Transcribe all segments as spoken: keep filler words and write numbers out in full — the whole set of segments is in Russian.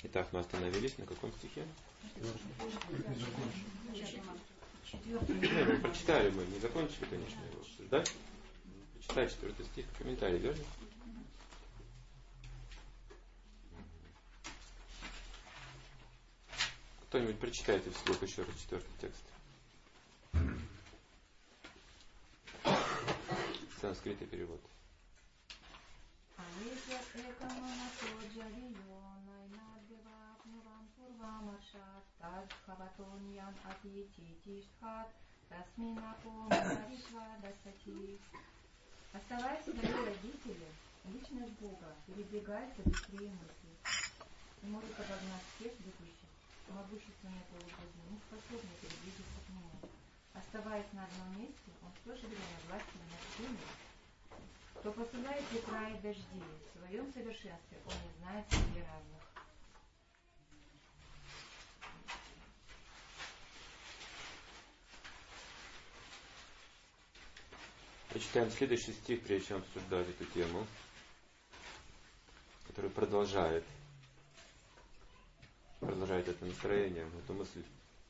Итак, мы остановились на каком стихе? Не, мы прочитали, мы не закончили, конечно, его обсуждать. Прочитай четвертый стих, комментарий, верно? Кто-нибудь прочитайте вслух еще раз четвертый текст. Санскритный перевод. Оставаясь в доме родителей, личность Бога передвигается быстрее мысли и может обогнать всех бегущих. Могущественные полубоги не способны передвигаться к нему. Оставаясь на одном месте, он в то же время властен над всеми. Кто посылает ветра и дожди, в своем совершенстве он не знает себе равных. Прочитаем следующий стих, прежде чем обсуждать эту тему, который продолжает, продолжает это настроение, эту мысль.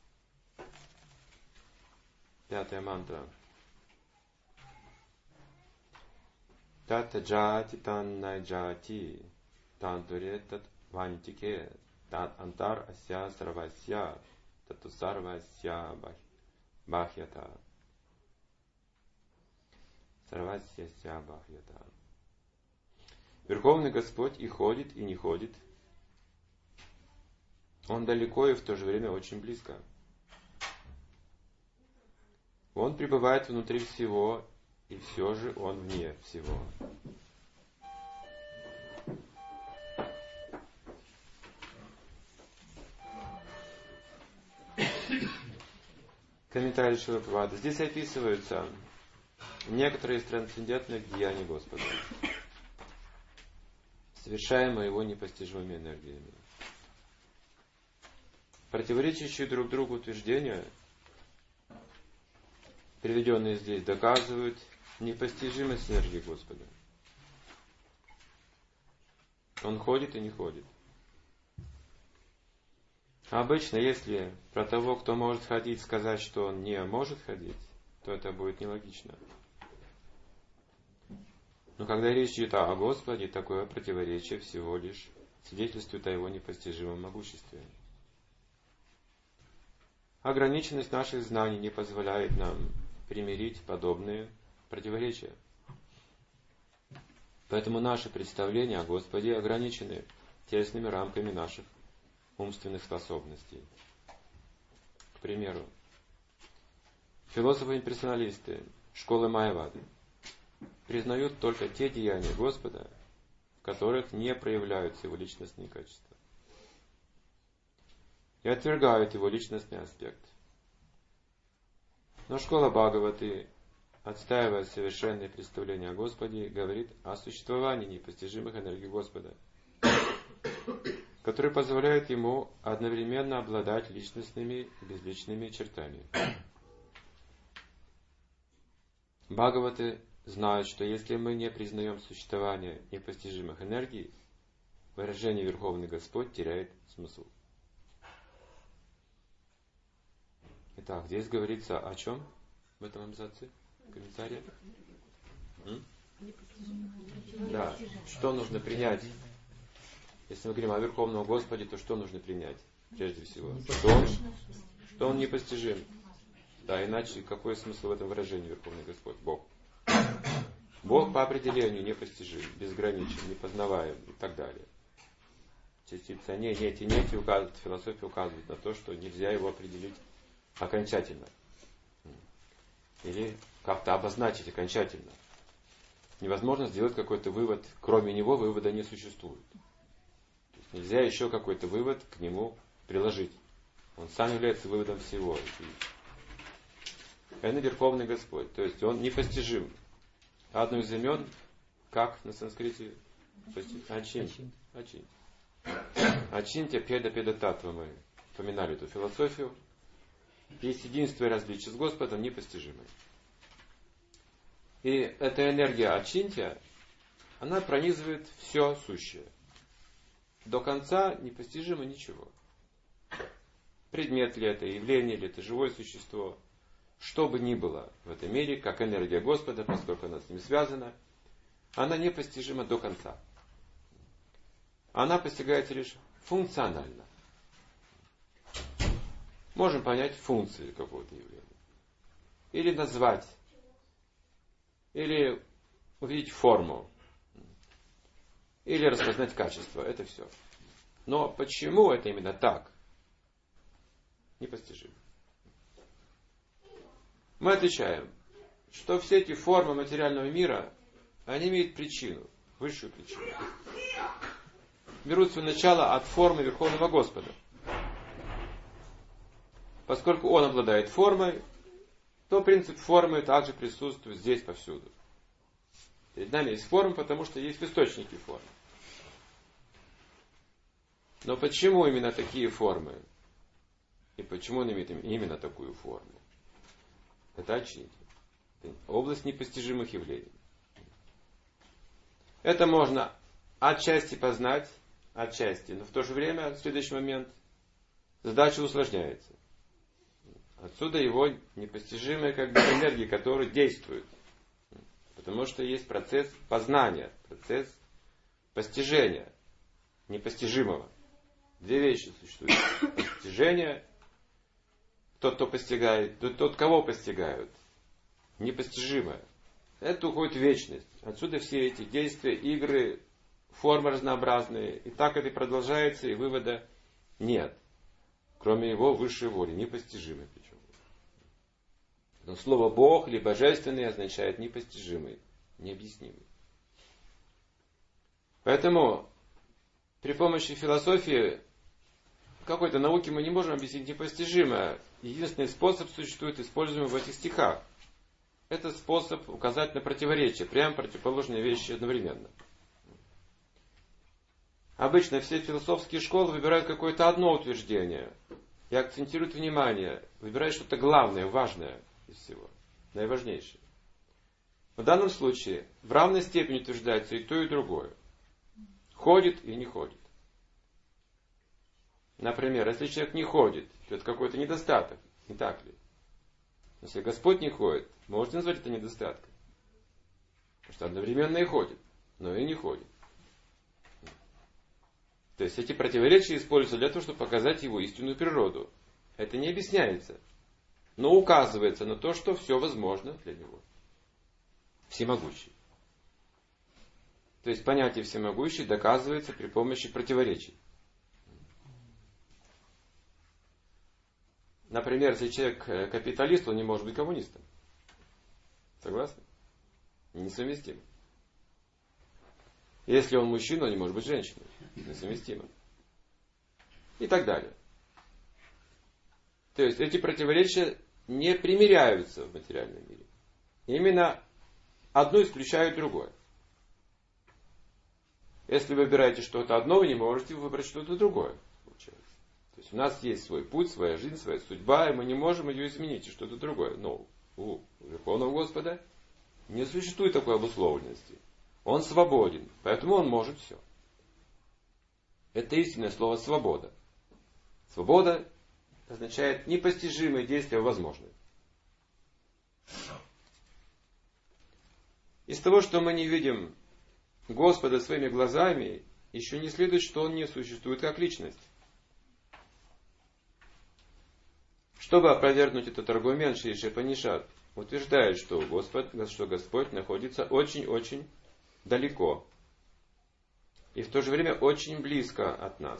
Пятая мантра. Тата джати танна джати тантуре тат вантике тат антар ася сарвасya тату сарвасya бахьята. Сарвасya ся бахьята. Верховный Господь и ходит, и не ходит. Он далеко и в то же время очень близко. Он пребывает внутри всего, и все же Он вне всего. Комментарий Шрила Прабхупады. Здесь описываются некоторые из трансцендентных деяний Господа, совершаемые Его непостижимыми энергиями. Противоречащие друг другу утверждения, приведенные здесь, доказывают непостижимость энергии Господа. Он ходит и не ходит. А обычно, если про того, кто может ходить, сказать, что он не может ходить, то это будет нелогично. Но когда речь идет о Господе, такое противоречие всего лишь свидетельствует о Его непостижимом могуществе. Ограниченность наших знаний не позволяет нам примирить подобные противоречия. Поэтому наши представления о Господе ограничены тесными рамками наших умственных способностей. К примеру, философы-имперсоналисты школы Майявады признают только те деяния Господа, в которых не проявляются Его личностные качества, и отвергают Его личностный аспект. Но школа Бхагаваты, отстаивая совершенные представления о Господе, говорит о существовании непостижимых энергий Господа, которые позволяют Ему одновременно обладать личностными и безличными чертами. Бхагаваты знают, что если мы не признаем существование непостижимых энергий, выражение «Верховный Господь» теряет смысл. Итак, здесь говорится о чем в этом абзаце? Комментарий? М? Да. Что нужно принять? Если мы говорим о Верховном Господе, то что нужно принять? Прежде всего. Что Он, что он непостижим. Да, иначе какой смысл в этом выражении Верховный Господь? Бог. Бог по определению непостижим, безграничен, непознаваем и так далее. Частица не, нети, нети указывает, философия указывает на то, что нельзя его определить окончательно. Или как-то обозначить окончательно. Невозможно сделать какой-то вывод, кроме него вывода не существует. То есть нельзя еще какой-то вывод к нему приложить. Он сам является выводом всего. Это Верховный Господь. То есть Он непостижим. Одно из имен, как на санскрите? Ачинтя. Ачинтя. Ачинтя педа педа татва. Мы упоминали эту философию. Есть единство и различие с Господом непостижимое. И эта энергия Ачинтя, она пронизывает все сущее. до конца непостижимо ничего. Предмет ли это, явление ли это, живое существо, что бы ни было в этом мире, как энергия Господа, поскольку она с ним связана, она непостижима до конца. Она постигается лишь функционально. Можем понять функции какого-то явления. Или назвать. Или увидеть форму. Или распознать качество. Это все. Но почему это именно так? Непостижимо. Мы отвечаем, что все эти формы материального мира, они имеют причину, высшую причину. Берут свое начало от формы Верховного Господа. Поскольку Он обладает формой, то принцип формы также присутствует здесь повсюду. Перед нами есть форма, потому что есть источники формы. Но почему именно такие формы? И почему он имеет именно такую форму? Это очевидно. Это область непостижимых явлений. Это можно отчасти познать, отчасти, но в то же время, в следующий момент, задача усложняется. Отсюда его непостижимые как бы энергии, которые действуют. Потому что есть процесс познания, процесс постижения непостижимого. Две вещи существуют. Постижение, тот, кто постигает, тот, кого постигают. Непостижимое. Это уходит в вечность. Отсюда все эти действия, игры, формы разнообразные. И так это и продолжается, и вывода нет. Кроме его высшей воли, непостижимой причем. Но слово Бог или Божественный означает непостижимый, необъяснимый. Поэтому при помощи философии какой-то науки мы не можем объяснить непостижимое. Единственный способ существует, используемый в этих стихах. Это способ указать на противоречие, прямо противоположные вещи одновременно. Обычно все философские школы выбирают какое-то одно утверждение и акцентируют внимание, выбирают что-то главное, важное из всего, наиважнейшее. В данном случае в равной степени утверждается и то, и другое. Ходит и не ходит. Например, если человек не ходит, то это какой-то недостаток, не так ли? Если Господь не ходит, можете назвать это недостатком. Потому что одновременно и ходит, но и не ходит. То есть эти противоречия используются для того, чтобы показать его истинную природу. Это не объясняется, но указывается на то, что все возможно для него. Всемогущий. То есть понятие всемогущий доказывается при помощи противоречий. Например, если человек капиталист, он не может быть коммунистом. Согласны? Несовместимо. Если он мужчина, он не может быть женщиной. Несовместимо. И так далее. То есть эти противоречия не примиряются в материальном мире. Именно одно исключает другое. Если вы выбираете что-то одно, вы не можете выбрать что-то другое. Получается. То есть у нас есть свой путь, своя жизнь, своя судьба, и мы не можем ее изменить, и что-то другое. Но у Верховного Господа не существует такой обусловленности. Он свободен, поэтому он может все. Это истинное слово «свобода». Свобода означает непостижимые действия возможны. Из того, что мы не видим Господа своими глазами, еще не следует, что Он не существует как личность. Чтобы опровергнуть этот аргумент, Шри Ишупанишад утверждает, что Господь, что Господь находится очень-очень далеко. И в то же время очень близко от нас.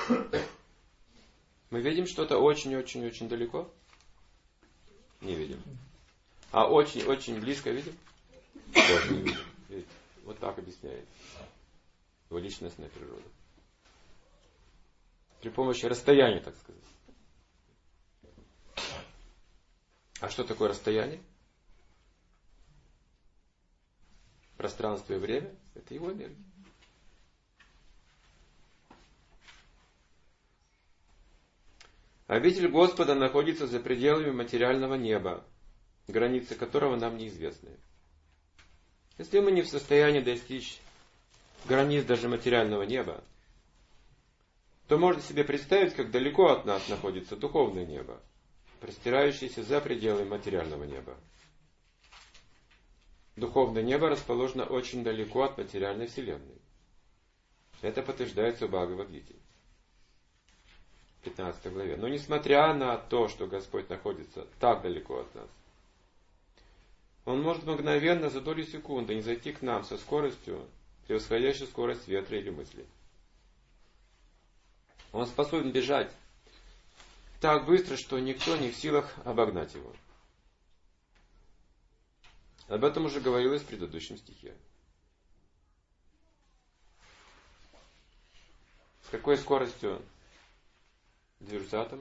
Мы видим что-то очень-очень-очень далеко? Не видим. А очень-очень близко видим? Тоже не видим. Видите? Вот так объясняется его личностная природа. При помощи расстояния, так сказать. А что такое расстояние? Пространство и время – это его энергия. Обитель Господа находится за пределами материального неба, границы которого нам неизвестны. Если мы не в состоянии достичь границ даже материального неба, то можно себе представить, как далеко от нас находится духовное небо, простирающееся за пределы материального неба. Духовное небо расположено очень далеко от материальной вселенной. Это подтверждается в Бхагавад-гите, в пятнадцатой главе. Но несмотря на то, что Господь находится так далеко от нас, Он может мгновенно за долю секунды не зайти к нам со скоростью, превосходящей скорость ветра или мысли. Он способен бежать так быстро, что никто не в силах обогнать его. Об этом уже говорилось в предыдущем стихе. С какой скоростью движутся атомы?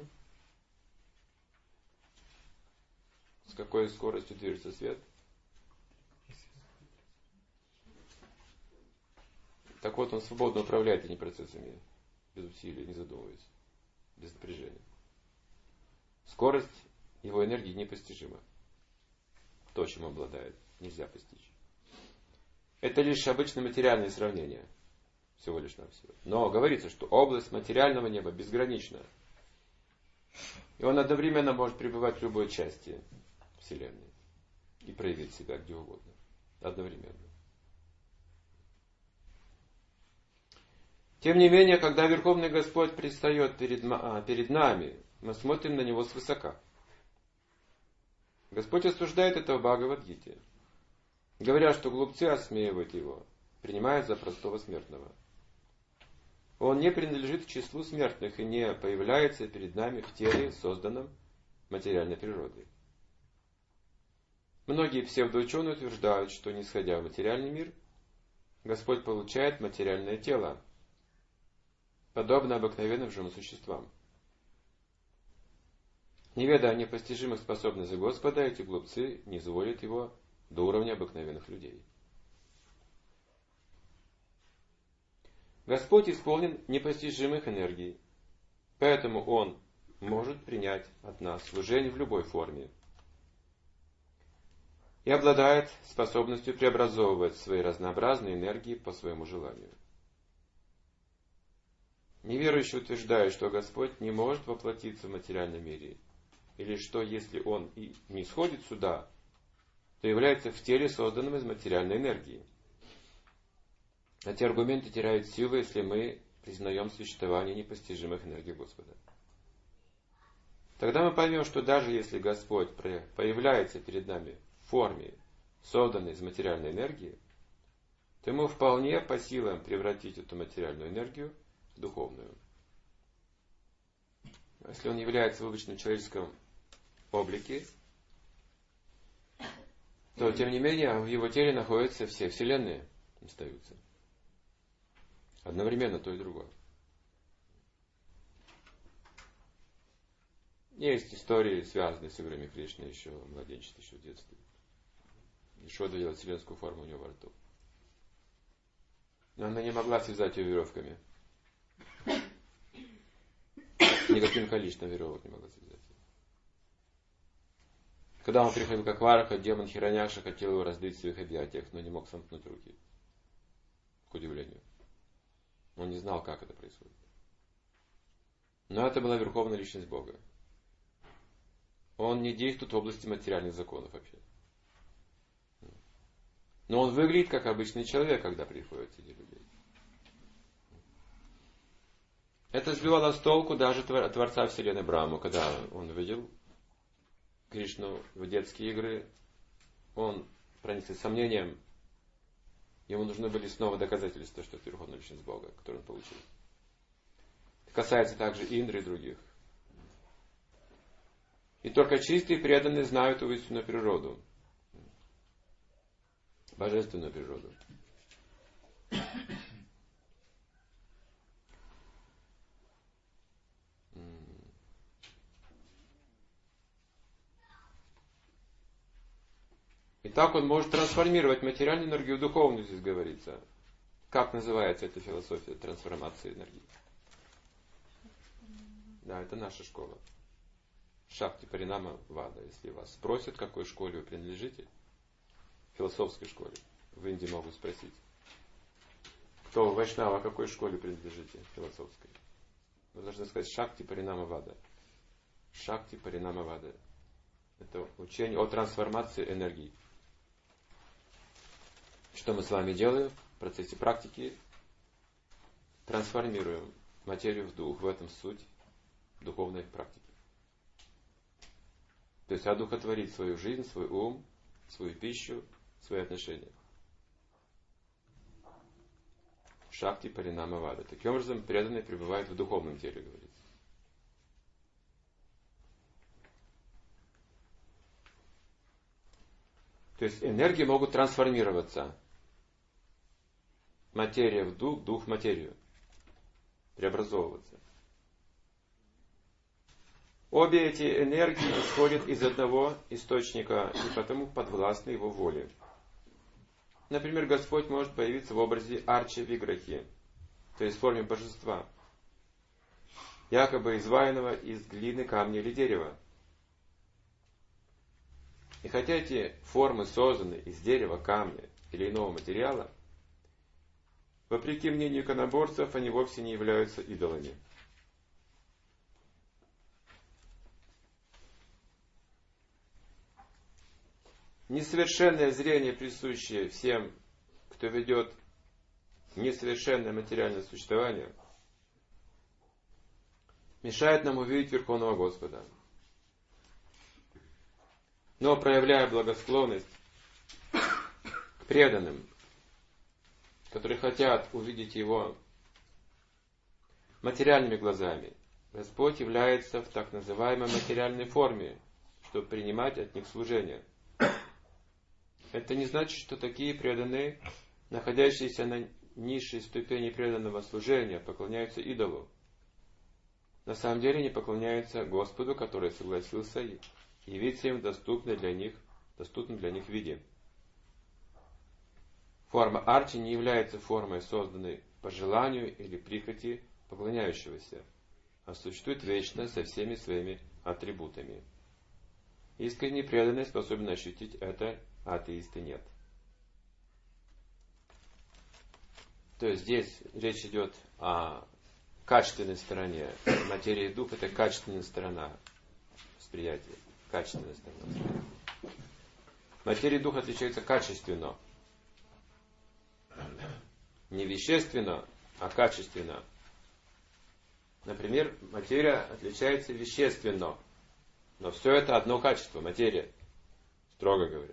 С какой скоростью движется свет? Так вот, он свободно управляет этими процессами, без усилий, не задумываясь, без напряжения. Скорость его энергии непостижима. То, чем он обладает, нельзя постичь. Это лишь обычное материальное сравнение. Всего лишь навсего. Но говорится, что область материального неба безгранична. И он одновременно может пребывать в любой части Вселенной. И проявить себя где угодно. Одновременно. Тем не менее, когда Верховный Господь предстает перед, перед нами, мы смотрим на Него свысока. Господь осуждает это в Бхагавад-гите, говоря, что глупцы осмеивают Его, принимают за простого смертного. Он не принадлежит к числу смертных и не появляется перед нами в теле, созданном материальной природой. Многие псевдоученые утверждают, что, нисходя в материальный мир, Господь получает материальное тело, подобно обыкновенным живым существам. Не ведая о непостижимых способностях Господа, эти глупцы не низводят Его до уровня обыкновенных людей. Господь исполнен непостижимых энергий, поэтому Он может принять от нас служение в любой форме и обладает способностью преобразовывать свои разнообразные энергии по своему желанию. Неверующие утверждают, что Господь не может воплотиться в материальном мире, или что если Он и не сходит сюда, то является в теле, созданном из материальной энергии. Эти аргументы теряют силу, если мы признаем существование непостижимых энергий Господа. Тогда мы поймем, что даже если Господь появляется перед нами в форме, созданной из материальной энергии, то ему вполне по силам превратить эту материальную энергию в духовную. Если он является в обычном человеческом облике, то, тем не менее, в его теле находятся все вселенные, остаются. Одновременно то и другое. Есть истории, связанные с играми Кришны еще в младенчестве, еще в детстве. Ишода делала вселенскую форму у него во рту. Но она не могла связать ее веревками. Никаким количеством веревок не могла связать. Когда он приходил к Аквараха, демон Хираньякша хотел его раздавить в своих объятиях, но не мог сомкнуть руки. К удивлению. Он не знал, как это происходит. Но это была верховная личность Бога. Он не действует в области материальных законов вообще. Но он выглядит как обычный человек, когда приходят среди людей. Это сбивало с толку даже Творца Вселенной Брахму, когда он увидел Кришну в детские игры. Он проникся сомнением. Ему нужны были снова доказательства, что это верховная личность Бога, которую он получил. Это касается также Индры и других. И только чистые и преданные знают его истинную природу. Божественную природу. И так он может трансформировать материальную энергию в духовную, здесь говорится. Как называется эта философия трансформации энергии? Да, это наша школа. Шакти Паринама Вада. Если вас спросят, к какой школе вы принадлежите, философской школе, в Индии могут спросить. Кто Вайшнава, какой школе принадлежите? Философской. должны сказать Шакти Паринамавада. Шакти Паринамавада. Это учение о трансформации энергии. Что мы с вами делаем в процессе практики? Трансформируем материю в дух. В этом суть духовной практики. То есть одухотворить свою жизнь, свой ум, свою пищу, свои отношения. Шакти Паринамавада. Таким образом, преданный пребывает в духовном теле, говорится. То есть энергии могут трансформироваться. Материя в дух, дух в материю. Преобразовываться. Обе эти энергии исходят из одного источника и потому подвластны его воле. Например, Господь может появиться в образе Арча Виграхи, то есть в форме божества, якобы изваянного из глины, камня или дерева. И хотя эти формы созданы из дерева, камня или иного материала, вопреки мнению иконоборцев, они вовсе не являются идолами. Несовершенное зрение, присущее всем, кто ведет несовершенное материальное существование, мешает нам увидеть Верховного Господа. Но проявляя благосклонность к преданным, которые хотят увидеть Его материальными глазами, Господь является в так называемой материальной форме, чтобы принимать от них служение. Это не значит, что такие преданные, находящиеся на низшей ступени преданного служения, поклоняются идолу. На самом деле они поклоняются Господу, который согласился явиться им в доступном для них, доступном для них виде. Форма арчи не является формой, созданной по желанию или прихоти поклоняющегося, а существует вечно со всеми своими атрибутами. Искренне преданный способен ощутить это, а атеисты нет. То есть здесь речь идет о качественной стороне. Материя и дух — это качественная сторона восприятия. Качественная сторона восприятия. Материя и дух отличаются качественно. Не вещественно, а качественно. Например, материя отличается вещественно. Но все это одно качество, материя, строго говоря.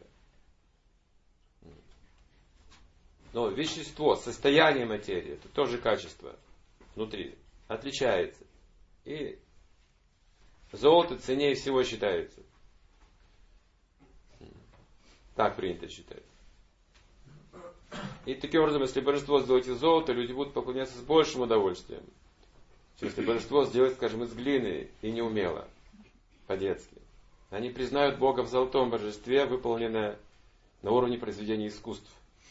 Но вещество, состояние материи, это тоже качество внутри, отличается. И золото ценнее всего считается. Так принято считать. И таким образом, если божество сделать из золота, люди будут поклоняться с большим удовольствием, чем если божество сделать, скажем, из глины и неумело, по-детски. Они признают Бога в золотом божестве, выполненное на уровне произведения искусств.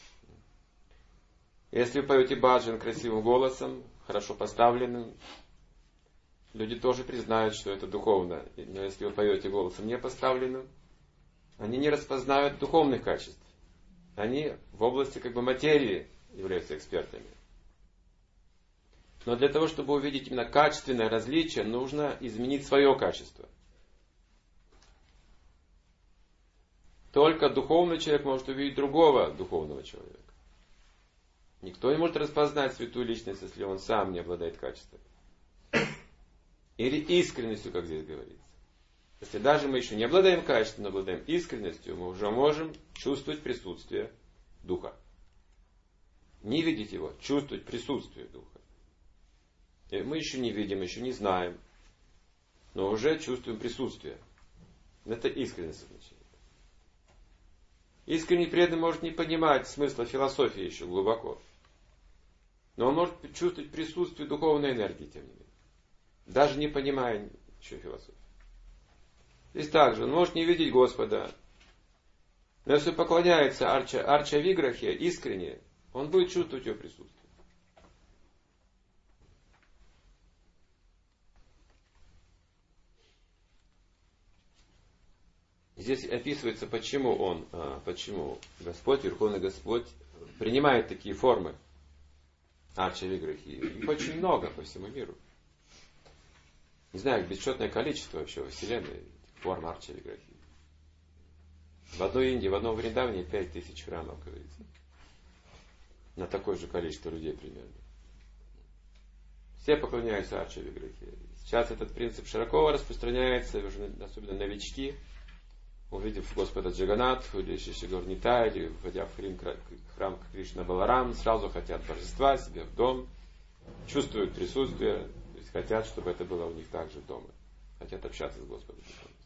Если вы поете баджан красивым голосом, хорошо поставленным, люди тоже признают, что это духовно. Но если вы поете голосом не поставленным, они не распознают духовных качеств. Они в области как бы материи являются экспертами. Но для того, чтобы увидеть именно качественное различие, нужно изменить свое качество. Только духовный человек может увидеть другого духовного человека. Никто не может распознать святую личность, если он сам не обладает качеством. Или искренностью, как здесь говорится. Если даже мы еще не обладаем качеством, но обладаем искренностью, мы уже можем чувствовать присутствие Духа. Не видеть Его, чувствовать присутствие Духа. И мы еще не видим, еще не знаем, но уже чувствуем присутствие. Это искренность означает. Искренний преданный может не понимать смысла философии еще глубоко. Но он может чувствовать присутствие духовной энергии, тем не менее. Даже не понимая еще философии. Здесь также он может не видеть Господа. Но если поклоняется Арча, Арча Виграхе искренне, он будет чувствовать его присутствие. Здесь описывается, почему он, почему Господь, Верховный Господь, принимает такие формы Арча Виграхи. Их очень много по всему миру. Не знаю, бесчетное количество вообще во Вселенной форм арт-телеграфии. В одной Индии, в одном Вриндаване пять тысяч храмов, говорится. На такое же количество людей примерно. Все поклоняются арт-телеграфии. Сейчас этот принцип широко распространяется, уже особенно новички, увидев Господа Джаганатху или Шишигор Нитай, или входя в храм, храм Кришна Баларам, сразу хотят божества себе в дом, чувствуют присутствие, то есть хотят, чтобы это было у них также дома. Хотят общаться с Господом.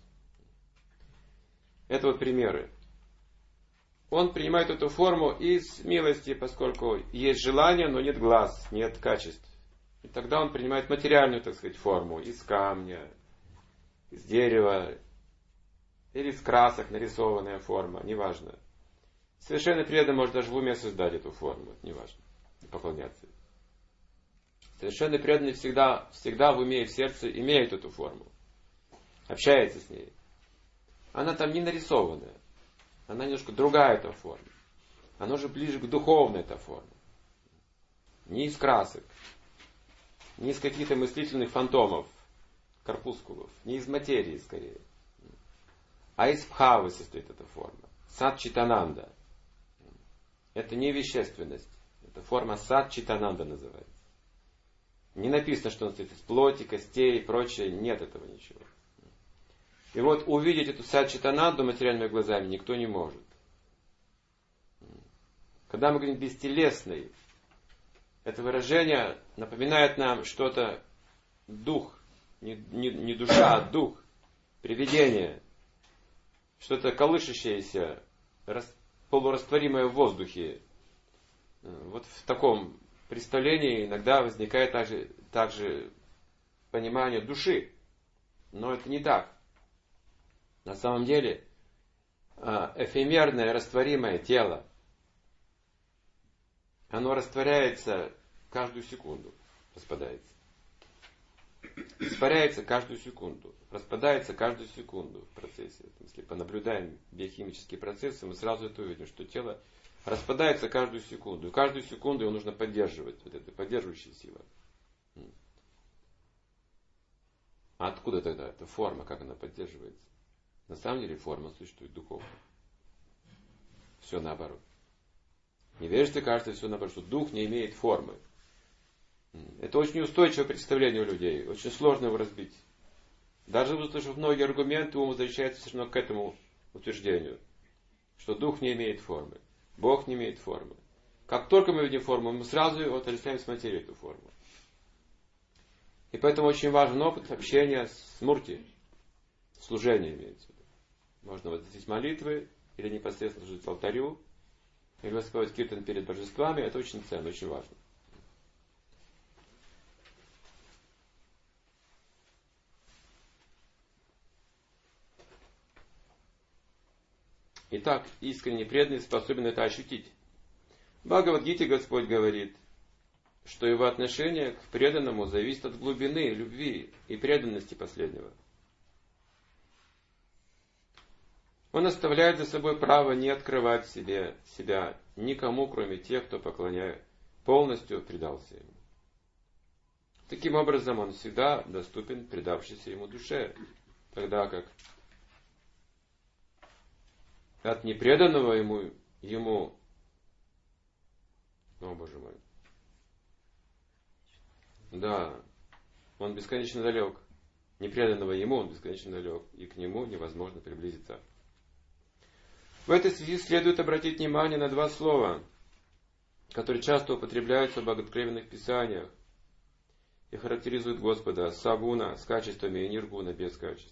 Это вот примеры. Он принимает эту форму из милости, поскольку есть желание, но нет глаз, нет качеств. И тогда он принимает материальную, так сказать, форму из камня, из дерева, или из красок нарисованная форма, неважно. Совершенно преданный может даже в уме создать эту форму, неважно, поклоняться. Совершенно преданный всегда, всегда в уме и в сердце имеет эту форму, общается с ней. Она там не нарисованная, она немножко другая эта форма. Она уже ближе к духовной эта форма. Не из красок, не из каких-то мыслительных фантомов, корпускулов, не из материи скорее. А из бхавы состоит эта форма. Сат-читананда. Это не вещественность. Это форма сат-читананда называется. Не написано, что он состоит из плоти, костей и прочее. Нет этого ничего. И вот увидеть эту сат-читананду материальными глазами никто не может. Когда мы говорим бестелесный, это выражение напоминает нам что-то дух. Не, не, не душа, а дух. Привидение. Что-то колышащееся, полурастворимое в воздухе. Вот в таком представлении иногда возникает также, также понимание души. Но это не так. На самом деле эфемерное растворимое тело, оно растворяется каждую секунду, распадается. Испаряется каждую секунду, распадается каждую секунду в процессе. Если понаблюдаем биохимические процессы, мы сразу это увидим, что тело распадается каждую секунду. И каждую секунду его нужно поддерживать, вот эта поддерживающая сила. А откуда тогда эта форма, как она поддерживается? На самом деле форма существует духовно. Все наоборот. Невежестве кажется все наоборот, что дух не имеет формы. Это очень устойчивое представление у людей. Очень сложно его разбить. Даже услышав многие аргументы, ум возвращается все равно к этому утверждению. Что дух не имеет формы. Бог не имеет формы. Как только мы видим форму, мы сразу его отождествляем с материей, эту форму. И поэтому очень важен опыт общения с мурти. Служение имеется в виду. Можно возносить молитвы, или непосредственно служить алтарю, или воспевать киртан перед божествами. Это очень ценно, очень важно. Итак, искренне преданный способен это ощутить. В Бхагавад-гите Господь говорит, что его отношение к преданному зависит от глубины любви и преданности последнего. Он оставляет за собой право не открывать себе, себя никому, кроме тех, кто, поклоняя, полностью предался ему. Таким образом, он всегда доступен предавшейся ему душе, тогда как от непреданного ему, ему, о Боже мой, да, он бесконечно далек. Непреданного ему он бесконечно далек, и к нему невозможно приблизиться. В этой связи следует обратить внимание на два слова, которые часто употребляются в богооткровенных писаниях и характеризуют Господа: сагуна с качествами и ниргуна без качеств.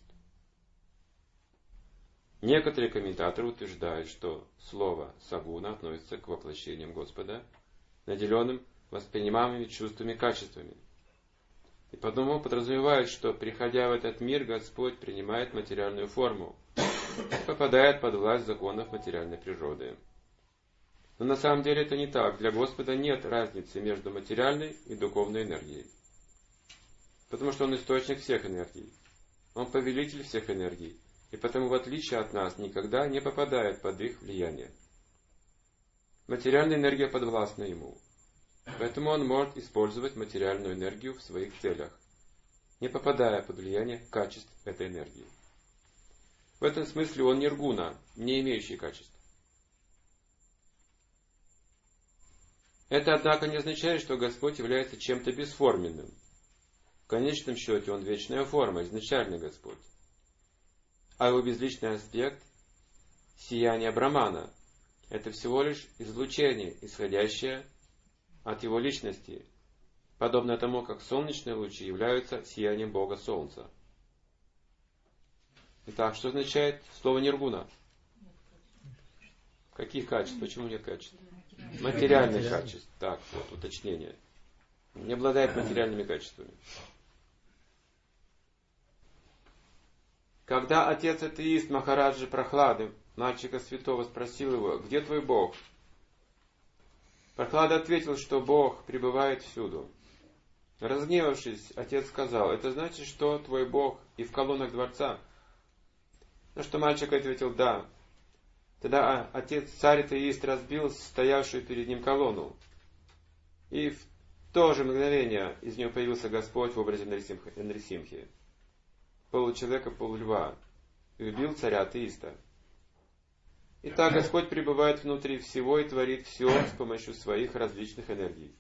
Некоторые комментаторы утверждают, что слово сагуна относится к воплощениям Господа, наделенным воспринимаемыми чувствами качествами. И потому подразумевают, что, приходя в этот мир, Господь принимает материальную форму, попадает под власть законов материальной природы. Но на самом деле это не так. Для Господа нет разницы между материальной и духовной энергией. Потому что Он источник всех энергий. Он повелитель всех энергий. И потому, в отличие от нас, никогда не попадает под их влияние. Материальная энергия подвластна Ему. Поэтому Он может использовать материальную энергию в своих целях. не попадая под влияние качеств этой энергии. В этом смысле он ниргуна, не имеющий качеств. Это, однако, не означает, что Господь является чем-то бесформенным. В конечном счете Он вечная форма, изначальный Господь. А его безличный аспект, сияние Брамана, это всего лишь излучение, исходящее от его личности, подобно тому, как солнечные лучи являются сиянием Бога Солнца. Итак, что означает слово ниргуна? Каких качеств? Почему нет качеств? Материальных качеств. Так, вот уточнение. Не обладает материальными качествами. Когда отец-атеист Махараджи Прохлады, мальчика святого, спросил его: где твой Бог? Прохлада ответил, что Бог пребывает всюду. Разгневавшись, отец сказал: это значит, что твой Бог и в колоннах дворца? На что мальчик ответил: да. Тогда отец царь-атеист разбил стоявшую перед ним колонну. И в то же мгновение из нее появился Господь в образе Нарисимхи, получеловека, полульва, и убил царя-атеиста. Итак, Господь пребывает внутри всего и творит все с помощью своих различных энергий.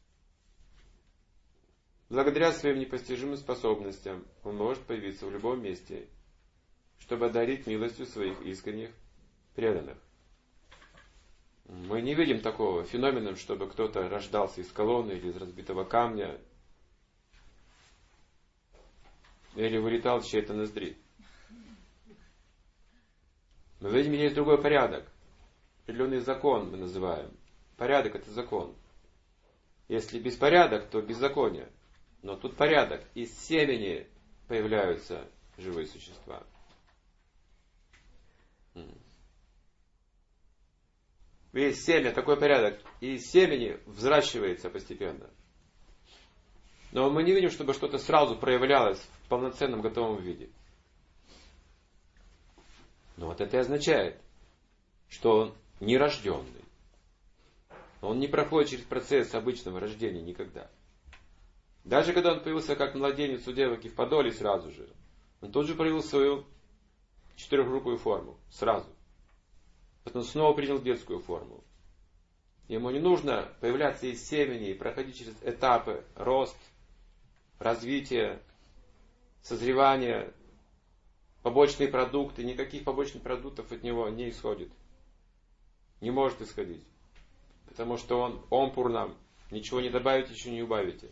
Благодаря своим непостижимым способностям Он может появиться в любом месте, чтобы одарить милостью своих искренних преданных. Мы не видим такого феномена, чтобы кто-то рождался из колонны или из разбитого камня, или вылетал в чьей-то ноздри. Мы видим, есть другой порядок. Определенный закон мы называем. Порядок — это закон. Если беспорядок, то беззаконие. Но тут порядок. Из семени появляются живые существа. Есть семя, такой порядок. И из семени взращивается постепенно. Но мы не видим, чтобы что-то сразу проявлялось в полноценном готовом виде. Но вот это и означает, что он нерожденный. Он не проходит через процесс обычного рождения никогда. Даже когда он появился как младенец у девушки в Подоле сразу же, он тут же проявил свою четырехрукую форму. Сразу. Потом снова принял детскую форму. Ему не нужно появляться из семени и проходить через этапы рост, развитие, созревание, побочные продукты. Никаких побочных продуктов от него не исходит. Не может исходить. Потому что он омпурнам. Ничего не добавите, ничего не убавите.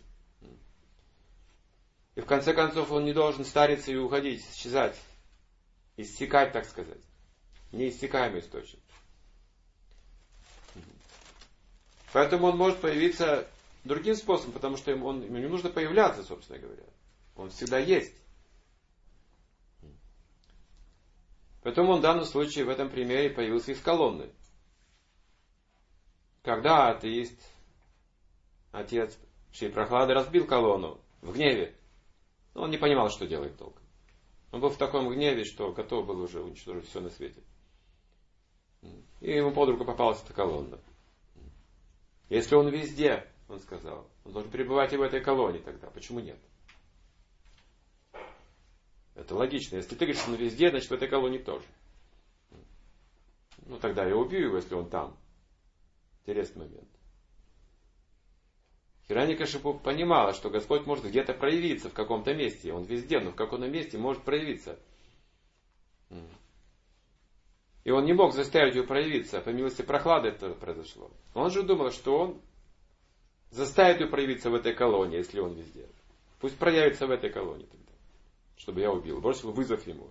И в конце концов он не должен стариться и уходить, исчезать. Иссякать, так сказать. Неиссякаемый источник. Поэтому он может появиться другим способом, потому что ему, он, ему не нужно появляться, собственно говоря. Он всегда есть. Поэтому он в данном случае, в этом примере, появился из колонны. Когда атеист, отец Шри Прохлады, разбил колонну в гневе, но он не понимал, что делает толком. Он был в таком гневе, что готов был уже уничтожить все на свете. И ему под руку попалась эта колонна. Если он везде, он сказал, он должен пребывать и в этой колонне тогда. Почему нет? Это логично. Если ты говоришь, что он везде, значит в этой колонии тоже. Ну тогда я убью его, если он там. Интересный момент. Хираньякашипу понимала, что Господь может где-то проявиться в каком-то месте. Он везде, но в каком-то месте может проявиться. И он не мог заставить ее проявиться. По милости Прохлады это произошло. Он же думал, что он заставит ее проявиться в этой колонии, если он везде. Пусть проявится в этой колонии тогда, чтобы я убил. Бросил вызов ему.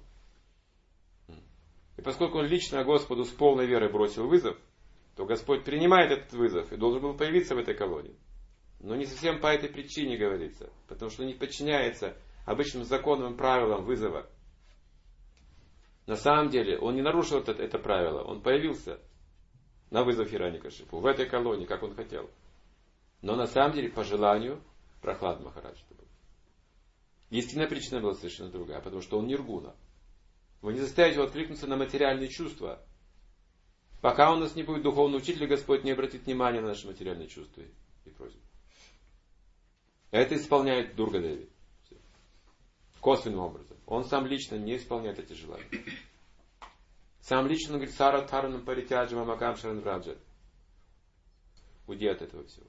И поскольку он лично Господу с полной верой бросил вызов, то Господь принимает этот вызов и должен был появиться в этой колонии. Но не совсем по этой причине говорится. Потому что он не подчиняется обычным законным правилам вызова. На самом деле, он не нарушил это, это правило. Он появился на вызов Хираньякашипу в этой колонии, как он хотел. Но на самом деле, по желанию Прохлады Махараджа. Истинная причина была совершенно другая, потому что он ниргуна. Вы не заставите его откликнуться на материальные чувства. Пока у нас не будет духовного учителя, Господь не обратит внимания на наши материальные чувства и просьбы. Это исполняет Дурга Деви. косвенным образом. Он сам лично не исполняет эти желания. Сам лично он говорит, Сара Таранам Паритяджа Макам Шаран Враджа. Уйди от этого всего.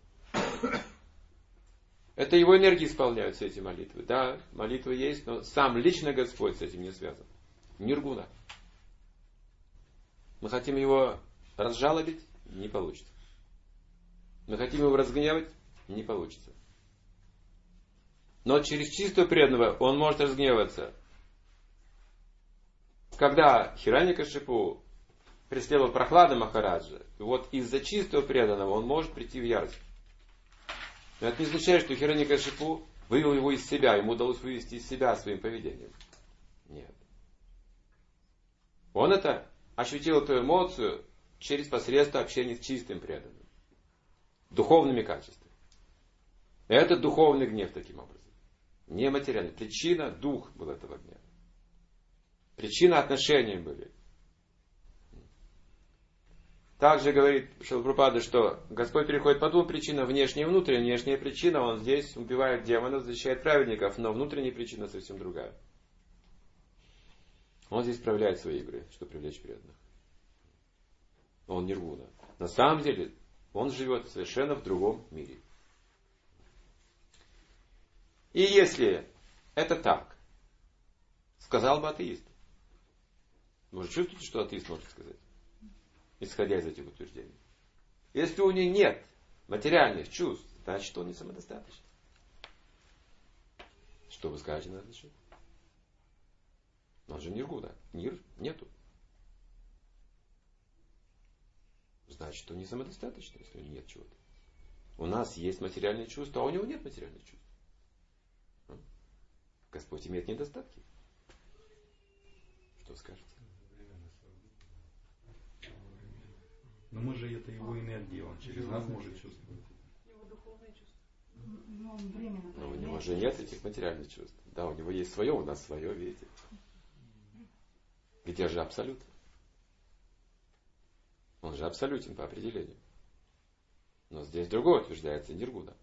Это его энергии исполняют все эти молитвы. Да, молитвы есть, но сам лично Господь с этим не связан. Ниргуна. Мы хотим его разжалобить, не получится. Мы хотим его разгневать, не получится. Но через чистого преданного он может разгневаться. Когда Хираньякашипу преследовал Прохлада Махараджа, вот из-за чистого преданного он может прийти в ярость. Но это не означает, что Хираньякашипу вывел его из себя, ему удалось вывести из себя своим поведением. Нет. Он это ощутил эту эмоцию через посредство общения с чистым преданным. Духовными качествами. Это духовный гнев таким образом. Не материальный. Причина, дух был этого гнева. Причина отношения были. Также говорит Шрила Прабхупада, что Господь переходит по двум причинам, внешняя и внутренняя. Внешняя причина, Он здесь убивает демонов, защищает праведников, но внутренняя причина совсем другая. Он здесь проявляет свои игры, чтобы привлечь преданных. Он ниргуна. На самом деле, он живет совершенно в другом мире. И если это так, сказал бы атеист. Вы же чувствуете, что атеист может сказать? Исходя из этих утверждений. Если у него нет материальных чувств, значит он не самодостаточен. Что вы скажете на этот счет? Он же ниргуна. Нир нету. Значит, он не самодостаточный, если у него нет чего-то. У нас есть материальные чувства, а у него нет материальных чувств. Господь имеет недостатки. Что скажете? Но мы же это его энергия, он через нас может чувствовать. Его духовные чувства. Но он временно. Но у него же нет этих материальных чувств. Да, у него есть свое, у нас свое, видите. Где же абсолют? Он же абсолютен по определению. Но здесь другое утверждается, ниргуна.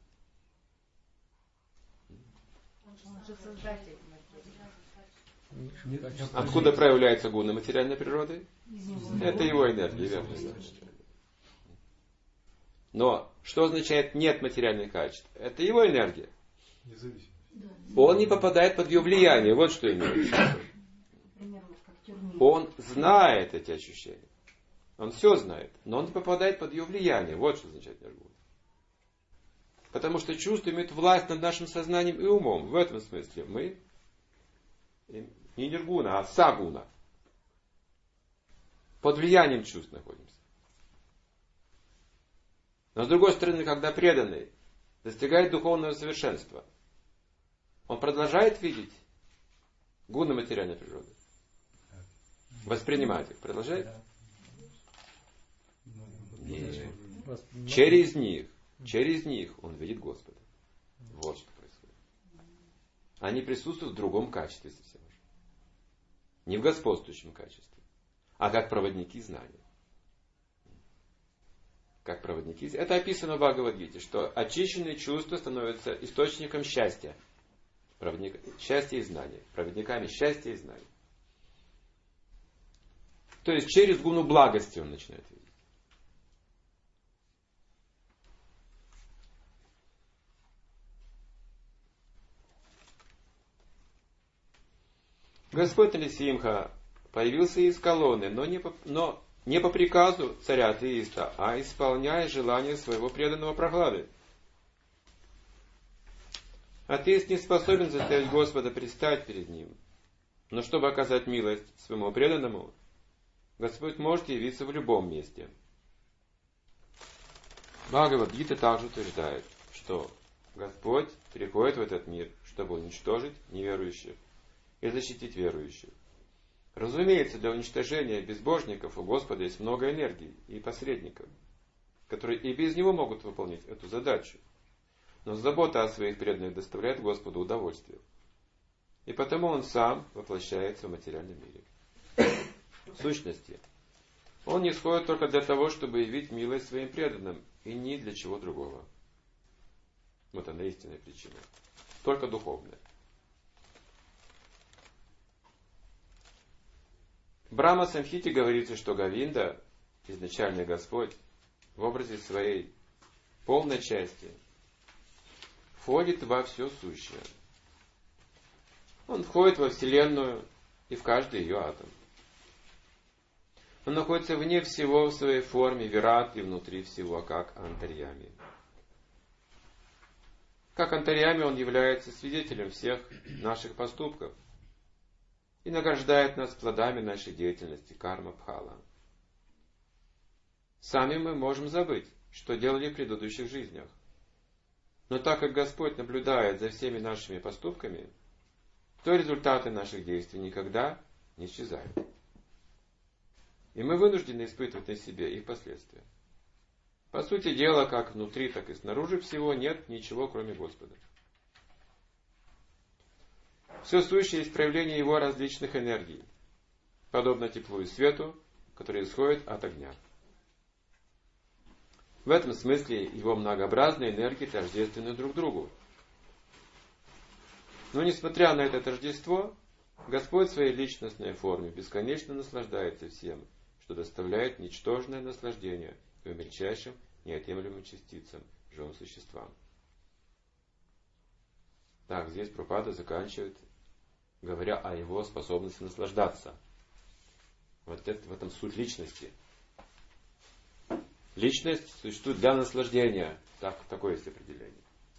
Он же создатель. Откуда проявляется гуна материальной природы? Это его энергия, верно. Но что означает нет материальных качеств? Это его энергия. Он не попадает под ее влияние. Вот что имеется. Он знает эти ощущения. Он все знает. Но он не попадает под ее влияние. Вот что означает ниргуна. Потому что чувства имеют власть над нашим сознанием и умом. В этом смысле мы не ниргуна, а сагуна. Под влиянием чувств находимся. Но с другой стороны, когда преданный достигает духовного совершенства, он продолжает видеть гуны материальной природы. Воспринимать их. Продолжает? Нет. Через них. Через них он видит Господа. Вот что происходит. Они присутствуют в другом качестве совсем уже. Не в господствующем качестве, а как проводники знания. Как проводники. Это описано в Бхагавад-гите, что очищенные чувства становятся источником счастья. Проводник... Счастья и знания. Проводниками счастья и знаний. То есть через гуну благости он начинает видеть. Господь Нарисимха появился из колонны, но не по, но не по приказу царя-атеиста, а исполняя желание своего преданного Прохлады. Атеист не способен заставить Господа предстать перед ним. Но чтобы оказать милость своему преданному, Господь может явиться в любом месте. Бхагавад-гита также утверждает, что Господь приходит в этот мир, чтобы уничтожить неверующих и защитить верующих. Разумеется, для уничтожения безбожников у Господа есть много энергии и посредников, которые и без Него могут выполнить эту задачу. Но забота о своих преданных доставляет Господу удовольствие. И потому Он сам воплощается в материальном мире. В сущности, Он не сходит только для того, чтобы явить милость своим преданным, и ни для чего другого. Вот она истинная причина. Только духовная. Брахма Самхите говорится, что Говинда, изначальный Господь, в образе своей полной части, входит во все сущее. Он входит во Вселенную и в каждый ее атом. Он находится вне всего в своей форме, вират, и внутри всего, как антарьями. Как антарьями он является свидетелем всех наших поступков и награждает нас плодами нашей деятельности, карма бхала. Сами мы можем забыть, что делали в предыдущих жизнях. Но так как Господь наблюдает за всеми нашими поступками, то результаты наших действий никогда не исчезают. И мы вынуждены испытывать на себе их последствия. По сути дела, как внутри, так и снаружи всего нет ничего, кроме Господа. Все сущее есть проявление Его различных энергий, подобно теплу и свету, которые исходят от огня. В этом смысле Его многообразные энергии тождественны друг другу. Но несмотря на это тождество, Господь в своей личностной форме бесконечно наслаждается всем, что доставляет ничтожное наслаждение и мельчайшим неотъемлемым частицам, живым существам. Так, здесь Прабхупада заканчивает, говоря о его способности наслаждаться. Вот это, в этом суть личности. Личность существует для наслаждения. Так, такое есть определение.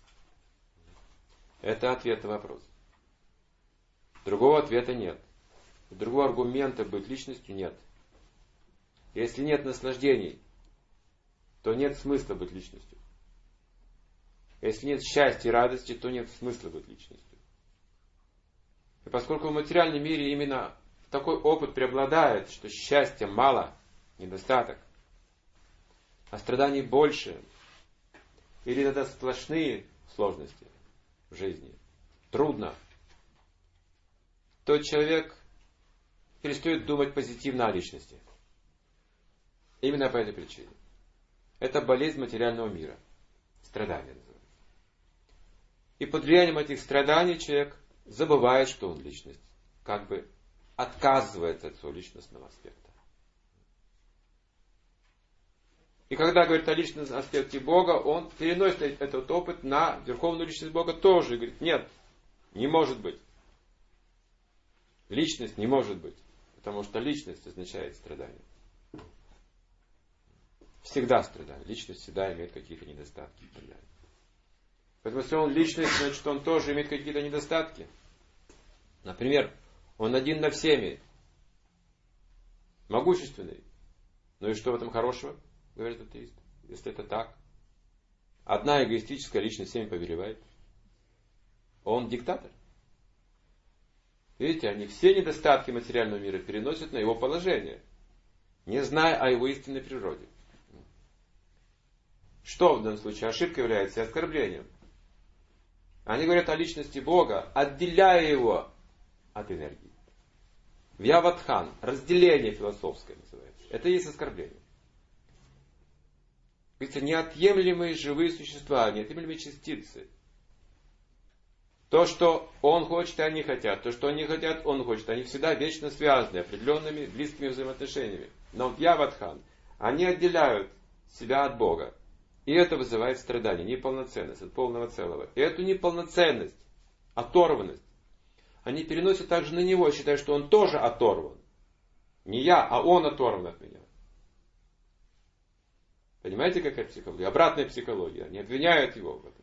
Это ответ на вопрос. Другого ответа нет. Другого аргумента быть личностью нет. Если нет наслаждений, то нет смысла быть личностью. Если нет счастья и радости, то нет смысла быть личностью. И поскольку в материальном мире именно такой опыт преобладает, что счастья мало, недостаток, а страданий больше, или тогда сплошные сложности в жизни, трудно, то человек перестает думать позитивно о личности. Именно по этой причине. Это болезнь материального мира. Страдания называется. И под влиянием этих страданий человек забывает, что он личность. Как бы отказывается от своего личностного аспекта. И когда говорит о личностном аспекте Бога, он переносит этот опыт на верховную личность Бога тоже. И говорит, нет, не может быть. Личность не может быть. Потому что личность означает страдание. Всегда страдает. Личность всегда имеет какие-то недостатки. Поэтому если он личность, значит он тоже имеет какие-то недостатки. Например, он один над всеми. Могущественный. Ну и что в этом хорошего, говорит атеист, если это так? Одна эгоистическая личность всеми повелевает. Он диктатор. Видите, они все недостатки материального мира переносят на его положение, не зная о его истинной природе. Что в данном случае ошибка является оскорблением? Они говорят о личности Бога, отделяя его от энергии. Вьяватхан, разделение философское называется. Это и есть оскорбление. Говорится, неотъемлемые живые существа, неотъемлемые частицы. То, что он хочет, и они хотят. То, что они хотят, он хочет. Они всегда вечно связаны определенными близкими взаимоотношениями. Но Вьяватхан, они отделяют себя от Бога. И это вызывает страдание, неполноценность от полного целого. И эту неполноценность, оторванность, они переносят также на него, считая, что он тоже оторван. Не я, а он оторван от меня. Понимаете, какая психология? Обратная психология. Они обвиняют его в этом.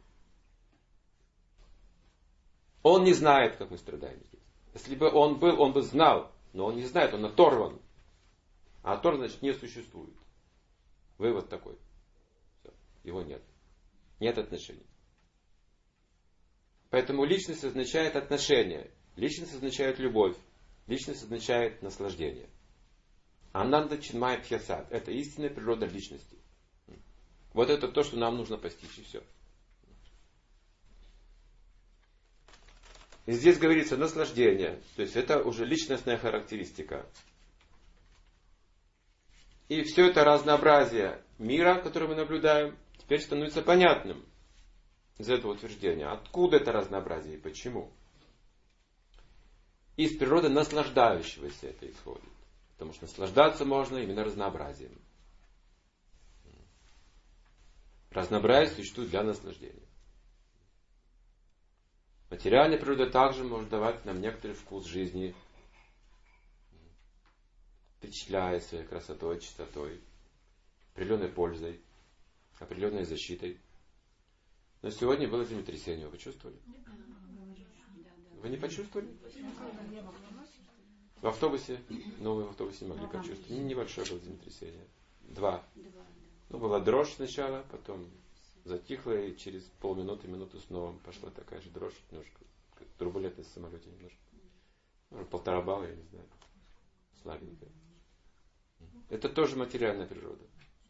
Он не знает, какое страдание есть. Если бы он был, он бы знал. Но он не знает, он оторван. А оторван, значит, не существует. Вывод такой. Его нет. Нет отношений. Поэтому личность означает отношение. Личность означает любовь. Личность означает наслаждение. Ананда Чинмая Пхьясад. Это истинная природа личности. Вот это то, что нам нужно постичь, и все. И здесь говорится наслаждение. То есть это уже личностная характеристика. И все это разнообразие мира, которое мы наблюдаем, теперь становится понятным из этого утверждения. Откуда это разнообразие и почему? Из природы наслаждающегося это исходит. Потому что наслаждаться можно именно разнообразием. Разнообразие существует для наслаждения. Материальная природа также может давать нам некоторый вкус жизни, впечатляя своей красотой, чистотой, определенной пользой, определенной защитой. Но сегодня было землетрясение, вы почувствовали? Вы не почувствовали? В автобусе, новый в автобусе не могли почувствовать. Небольшое было землетрясение. Два. Ну, была дрожь сначала, потом затихла, и через полминуты, минуту снова пошла такая же дрожь, немножко турбулентность в самолете немножко. Может, полтора балла, я не знаю. Слабенькая. Это тоже материальная природа.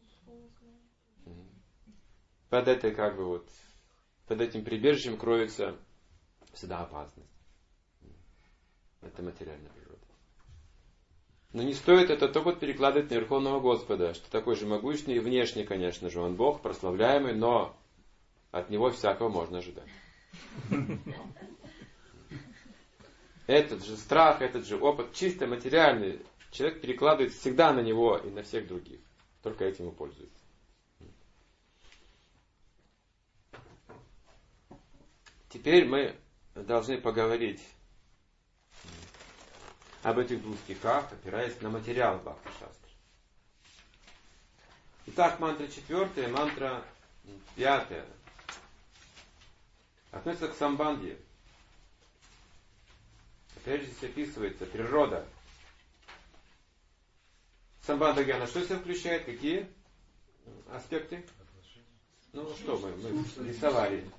Под этой, как бы вот, под этим прибежищем кроется всегда опасность. Это материальная природа. Но не стоит это только перекладывать на Верховного Господа, что такой же могущественный и внешне, конечно же, Он Бог, прославляемый, но от Него всякого можно ожидать. Этот же страх, этот же опыт, чисто материальный, человек перекладывает всегда на Него и на всех других. Только этим и пользуется. Теперь мы должны поговорить об этих двух стихах, опираясь на материал Бхакти-шастры. Итак, мантра четвертая, мантра пятая относится к самбанде. Прежде всего описывается природа. Самбанда гьяна что в себя включает? Какие аспекты? Ну что мы, мы рисовали?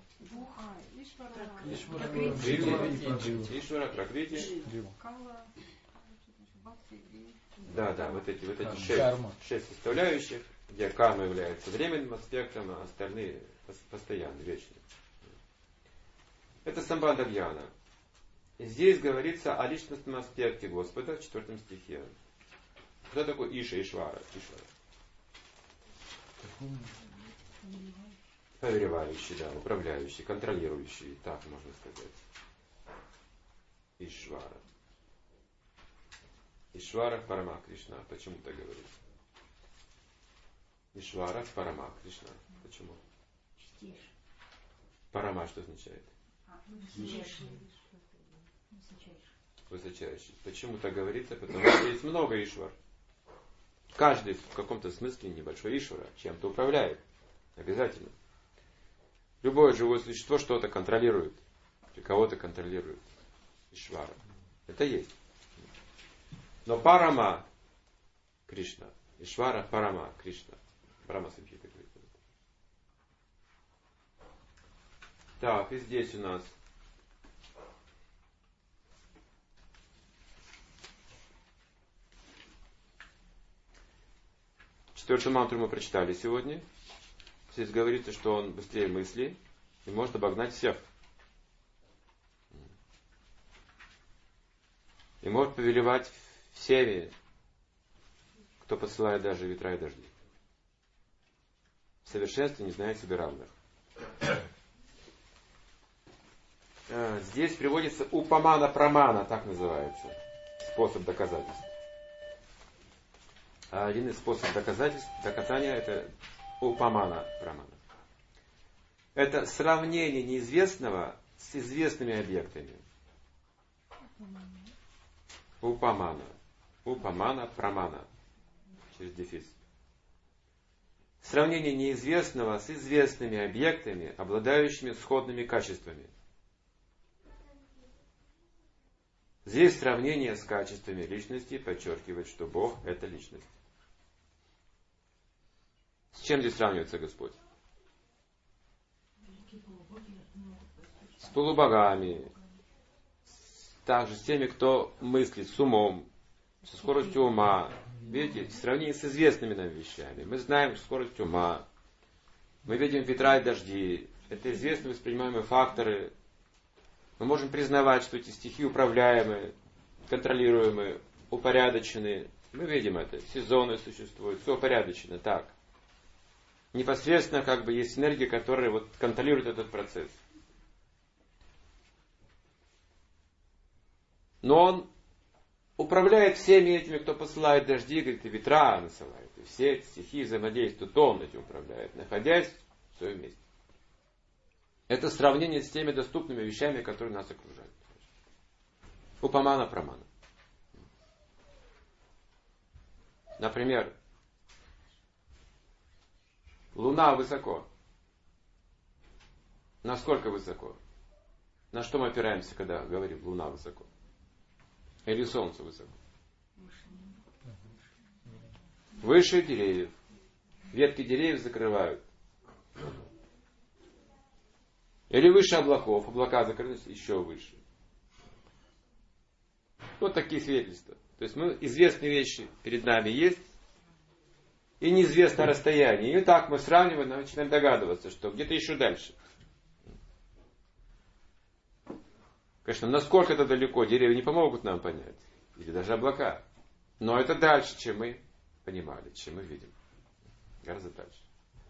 Ишвара, Пракрити. Да, да, вот эти, вот эти шесть, шесть составляющих, где карма является временным аспектом, а остальные постоянные, вечные. Это самбанда гьяна. Здесь говорится о личностном аспекте Господа в четвертом стихе. Кто такой Иша, Ишвара? Ишвара. Повелевающий, да, управляющий, контролирующий, так можно сказать. Ишвара. Ишвара Парама Кришна. Почему так говорится? Ишвара Парама Кришна. Почему? Парама что означает? Высочайший. Почему так говорится? Потому что есть много Ишвар. Каждый в каком-то смысле небольшой Ишвара чем-то управляет. Обязательно. Любое живое существо что-то контролирует. Или кого-то контролирует. Ишвара. Это есть. Но Парама Кришна. Ишвара Парама Кришна. Парама Самхита говорит. Так, и здесь у нас четвертую мантру мы прочитали сегодня. Здесь говорится, что он быстрее мысли и может обогнать всех. И может повелевать всеми, кто посылает даже ветра и дожди. В совершенстве не знает себе равных. Здесь приводится упамана прамана, так называется, способ доказательства. А один из способов доказательств, доказания это упамана прамана. Это сравнение неизвестного с известными объектами. Упамана. Упамана прамана. Через дефис. Сравнение неизвестного с известными объектами, обладающими сходными качествами. Здесь сравнение с качествами личности подчеркивает, что Бог – это личность. С чем здесь сравнивается Господь? С полубогами, также с теми, кто мыслит с умом, со скоростью ума. Видите, сравнение с известными нам вещами. Мы знаем скорость ума, мы видим ветра и дожди. Это известные воспринимаемые факторы. Мы можем признавать, что эти стихии управляемые, контролируемые, упорядоченные. Мы видим это. Сезоны существуют, все упорядочено. Так. Непосредственно как бы есть энергия, которая вот контролирует этот процесс. Но он управляет всеми этими, кто посылает дожди, говорит, и ветра насылает. И все эти стихии взаимодействуют, он этим управляет, находясь в своем месте. Это сравнение с теми доступными вещами, которые нас окружают. Упамана прамана. Например, Луна высоко. Насколько высоко? На что мы опираемся, когда говорим Луна высоко? Или Солнце высоко? Выше деревьев. Ветки деревьев закрывают. Или выше облаков. Облака закрылись еще выше. Вот такие свидетельства. То есть мы, известные вещи перед нами есть, и неизвестно расстояние. И так мы сравниваем, начинаем догадываться, что где-то еще дальше. Конечно, насколько это далеко, деревья не помогут нам понять. Или даже облака. Но это дальше, чем мы понимали, чем мы видим. Гораздо дальше.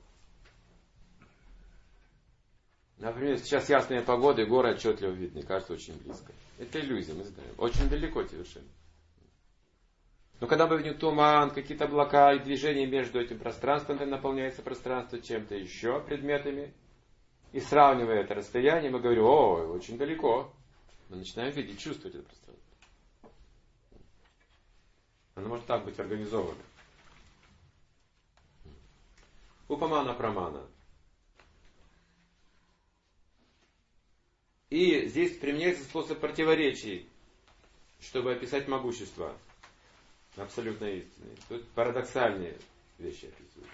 Например, сейчас ясная погода, и горы отчетливо видны, кажется очень близко. Это иллюзия, мы знаем. Очень далеко совершенно. Но когда мы видим туман, какие-то облака и движение между этим пространством, наполняется пространство чем-то еще, предметами, и сравнивая это расстояние, мы говорим, о, очень далеко. Мы начинаем видеть, чувствовать это пространство. Оно может так быть организовано. Упамана прамана. И здесь применяется способ противоречий, чтобы описать могущество абсолютной истины. Тут парадоксальные вещи описывают.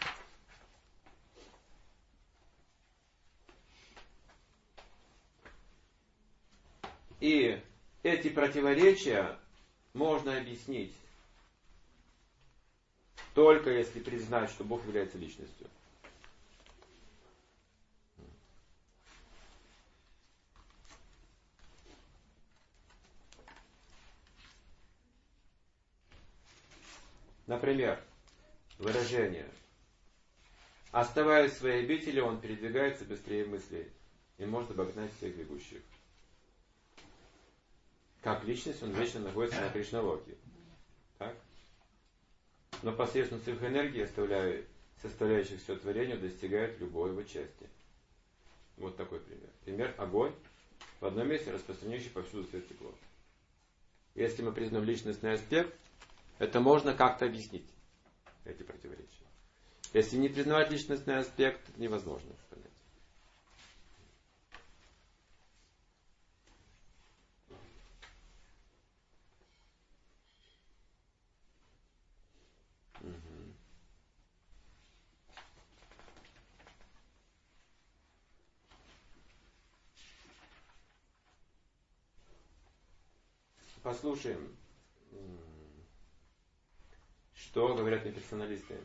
И эти противоречия можно объяснить только если признать, что Бог является личностью. Например, выражение «Оставаясь в своей обители, он передвигается быстрее мыслей и может обогнать всех бегущих». Как личность он вечно находится на Кришналоке. Так? Но посредством своих энергий, оставляя, составляющих все творение, достигает любой его части. Вот такой пример. Пример огонь в одном месте, распространяющий повсюду свет тепло. Если мы признаем личностный аспект, это можно как-то объяснить, эти противоречия. Если не признавать личностный аспект, это невозможно понять. Угу. Послушаем, что говорят неперсоналисты.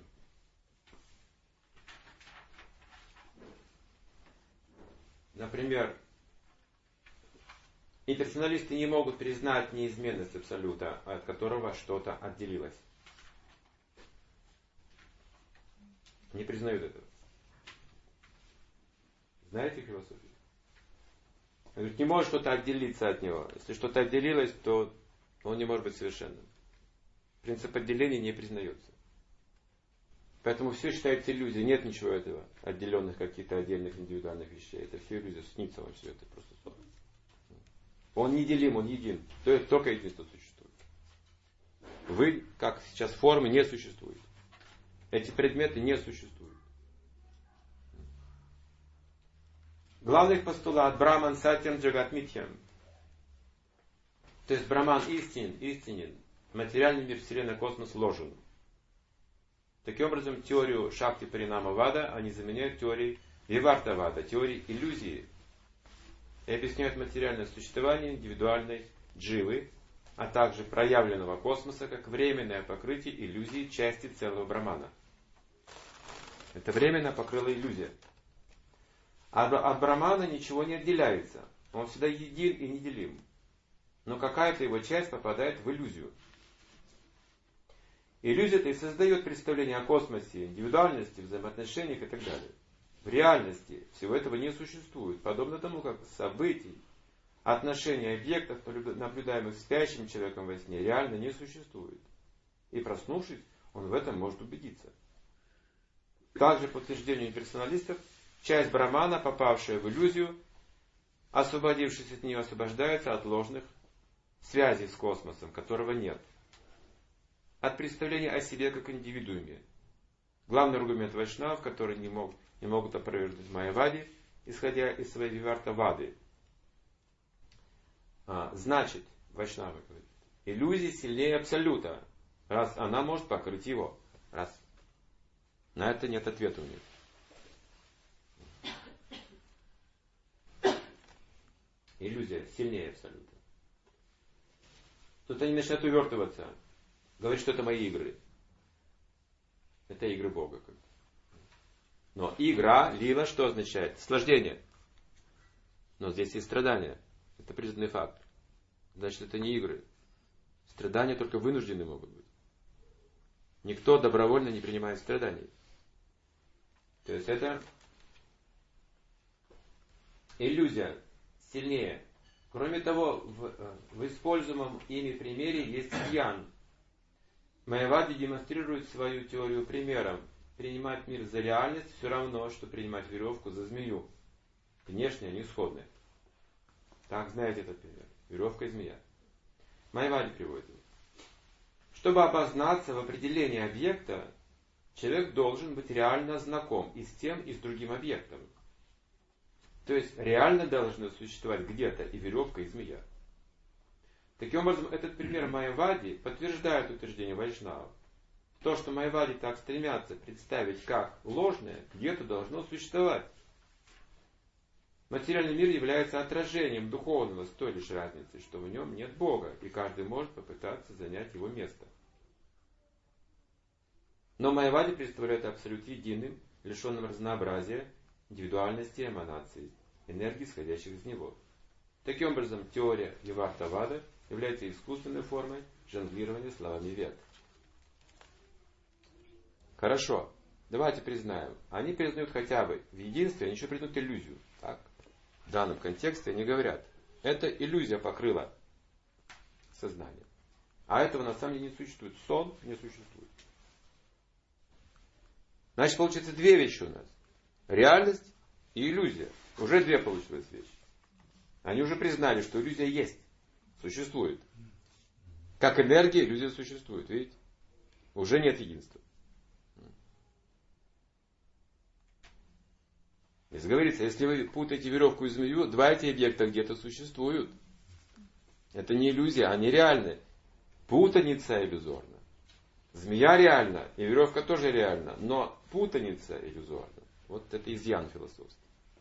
Например, имперсоналисты не могут признать неизменность абсолюта, от которого что-то отделилось. Не признают этого. Знаете философию? Он говорит, не может что-то отделиться от него. Если что-то отделилось, то он не может быть совершенным. Принцип отделения не признается. Поэтому все считается иллюзией. Нет ничего этого, отделенных каких-то отдельных индивидуальных вещей. Это все иллюзия, снится вам все это просто сон. Он неделим, он един. То есть только единство существует. Вы, как сейчас формы, не существуете. Эти предметы не существуют. Главный их постулат Браман Сатьям Джагат Митьям. То есть Браман истинен, истинен. Материальный мир, Вселенная, космос ложен. Таким образом, теорию Шакти Паринама Вада они заменяют теорией Виварта Вада, теорией иллюзии. И объясняют материальное существование индивидуальной дживы, а также проявленного космоса, как временное покрытие иллюзии части целого Брамана. Это временно покрыла иллюзия. От, от Брамана ничего не отделяется. Он всегда един и неделим. Но какая-то его часть попадает в иллюзию. Иллюзия-то и создает представление о космосе, индивидуальности, взаимоотношениях и так далее. В реальности всего этого не существует, подобно тому, как событий, отношений объектов, наблюдаемых спящим человеком во сне, реально не существует. И проснувшись, он в этом может убедиться. Также, по утверждению персоналистов, часть брамана, попавшая в иллюзию, освободившись от нее, освобождается от ложных связей с космосом, которого нет. От представления о себе как индивидууме. Главный аргумент вайшнавов, который не, мог, не могут опровергнуть майявади, исходя из своей виварта-вады. А, значит, вайшнавы говорят, иллюзия сильнее абсолюта, раз она может покрыть его. Раз. На это нет ответа у них. Иллюзия сильнее абсолюта. Тут они начинают увертываться. Говорят, что это мои игры. Это игры Бога. Но игра, лила, что означает? Наслаждение. Но здесь есть страдания. Это признанный факт. Значит, это не игры. Страдания только вынуждены могут быть. Никто добровольно не принимает страданий. То есть это иллюзия сильнее. Кроме того, в, в используемом ими примере есть ян. Майявади демонстрирует свою теорию примером. Принимать мир за реальность все равно, что принимать веревку за змею. Внешне они сходны. Так, знаете этот пример. Веревка и змея. Майявади приводит его. Чтобы обознаться в определении объекта, человек должен быть реально знаком и с тем, и с другим объектом. То есть реально должны существовать где-то и веревка, и змея. Таким образом, этот пример майявади подтверждает утверждение вайшнавов. То, что майявади так стремятся представить как ложное, где-то должно существовать. Материальный мир является отражением духовного с той лишь разницей, что в нем нет Бога, и каждый может попытаться занять его место. Но майявади представляет абсолют единым, лишенным разнообразия, индивидуальности и эманаций, энергии, исходящих из него. Таким образом, теория Виварта-вада является искусственной формой жонглирования словами вед. Хорошо, давайте признаем. Они признают хотя бы в единстве, они еще признают иллюзию. Так? В данном контексте они говорят, это иллюзия покрыла сознание. А этого на самом деле не существует. Сон не существует. Значит, получается две вещи у нас. Реальность и иллюзия. Уже две получилось вещи. Они уже признали, что иллюзия есть. Существует. Как энергия, иллюзия существует. Видите? Уже нет единства. Если говорится, если вы путаете веревку и змею, два эти объекта где-то существуют. Это не иллюзия, они реальны. Путаница иллюзорна. Змея реальна, и веревка тоже реальна, но путаница иллюзорна. Вот это изъян философский.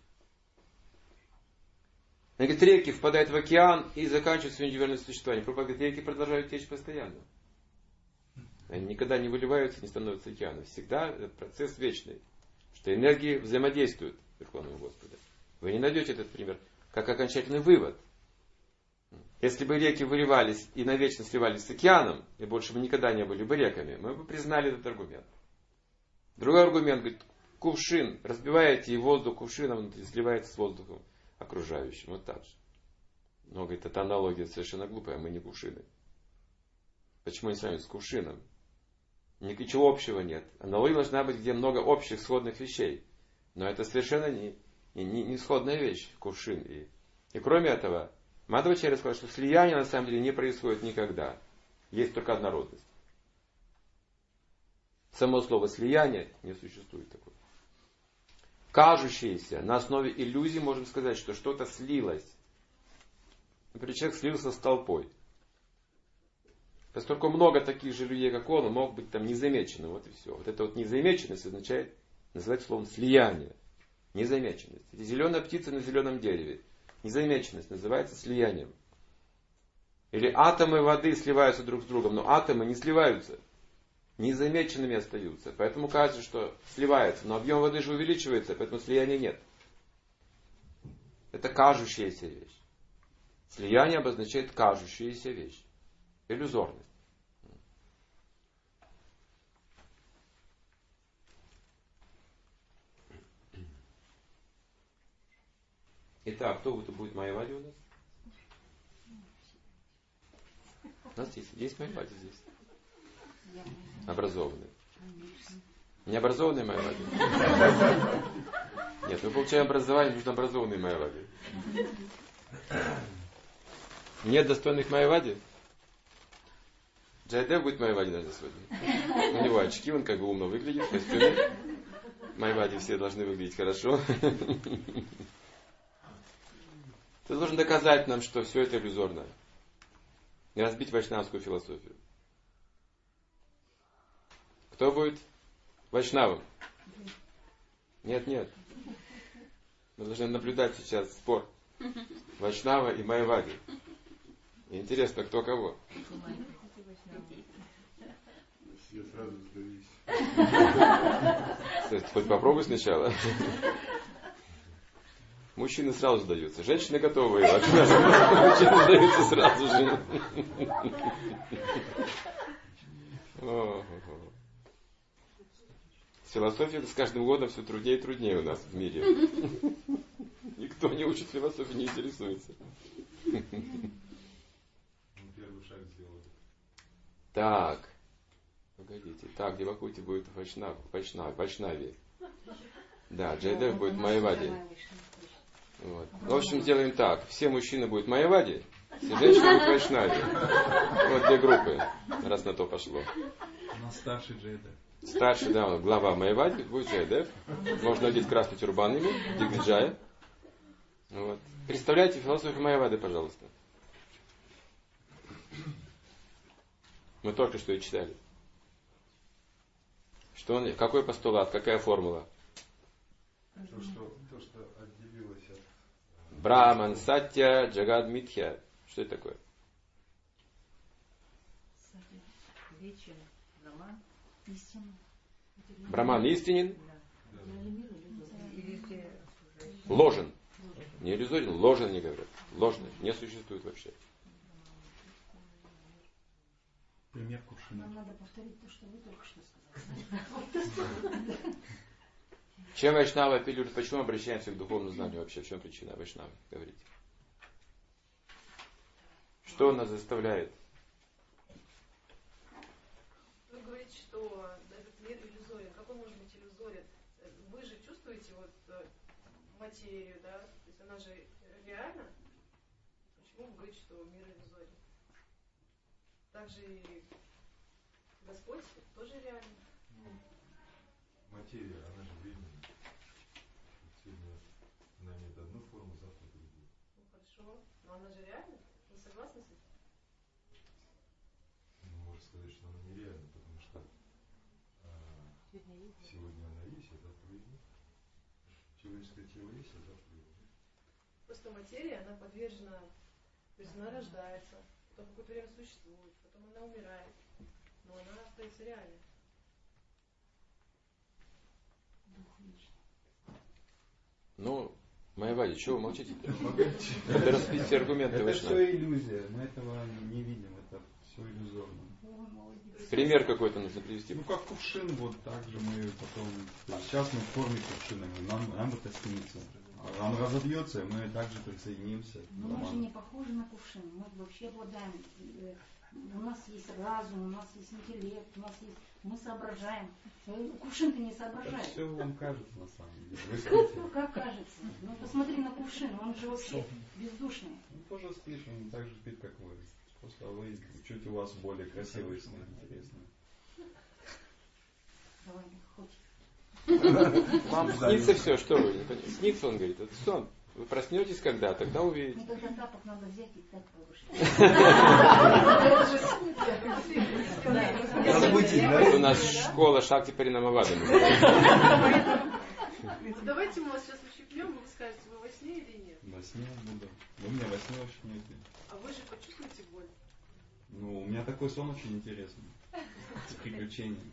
Говорит, реки впадают в океан и заканчивают свое индивидуальное существование. Прабхупада говорит, реки продолжают течь постоянно. Они никогда не выливаются, не становятся океаном. Всегда этот процесс вечный. Что энергии взаимодействуют с Верховным Господом. Вы не найдете этот пример как окончательный вывод. Если бы реки выливались и навечно сливались с океаном, и больше бы никогда не были бы реками, мы бы признали этот аргумент. Другой аргумент говорит, кувшин, разбиваете, и воздух кувшином внутри сливается с воздухом окружающим. Вот так же. Но, говорит, эта аналогия совершенно глупая, мы не кувшины. Почему не сравнивать с кувшином? Ничего общего нет. Аналогия должна быть, где много общих сходных вещей. Но это совершенно не, не, не сходная вещь, кувшин. И, и кроме этого, Мадхвачарья сказал, что слияние на самом деле не происходит никогда. Есть только однородность. Само слово слияние не существует такого. Кажущееся, на основе иллюзий можем сказать, что что-то слилось. Например, человек слился с толпой. Поскольку много таких же людей, как он, он мог быть там незамеченным. Вот и все. Вот эта вот незамеченность означает, называть словом слияние. Незамеченность. Это зеленая птица на зеленом дереве. Незамеченность называется слиянием. Или атомы воды сливаются друг с другом, но атомы не сливаются. Незамеченными остаются. Поэтому кажется, что сливается. Но объем воды же увеличивается, поэтому слияния нет. Это кажущаяся вещь. Слияние обозначает кажущаяся вещь. Иллюзорность. Итак, кто это будет майявади у нас? У нас есть, есть майавади здесь. Образованные. Необразованные майавади? Нет, мы получаем образование, нужно образованные майавади. Нет достойных майавади? Джайдев будет майавади, наверное, сегодня. У него очки, он как бы умно выглядит в костюме. Майавади все должны выглядеть хорошо. Ты должен доказать нам, что все это иллюзорно. И разбить вайшнавскую философию. Кто будет вайшнавом? Нет, нет. Мы должны наблюдать сейчас спор вайшнава и майавади. Интересно, кто кого. Я сразу сдаюсь. Хоть попробуй сначала. Мужчины сразу сдаются. Женщины готовы воевать. Мужчины сдаются сразу же. Философия с каждым годом все труднее и труднее у нас в мире. Никто не учит философию, не интересуется. Первый шаг сделали. Так. Погодите. Так, Девакути будет Вайшнав, Вайшнав, Вайшнави. Да, Джайдев будет майавади. Вот. В общем, сделаем так. Все мужчины будут майавади, все женщины будут вайшнави. Вот две группы, раз на то пошло. У нас старший Джайдев. Старший, да, глава майавади будет Джайдев. Можно надеть красный тюрбан ему, Дигвиджая. Вот. Представляете философию майавади, пожалуйста. Мы только что ее читали. Что он, какой постулат, какая формула? То, что, то, что отделилось от... Браман, Сатья, Джагад, Митхья. Что это такое? Вечен, Браман, истина. Браман истинен, Да. ложен. Не иллюзорен, ложен, не говорят. Ложный, не существует вообще. Пример кувшина. Нам надо повторить то, что вы только что сказали. Чем вайшнава апеллирует? Почему обращаемся к духовному знанию вообще? В чем причина вайшнавы? Говорите. Что нас заставляет? Вы говорите, что этот мир иллюзорен. Как он может быть иллюзорен? Вы же чувствуете вот материю, да? То есть она же реальна. Почему вы говорите, что мир иллюзорен? Также и Господь тоже реален. Материя, она же временная. Сегодня она имеет одну форму, завтра другую. Ну хорошо, но она же реальна. Вы согласны с этим? Ну, можно сказать, что она нереальна, потому что а, сегодня она есть, а завтра ее нет. Человеческое тело есть, а завтра его нет. Просто материя, она подвержена, то есть она рождается, потом какое-то время существует, потом она умирает, но она остается реальной. Ну, майавади, чего вы молчите? Это расписите аргументы Это вайшнавы. все иллюзия. Мы этого не видим. Это все иллюзорно. Пример какой-то нужно привести. Ну как кувшин, вот так же мы потом... То есть сейчас мы в форме кувшина, нам, нам это снится. А он разобьется, и мы также присоединимся. Но мы же не похожи на кувшин. Мы вообще обладаем... У нас есть разум, у нас есть интеллект, у нас есть... Мы соображаем. Кувшин-то не соображает. Все вам кажется на самом деле. Вы спите. Ну, как кажется. Ну, посмотри на кувшин, он же вообще бездушный. Он тоже спит, он так же спит, как вы. Просто вы чуть у вас более красивые сны, интересные. Давай, хочешь. Вам снится все, что вы? не понимаете? Снится, он говорит, это сон. Вы проснетесь когда, тогда увидите. Ну, тогда тапок надо взять и так повышать. Это у нас школа Шакти Паринамавады. Давайте мы вас сейчас ущипнем, вы скажете, вы во сне или нет? Во сне буду. Вы меня во сне очень нет. А вы же почувствуете боль? Ну, у меня такой сон очень интересный. С приключениями.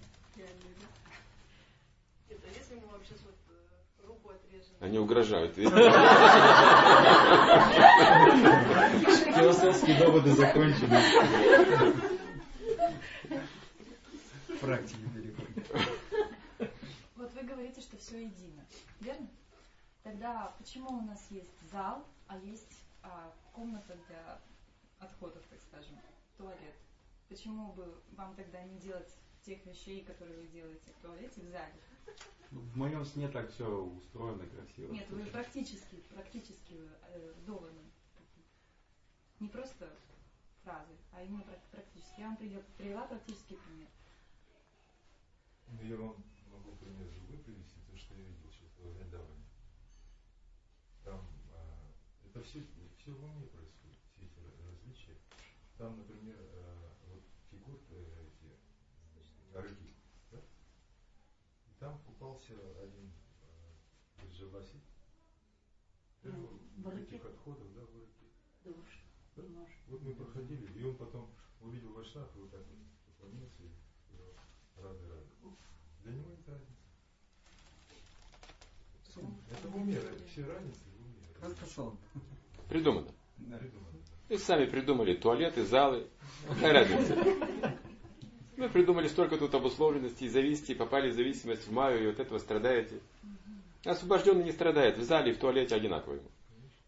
Это если мы вам сейчас вот э, руку отрежем. Они угрожают. Философские доводы закончены. Практики переходим. Вот вы говорите, что все едино, верно? Тогда почему у нас есть зал, а есть а, комната для отходов, так скажем, туалет? почему бы вам тогда не делать тех вещей, которые вы делаете в туалете, в зале? В моем сне так все устроено красиво. Нет, вы практически, практически э, доводы. Не просто фразы, а именно практически. Я вам привела практический пример. Ну, я вам могу пример другой привести, то, что я видел сейчас во Вриндаване. Там а, это все, все в уме происходит, все эти различия. Там, например, а, вот фигуры эти рыки, да? И там купался один Бриджаваси. Ну, в этих отходах, да, в рыке. Да? Вот мы проходили, и он потом увидел Вайшнав и вот так вот поклонился и сказал: рады, рады. Для него это разница. Это в уме, все разницы в уме. Хорошо. Придумано. Придумано. Вы сами придумали туалеты, залы. Какая разница? Мы придумали столько тут обусловленностей, зависимости, попали в зависимость в Майю, и от этого страдаете. Освобожденный не страдает, в зале и в туалете одинаково ему.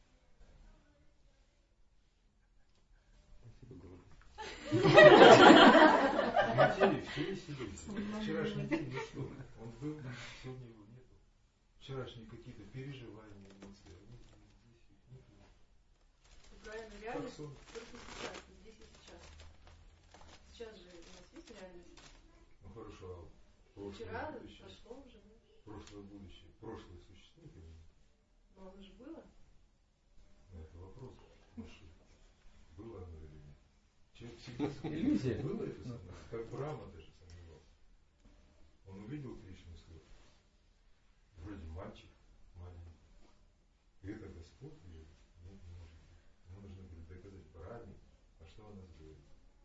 Материи все веселились. Вчерашний день, ну что, он был, сегодня его нету. Вчерашние какие-то переживания, эмоции, они здесь их нет. Правильно, реальность только сейчас, здесь и сейчас. Сейчас же у нас есть реальность. Ну хорошо, а прошлое, вчера будущее, прошло уже, да? прошлое, будущее, прошлое существует или нет? Но оно же было. Ну это вопрос. Было оно или нет? Человек всегда иллюзия. Было это самое? Как Брахма даже сомневался. Он увидел Кришну и сказал: вроде мальчик маленький. И это Господь? Или нет, не может быть. Ему нужно будет доказать Брахме, а что она сделает.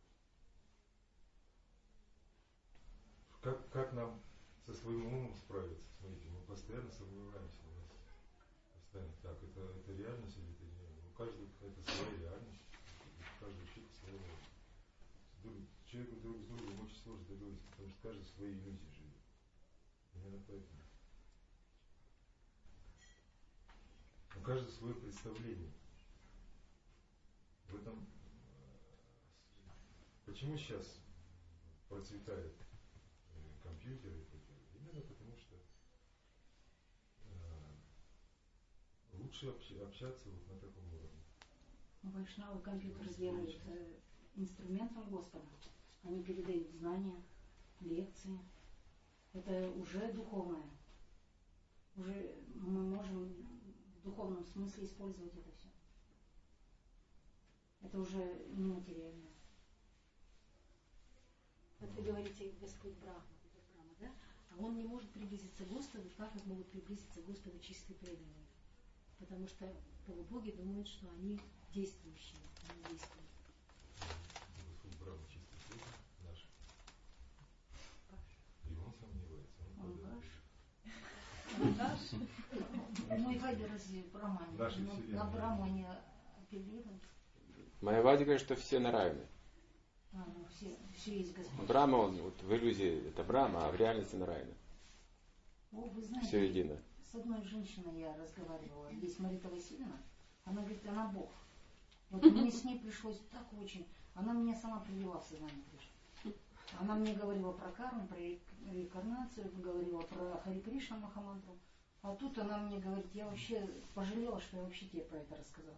Как, как нам со своим умом справиться? Смотрите, мы постоянно сомневаемся в нас. Постоянно. Так, это, это реальность или это не реальность? У каждого какая-то своя реальность. У каждого человека своя реальность. Человеку друг с другом очень сложно договориться, потому что каждый свои иллюзии живет. Именно поэтому. У каждого свое представление. В этом почему сейчас процветают компьютеры? Именно потому что э, лучше общаться вот на таком уровне. Вайшнавы компьютер делают э, инструментом Господа. Они передают знания, лекции. Это уже духовное. Уже мы можем в духовном смысле использовать это все. Это уже нематериальное. Вот вы говорите, Господь Брахма, Брахма, да? А он не может приблизиться к Господу так, как могут приблизиться к Господу чистые преданные. Потому что полубоги думают, что они действующие, они действуют. Господь Брахма чистый преданный наш. И он сомневается. Он, он ваш. Мой Вади разве Брахма? На Брахму не апеллируют. Майявади говорит, что все наравне. А, ну, все, все есть Господь. Брахма, он вот в иллюзии это Брахма, а в реальности наравне. О, вы знаете, все едино. С одной женщиной я разговаривала, есть Марита Васильевна, она говорит, она Бог. Вот мне с ней пришлось так очень, она меня сама привела в сознание Кришны. Она мне говорила про карму, про реинкарнацию, говорила про Хари Кришна Махамантру. А тут она мне говорит, я вообще пожалела, что я вообще тебе про это рассказала.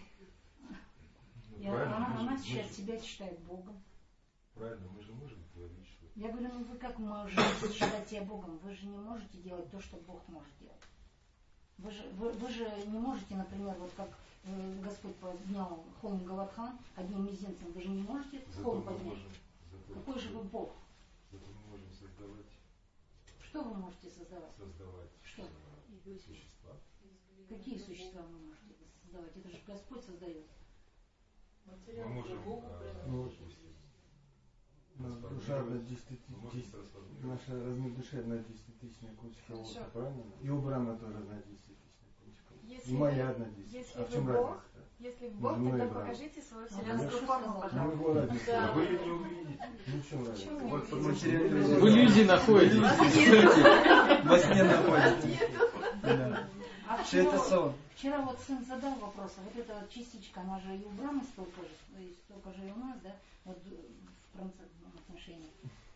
Ну, она мы она же, сейчас мы себя считает Богом. Правильно, мы же можем говорить, что... Я говорю, ну вы как можете считать себя Богом? Вы же не можете делать то, что Бог может делать. Вы же, вы, вы же не можете, например, вот как э, Господь поднял холм Галатхан одним мизинцем, вы же не можете Зато холм мы поднять. можем, зато, Какой же вы Бог? Зато мы можем создавать... Что вы можете создавать? Создавать что? Э, существа. Какие существа вы можете создавать? Это же Господь создает. Мы можем, э, Ну, допустим, душа одна наша размер души одна десятитысячная кучка волоса, правильно? И у Брахмы тоже одна десятитысячная кучка. И моя одна десятитысячная. А в чем разница? Если в Бог, тогда покажите свою вселенскую форму, пожалуйста. Ну, разница. Вы ее не увидите. Ну, в чем разница? Вот под материальным. В иллюзии находитесь. Во сне находитесь. А Что это сон? Вчера вот сын задал вопрос, а вот эта вот частичка, она же и у Брахмы столько же, столько же и у нас, да? Вот в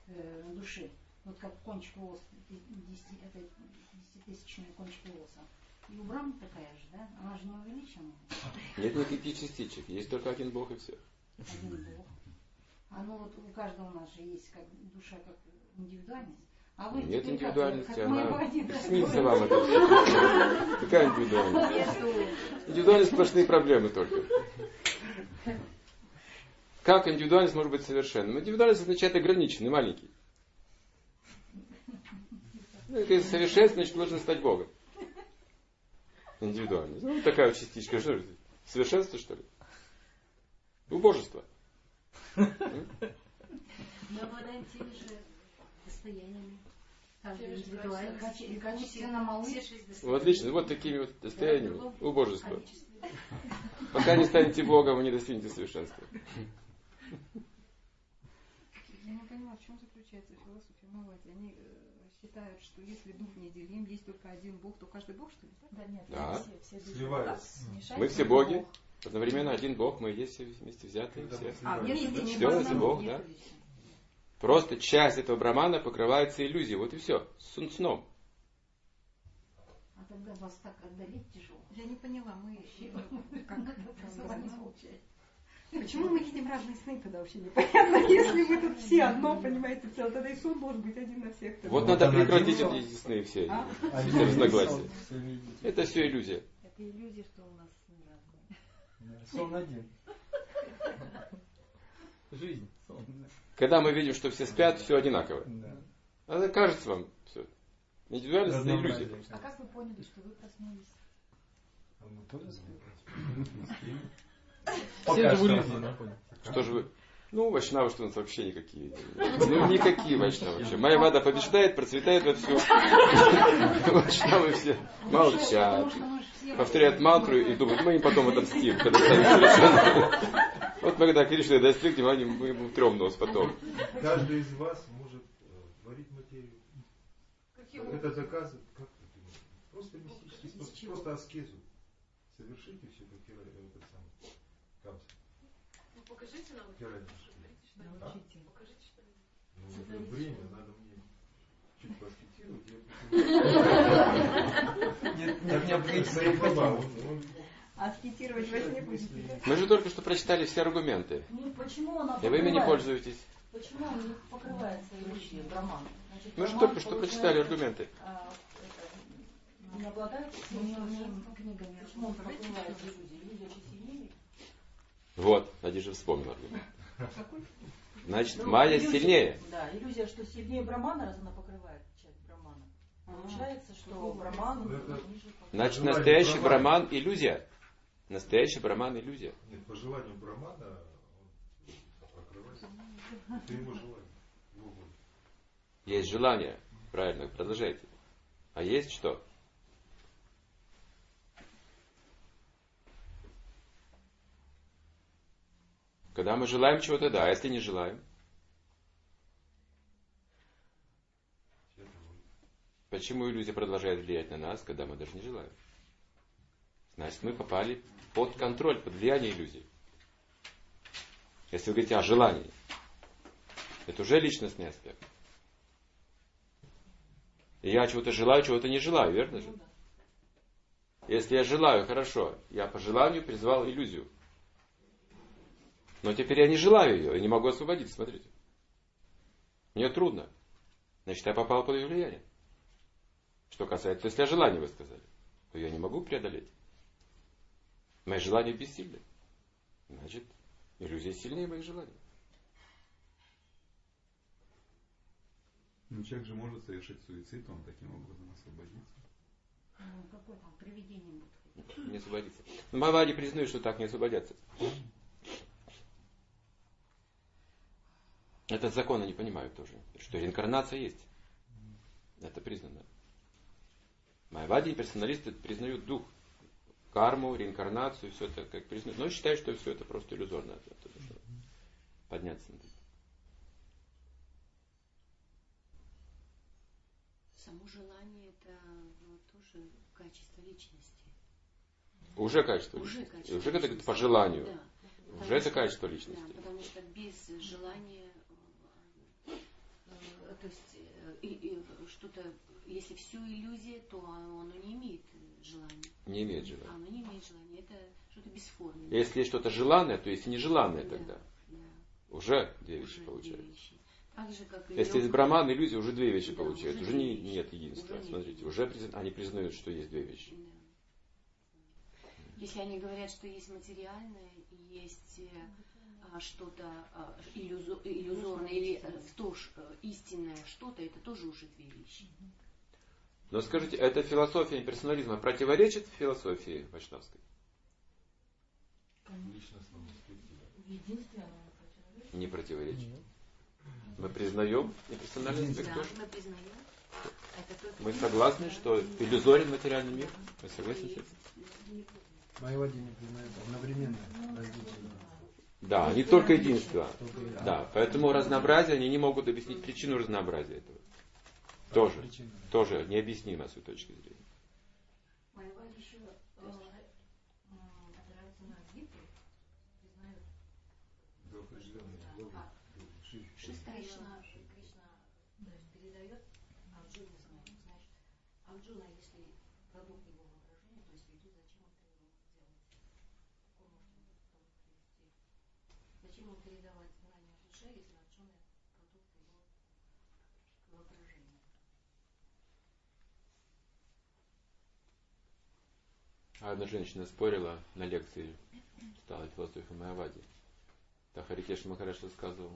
э, души. Вот как кончик волоса, десятитысячный кончик волоса. И у Брахмы такая же, да? Она же не увеличена. Нет никаких частичек, есть только один Бог и все. Один Бог. А ну вот у каждого у нас же есть как душа, как индивидуальность. А вы нет теперь индивидуальности, как, она как снится вам это. Какая индивидуальность? Индивидуальность сплошные проблемы только. Как индивидуальность может быть совершенным? Индивидуальность означает ограниченный, маленький. Ну, если совершенство, значит, должен стать Богом. Индивидуальность. Ну, такая вот частичка. Что же? Совершенство, что ли? Убожество. Мы обладаем теми же состояниями. Вот отлично. Вот такими вот состояниями. Убожество. Пока не станете Богом, вы не достигнете совершенства. Я не понимаю, в чем заключается философия Майавади. Они считают, что если дух неделим, есть только один Бог, то каждый Бог, что ли? Да, нет, да. Все, все мы все боги. Одновременно один Бог, мы есть все вместе взятые. Все, а, если все это Бог, да. Просто часть этого брамана покрывается иллюзией. Вот и все. С сном. А тогда вас так отдалить тяжело. Я не поняла, мы как почему мы видим разные сны, тогда вообще непонятно. Если мы тут все одно, понимаете, целое, тогда и сон должен быть один на всех. Вот надо прекратить эти сны все. Все разногласия. Это все иллюзия. Это иллюзия, что у нас сны разные. Сон один. Жизнь, сон. Когда мы видим, что все спят, все одинаково. А это кажется вам все. Индивидуальность это иллюзия. А как вы поняли, что вы проснулись? А мы тоже спим. Пока что. Что же вы? Ну, вайшнавы, что у нас вообще никакие. Ну, никакие вайшнавы вообще. Майявада побеждает, процветает вовсю. Вайшнавы все молчат, повторяют мантру и думают, мы им потом отомстим, когда станем совершенными. Вот мы когда Кришны достигнем, они мы ему трем нос потом. Каждый из вас может творить материю. Это доказывает, как просто мистический способ, просто аскезу. Совершите все, как я этот самый Камса. Ну покажите нам. А? Покажите что-нибудь. Ну, это время, надо мне чуть пооскетировать. Нет, нет необходимости. Аскетировать во сне будете. Мы же только что прочитали все аргументы. Ну, почему она и вы ими не пользуетесь. Почему он не покрывается иллюзией Брамана? Значит, мы же только что прочитали аргументы. А, это, не обладает сильным книгами. Почему он покрывается иллюзией? Иллюзия очень сильнее. Вот, Надя же вспомнила аргумент. Какой? Значит, ну, Майя иллюзия, сильнее. Да, иллюзия, что сильнее Брамана, раз она покрывает часть Брамана. Получается, что Браман ниже. Значит, настоящий Браман иллюзия. Настоящий Браман иллюзия. Нет, по желанию Брамана он покрывается. Это его желание. Его воля. Есть желание. Правильно, продолжайте. А есть что? Когда мы желаем чего-то, да. А если не желаем? Почему иллюзия продолжает влиять на нас, когда мы даже не желаем? Значит, мы попали под контроль, под влияние иллюзии. Если вы говорите о желании, это уже личностный аспект. И я чего-то желаю, чего-то не желаю, верно же? Если я желаю, хорошо, я по желанию призвал иллюзию. Но теперь я не желаю ее, я не могу освободиться, смотрите. Мне трудно. Значит, я попал под ее влияние. Что касается, если о желании вы сказали, то я не могу преодолеть. Мои желания бессильны. Значит, иллюзия сильнее моих желаний. Ну, человек же может совершить суицид, он таким образом освободится. Ну, какое там привидение будет? Не освободиться. Но Майавади признают, что так не освободятся. Этот закон они понимают тоже, что реинкарнация есть. Это признано. Майавади и персоналисты признают дух, карму, реинкарнацию, все это как признают. Но считают, что все это просто иллюзорно. Это нужно подняться над этим. Само желание это ну, тоже качество личности. Уже качество Уже личности. качество Уже это личности. по желанию. Да. Уже это качество личности. Да, потому что без желания э, то есть э, и, и, что-то, если все иллюзия, то оно, оно не имеет желания. Не имеет желания. Оно не имеет желания, это что-то бесформенное. Если есть что-то желанное, то есть и нежеланное да, тогда. Да. Уже две вещи уже получаются. Две вещи. Так же, как и Если легкое... есть браман, иллюзия, уже две вещи да, получаются. Уже, уже не, вещи. нет единства. Уже Смотрите, нет. уже призна... они признают, что есть две вещи. Да. Если они говорят, что есть материальное и есть а, что-то а, иллюзо, иллюзорное или а, то, а, истинное что-то, это тоже уже две вещи. Но скажите, эта философия имперсонализма противоречит философии вайшнавской? Не противоречит. Мы признаем имперсонализм? Да, мы признаем. Это мы согласны, что иллюзорен материальный мир? Вы согласны с этим? Майавади не признают одновременно различия. Да, не только единство. Да, поэтому разнообразие, они не могут объяснить причину разнообразия этого. Тоже, тоже необъяснимо с их точки зрения. Майавади еще опираются на Гиту, признают. Кришна, Кришна передает Арджуне знание. Значит, Арджуна, если продукт его воображения, то есть веду, зачем он это делать? Какой можно продукт привести? Зачем ему передавать знания о душе, если Арджуна продукт его воображения? А одна женщина спорила на лекции, стала философией Майавади. Да, Харикеш Махарадж рассказывал.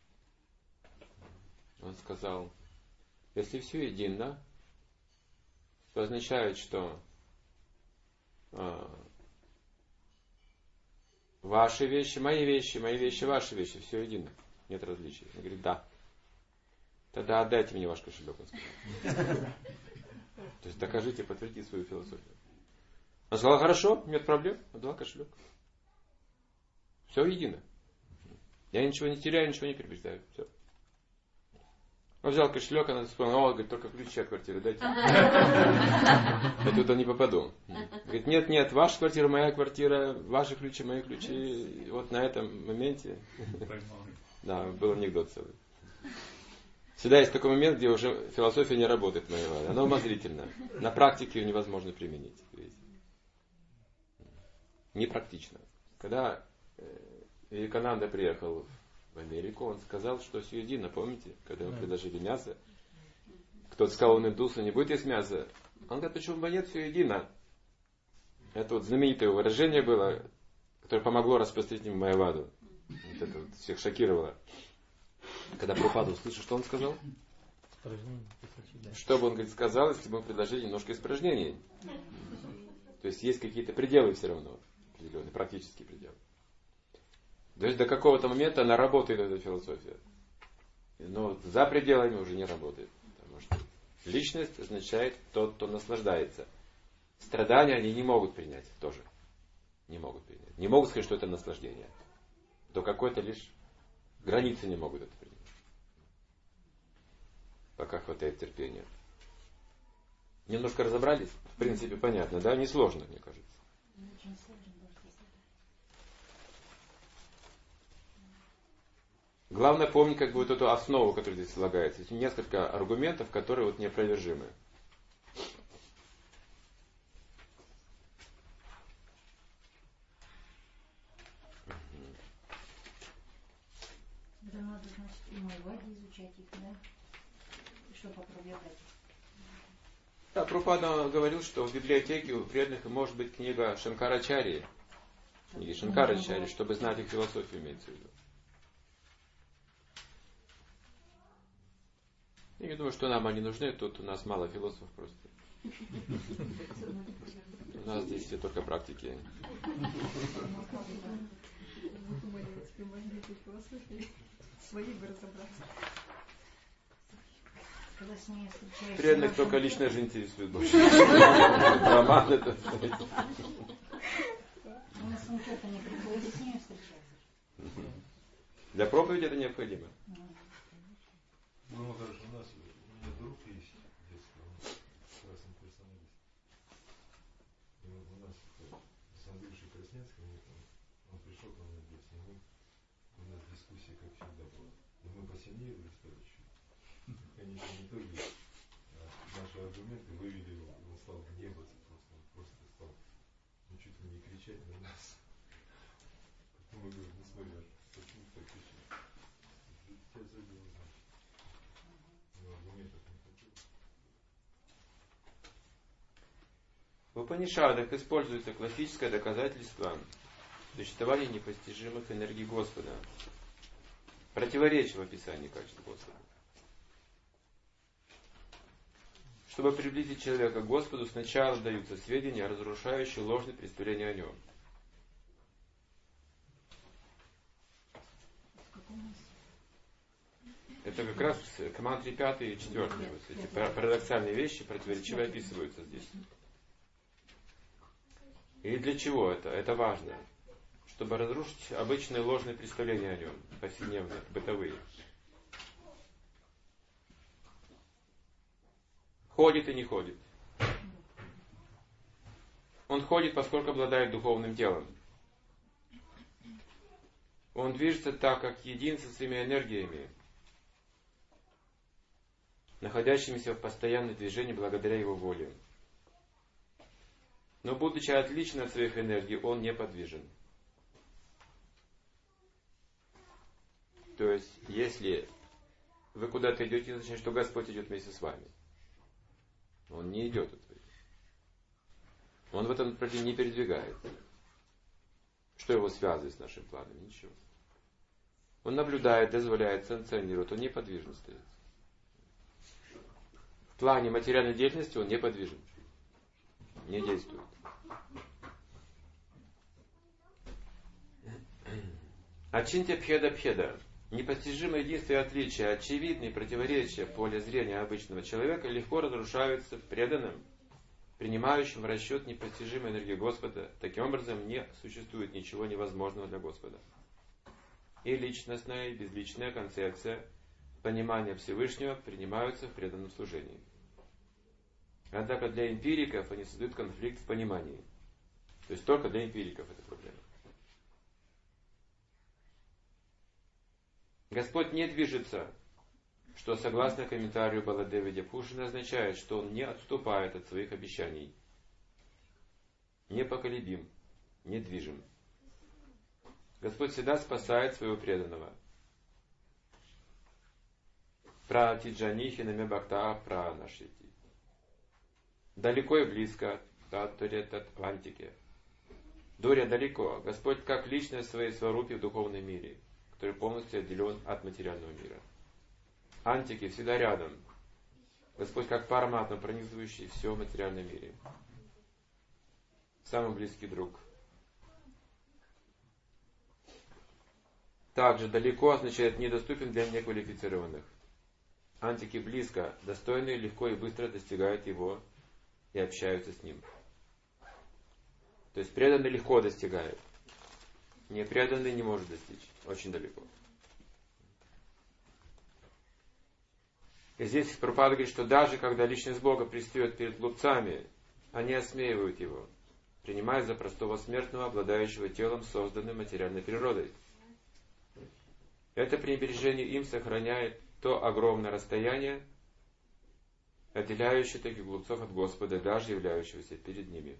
Он сказал, если все едино, то означает, что э, ваши вещи, мои вещи, мои вещи, ваши вещи, все едино. Нет различий. Он говорит, да. Тогда отдайте мне ваш кошелек, он сказал. То есть докажите, подтвердите свою философию. Он сказал, хорошо, нет проблем, отдал кошелек. Все едино. Я ничего не теряю, ничего не приобретаю. Все. Он взял кошелек, она вспомнила, о, говорит, только ключи от квартиры дайте. Я туда не попаду. Говорит, нет, нет, ваша квартира, моя квартира, ваши ключи, мои ключи. И вот на этом моменте, да, был анекдот целый. Всегда есть такой момент, где уже философия не работает моя. Она умозрительна. На практике ее невозможно применить. Непрактично. Когда Вивекананда приехал в Америку, он сказал, что все едино, помните? Когда ему предложили мясо. Кто-то сказал, он индус, не будет есть мяса. Он говорит, почему бы нет, все едино. Это вот знаменитое выражение было, которое помогло распространить Майяваду. Вот это вот всех шокировало. Когда Прабхупада услышал, что он сказал? Что бы он, говорит, сказал, если бы ему предложили немножко испражнений? То есть есть какие-то пределы все равно, определенные, практические пределы. То есть до какого-то момента она работает, эта философия. Но за пределами уже не работает. Потому что личность означает тот, кто наслаждается. Страдания они не могут принять тоже. Не могут принять. Не могут сказать, что это наслаждение. До какой-то лишь границы не могут это принять. Пока хватает терпения. Немножко разобрались? В принципе, понятно, да? Несложно, мне кажется. Главное помнить как бы вот эту основу, которая здесь слагается. Есть несколько аргументов, которые вот неопровержимы. Это надо, значит, и Майавади изучать их, да? Чтобы опровергать. Да, Прабхупада говорил, что в библиотеке у преданных может быть книга Шанкарачарьи, книги Шанкарачарьи, чтобы знать их философию, имеется в виду. Я не думаю, что нам они нужны, тут у нас мало философов просто. У нас здесь все только практики. Свои бы разобраться. Преданных только личная жизнь интересует больше. Роман это. У нас это не приходится с ними встречаться. Для проповеди это необходимо. Ну, даже у нас, у меня друг есть детский, он как раз имперсоналист. И у нас, с Андрюшей Красненским, он пришел к нам на детстве, мы, у нас дискуссия, как всегда, была. И мы посильнее были стали чуть. в конечном итоге наши аргументы вывели его, он стал гневаться просто, он просто стал ну, чуть ли не кричать на нас. Потом мы говорим, ну смотри, почему ты так кричишь? Тебя забило, значит. Но аргументов не хотел. В Упанишадах используется классическое доказательство существования непостижимых энергий Господа. Противоречие в описании качеств Господа. Чтобы приблизить человека к Господу, сначала даются сведения, разрушающие ложные представления о нем. Это как раз комментарий пятый и четвертый. Вот эти парадоксальные вещи противоречиво описываются здесь. И для чего это? Это важно. Чтобы разрушить обычные ложные представления о нем, повседневные, бытовые. Ходит и не ходит. Он ходит, поскольку обладает духовным телом. Он движется так, как един со своими энергиями, находящимися в постоянном движении благодаря его воле. Но, будучи отличен от своих энергий, он неподвижен. То есть, если вы куда-то идете, это значит, что Господь идет вместе с вами. Он не идет от вас. Он в этом направлении не передвигается. Что его связывает с нашим планом? Ничего. Он наблюдает, дозволяет, санкционирует. Он неподвижно стоит. В плане материальной деятельности он неподвижен. Не действует. Ачинтя пхеда пхеда. Непостижимое единство и отличие, очевидные противоречия в поле зрения обычного человека легко разрушаются преданным, принимающим в расчет непостижимой энергии Господа. Таким образом, не существует ничего невозможного для Господа. И личностная, и безличная концепция понимания Всевышнего принимаются в преданном служении. Однако для эмпириков они создают конфликт в понимании. То есть только для эмпириков это проблема. Господь не движется, что согласно комментарию Баладеви Дипушина означает, что Он не отступает от своих обещаний. Непоколебим, недвижим. Господь всегда спасает своего преданного. Пратиджанихи наме бхакта пранашити. Далеко и близко, в антике. Доря далеко. Господь как личность своей сварупи в духовном мире, который полностью отделен от материального мира. Антики всегда рядом. Господь как параматма, пронизывающий все в материальном мире. Самый близкий друг. Также далеко означает недоступен для неквалифицированных. Антики близко, достойные легко и быстро достигают его и общаются с ним. То есть преданный легко достигает. Непреданный не может достичь. Очень далеко. И здесь Прабхупада говорит, что даже когда личность Бога предстает перед глупцами, они осмеивают его, принимая за простого смертного, обладающего телом, созданным материальной природой. Это пренебрежение им сохраняет то огромное расстояние, отделяющее таких глупцов от Господа, даже являющегося перед ними.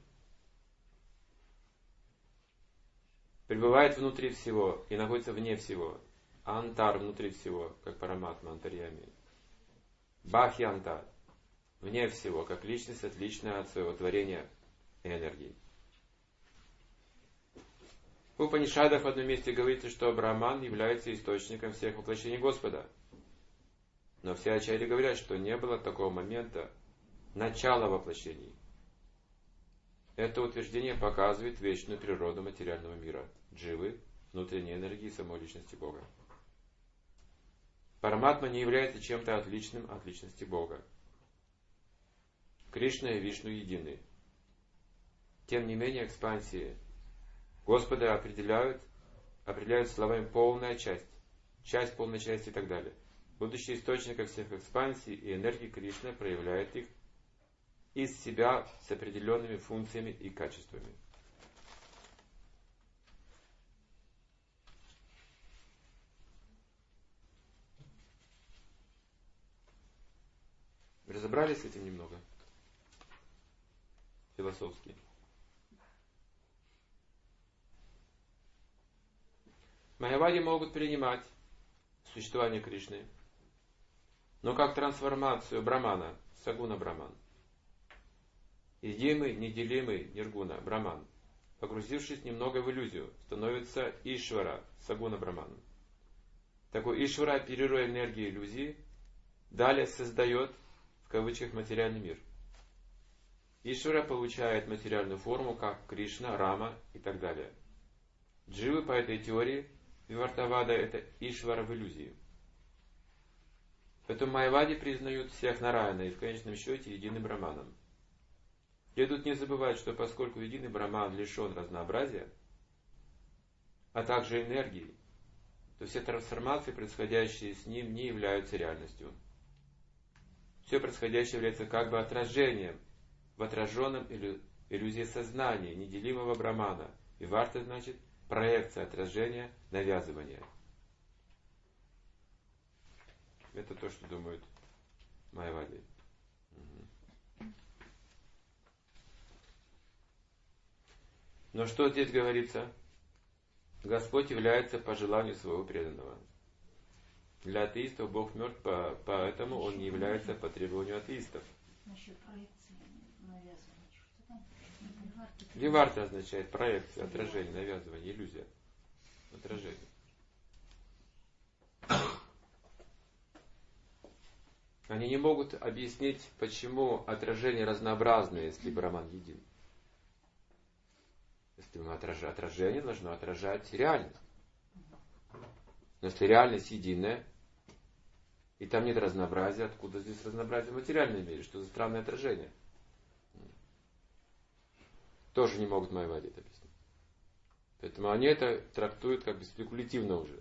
Пребывает внутри всего и находится вне всего. Антар внутри всего, как Параматма Антарьями. Бахьянтар вне всего, как личность, отличная от своего творения и энергии. В Упанишадах в одном месте говорится, что Брахман является источником всех воплощений Господа. Но все ачарьи говорят, что не было такого момента начала воплощений. Это утверждение показывает вечную природу материального мира, дживы, внутренней энергии самой личности Бога. Параматма не является чем-то отличным от личности Бога. Кришна и Вишну едины. Тем не менее, экспансии Господа определяют, определяют словами полная часть, часть полной части и так далее. Будучи источником всех экспансий и энергии, Кришна проявляет их из себя с определенными функциями и качествами. Разобрались с этим немного? Философски. Майявади могут принимать существование Кришны, но как трансформацию Брамана, Сагуна Браман. Едимый, неделимый Ниргуна, Браман, погрузившись немного в иллюзию, становится Ишвара, Сагуна Браман. Такой Ишвара, оперируя энергией иллюзии, далее создает, в кавычках, материальный мир. Ишвара получает материальную форму, как Кришна, Рама и так далее. Дживы по этой теории Вивартавада — это Ишвара в иллюзии. Поэтому майявади признают всех Нараяна и в конечном счете единым Браманом. Следует не забывать, что поскольку единый Браман лишен разнообразия, а также энергии, то все трансформации, происходящие с ним, не являются реальностью. Все происходящее является как бы отражением в отраженном иллюзии сознания, неделимого Брамана. Виварта значит проекция, отражение, навязывание. Это то, что думают майявади. Угу. Но что здесь говорится? Господь является по желанию своего преданного. Для атеистов Бог мертв, поэтому Он не является по требованию атеистов. Насчет проекции, навязывания, что там? Виварта означает проекция, отражение, навязывание, иллюзия. Отражение. Они не могут объяснить, почему отражение разнообразное, если Браман един. Если отражение должно отражать реальность. Но если реальность единая, и там нет разнообразия, откуда здесь разнообразие в материальном мире? Что за странное отражение? Тоже не могут майявади это объяснить. Поэтому они это трактуют как бы спекулятивно уже.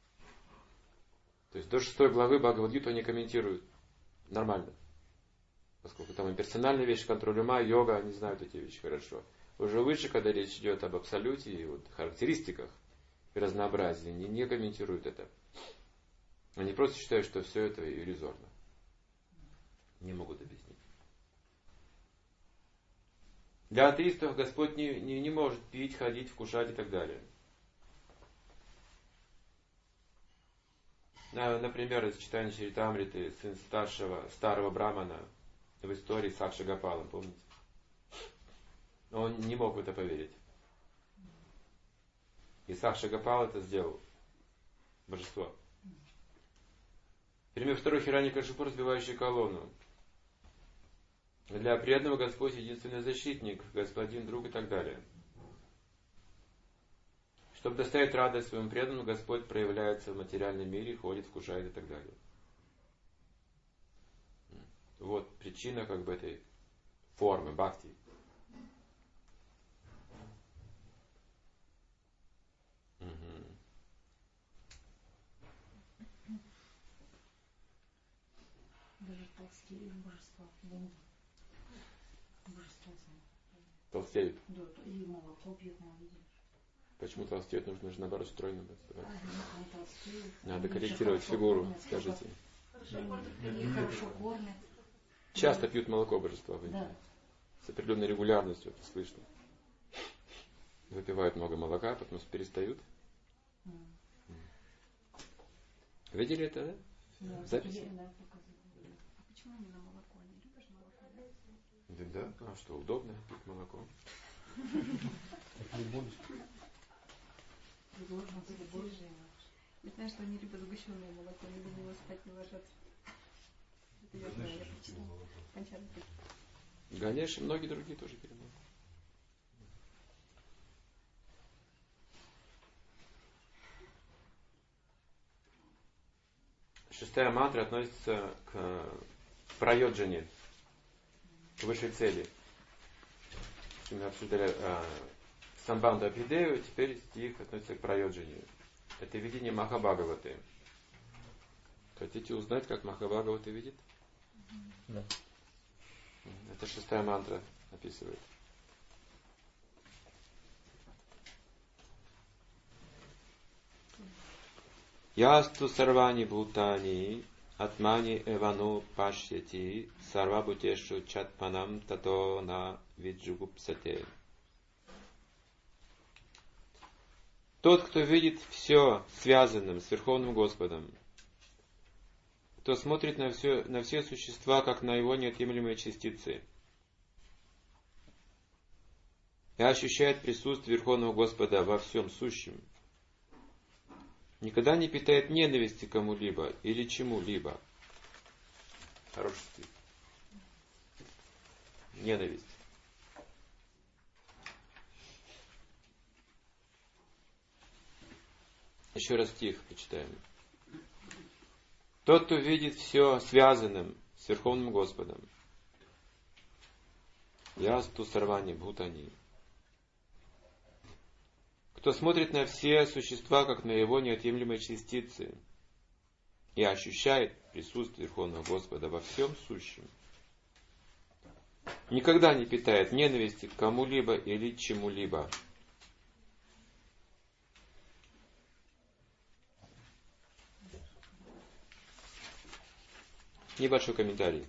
То есть до шестой главы Бхагавад-гиту они комментируют нормально. Поскольку там и персональные вещи, контроль ума, йога, они знают эти вещи хорошо. Уже выше, когда речь идет об абсолюте и вот характеристиках и разнообразии, они не комментируют это. Они просто считают, что все это иллюзорно. Не могут объяснить. Для атеистов Господь не, не, не может пить, ходить, вкушать и так далее. Например, из читания Чаритамриты сын старшего, старого брамана в истории с Акши Гопалом, помните? Он не мог в это поверить. И Сакши Гопал это сделал. Божество. Пример второй Хираньякашипу, разбивающий колонну. Для преданного Господь единственный защитник, господин, друг и так далее. Чтобы доставить радость своему преданному, Господь проявляется в материальном мире, ходит, вкушает и так далее. Вот причина как бы этой формы бхакти. Угу. Даже толстеют божества. Божества сами. Толстеют? Да, и молоко пьют, надо видеть. Почему толстеют? Нужно же наоборот стройно быть. А, нет, толстеют. Надо корректировать фигуру, кормят, скажите. И хорошо кормят. Часто пьют молоко божества в Индии. Да. С определенной регулярностью, это слышно. Выпивают много молока, потом перестают. Mm. Видели это, да? Да, в записи? Да, А почему именно молоко? Не любишь молоко? Да, да. А что, удобно пить молоко? Я знаю, что они любят сгущенное молоко, они без него спать не ложатся. Это я знаю, я прочитала. Панчармриту. Ганеш и многие другие тоже пили молоко. Шестая мантра относится к прайоджане, к высшей цели. Мы обсуждали а, Самбанда Абхидею, теперь стих относится к прайоджане. Это видение Махабхагаваты. Хотите узнать, как Махабхагавата видит? Да. Это шестая мантра описывает. Ясту сарвани бхутани атмани эвану пашьяти сарвабутешу чатпанам тато на виджугупсате. Тот, кто видит все связанным с Верховным Господом, кто смотрит на все, на все существа, как на его неотъемлемые частицы, и ощущает присутствие Верховного Господа во всем сущем, никогда не питает ненависти к кому-либо или чему-либо. Хороший стих. Ненависть. Еще раз стих почитаем. Тот, кто видит все связанным с Верховным Господом, ясту сарвани бхутани, кто смотрит на все существа, как на его неотъемлемые частицы, и ощущает присутствие Верховного Господа во всем сущем, никогда не питает ненависти к кому-либо или чему-либо. Небольшой комментарий.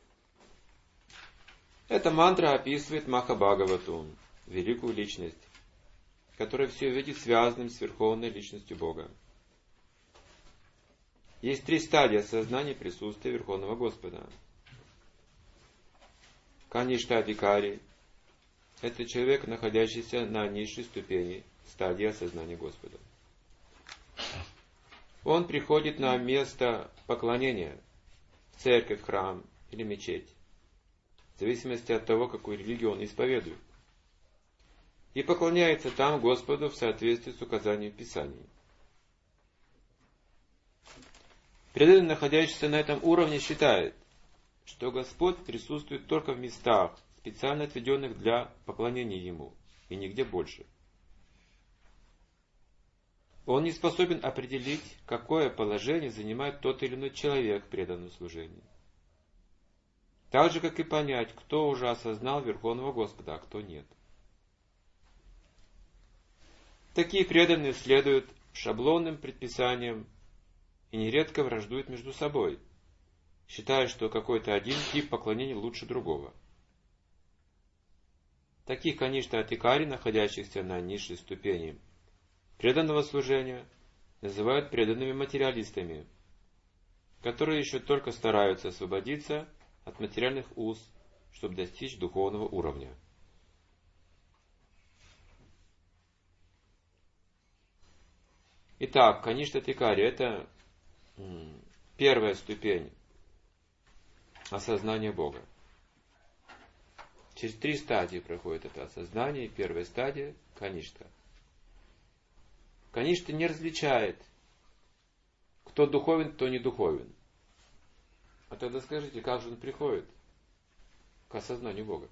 Эта мантра описывает Махабхагавату, великую личность, которая все видит связанным с Верховной Личностью Бога. Есть три стадии сознания присутствия Верховного Господа. Каништадикари – это человек, находящийся на низшей ступени стадии осознания Господа. Он приходит на место поклонения, в церковь, храм или мечеть, в зависимости от того, какую религию он исповедует, и поклоняется там Господу в соответствии с указанием Писаний. Преданный, находящийся на этом уровне, считает, что Господь присутствует только в местах, специально отведенных для поклонения Ему, и нигде больше. Он не способен определить, какое положение занимает тот или иной человек в преданном служении. Так же, как и понять, кто уже осознал Верховного Господа, а кто нет. Такие преданные следуют шаблонным предписаниям и нередко враждуют между собой, считая, что какой-то один тип поклонения лучше другого. Таких, конечно, атикари, находящихся на низшей ступени преданного служения, называют преданными материалистами, которые еще только стараются освободиться от материальных уз, чтобы достичь духовного уровня. Итак, Каништа Тикари – это первая ступень осознания Бога. Через три стадии проходит это осознание, и первая стадия – Каништа. Каништа не различает, кто духовен, кто не духовен. А тогда скажите, как же он приходит к осознанию Бога?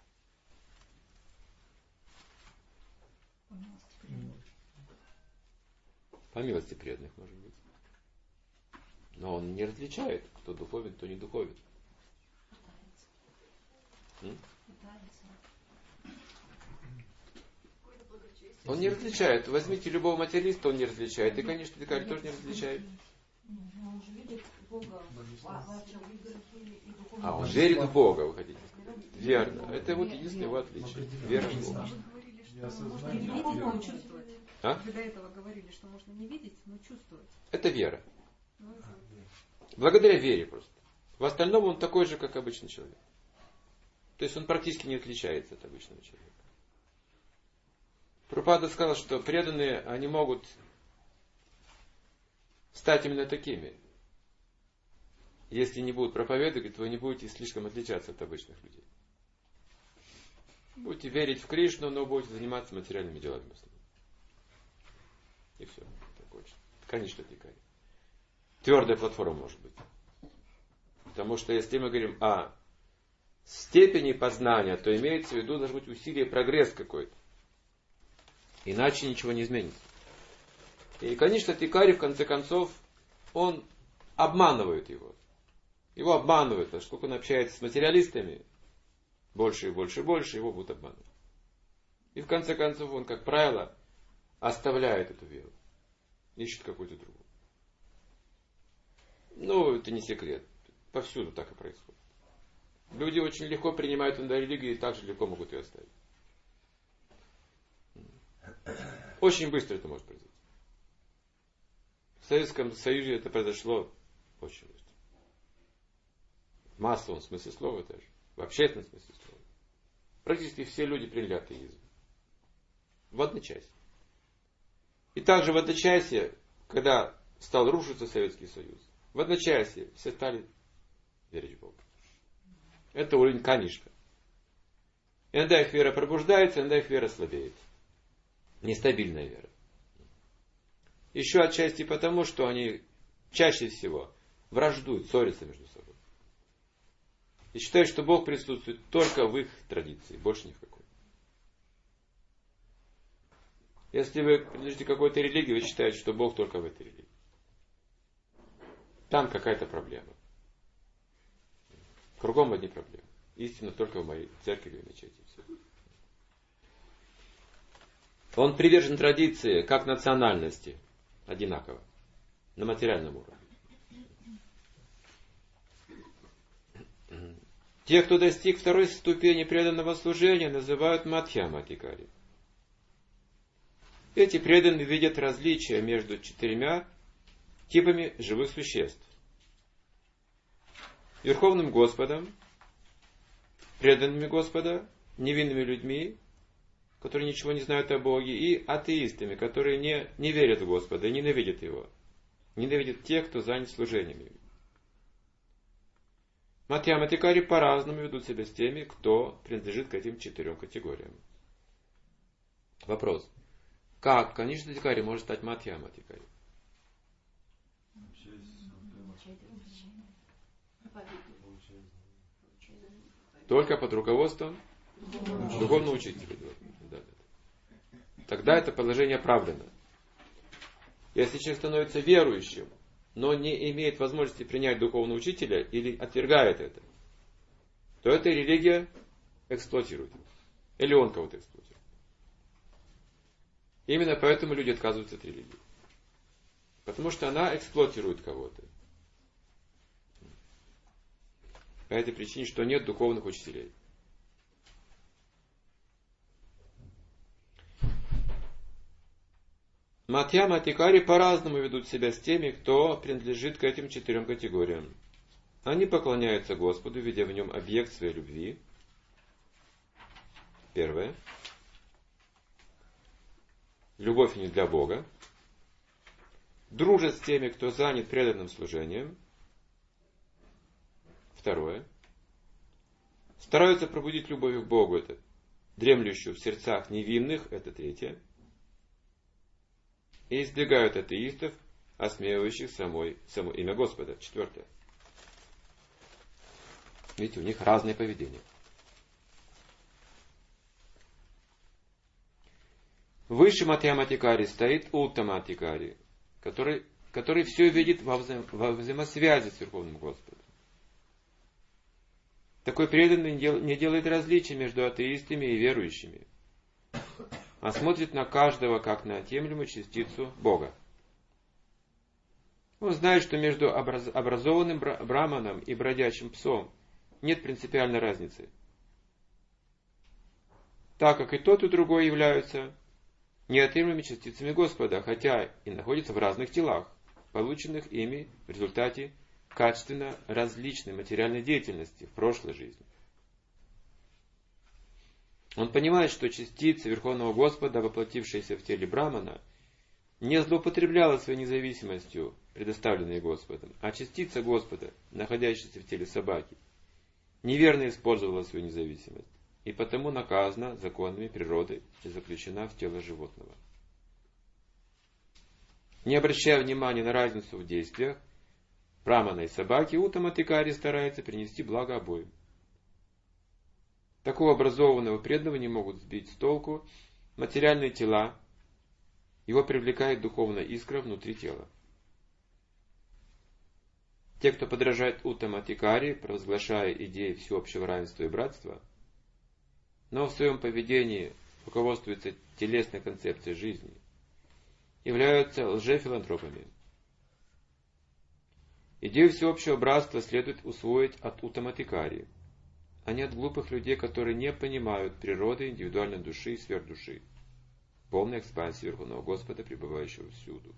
По милости преданных, может быть. Но он не различает, кто духовен, кто не духовен. М? Он не различает. Возьмите любого материалиста, он не различает. И, конечно, Тикари тоже не различает. А он верит в Бога, вы хотите сказать. Верно. Это вот единственное его отличие. Вера в Бога. А? Вы до этого говорили, что можно не видеть, но чувствовать. Это вера. Благодаря вере просто. В остальном он такой же, как обычный человек. То есть он практически не отличается от обычного человека. Прабхупада сказал, что преданные, они могут стать именно такими. Если не будут проповедовать, то вы не будете слишком отличаться от обычных людей. Будете верить в Кришну, но будете заниматься материальными делами. И все. Так очень. Конечно, Тикари. Твердая платформа может быть. Потому что если мы говорим о степени познания, то имеется в виду, должен быть усилие, прогресс какой-то. Иначе ничего не изменится. И, конечно, Тикари, в конце концов, он обманывает его. Его обманывают. А сколько он общается с материалистами, больше и больше и больше его будут обманывать. И в конце концов он, как правило, оставляет эту веру. Ищет какую-то другую. Ну, это не секрет. Повсюду так и происходит. Люди очень легко принимают эту религию и также легко могут ее оставить. Очень быстро это может произойти. В Советском Союзе это произошло очень быстро. В массовом смысле слова даже. В общественном смысле слова. Практически все люди приняли атеизм. В одночасье. И также в одночасье, когда стал рушиться Советский Союз, в одночасье все стали верить в Бога. Это уровень канишка. Иногда их вера пробуждается, иногда их вера слабеет. Нестабильная вера. Еще отчасти потому, что они чаще всего враждуют, ссорятся между собой. И считают, что Бог присутствует только в их традиции, больше ни в какой. Если вы принадлежите какой-то религии, вы считаете, что Бог только в этой религии. Там какая-то проблема. Кругом одни проблемы. Истина только в моей церкви или мечети. Все. Он привержен традиции, как национальности, одинаково, на материальном уровне. Те, кто достиг второй ступени преданного служения, называют мадхьяматикари. Эти преданные видят различия между четырьмя типами живых существ. Верховным Господом, преданными Господа, невинными людьми, которые ничего не знают о Боге, и атеистами, которые не, не верят в Господа и ненавидят Его. Ненавидят тех, кто занят служениями. Мадхьяматикари по-разному ведут себя с теми, кто принадлежит к этим четырем категориям. Вопрос. Как канишка-тикари может стать мадхьяматикари? Только под руководством духовного учителя. Да, да. Тогда это положение оправдано. Если человек становится верующим, но не имеет возможности принять духовного учителя или отвергает это, то эта религия эксплуатирует. Или он кого-то эксплуатирует. Именно поэтому люди отказываются от религии. Потому что она эксплуатирует кого-то. По этой причине, что нет духовных учителей. Мадхьяматикари по-разному ведут себя с теми, кто принадлежит к этим четырем категориям. Они поклоняются Господу, видя в нем объект своей любви. Первое. Любовь не для Бога. Дружат с теми, кто занят преданным служением. Второе. Стараются пробудить любовь к Богу, это дремлющую в сердцах невинных, это третье. И избегают атеистов, осмеивающих самой, само имя Господа, четвертое. Видите, у них разное поведение. Выше Мадхьяматикари стоит Уттаматикари, который, который все видит во, взаим, во взаимосвязи с Верховным Господом. Такой преданный не делает различий между атеистами и верующими, а смотрит на каждого как на отъемлемую частицу Бога. Он знает, что между образованным браманом и бродячим псом нет принципиальной разницы, так как и тот, и другой являются неотъемлемыми частицами Господа, хотя и находятся в разных телах, полученных ими в результате качественно различной материальной деятельности в прошлой жизни. Он понимает, что частица Верховного Господа, воплотившаяся в теле Брамана, не злоупотребляла своей независимостью, предоставленной Господом, а частица Господа, находящаяся в теле собаки, неверно использовала свою независимость и потому наказана законами природы и заключена в тело животного. Не обращая внимания на разницу в действиях Брамана и собаки, Уттаматикари старается принести благо обоим. Такого образованного преданного не могут сбить с толку материальные тела, его привлекает духовная искра внутри тела. Те, кто подражает Уттаматикари, провозглашая идеи всеобщего равенства и братства, но в своем поведении руководствуются телесной концепцией жизни, являются лжефилантропами. Идею всеобщего братства следует усвоить от Уттаматикари, а не от глупых людей, которые не понимают природы индивидуальной души и сверхдуши, полной экспансии Верховного Господа, пребывающего всюду.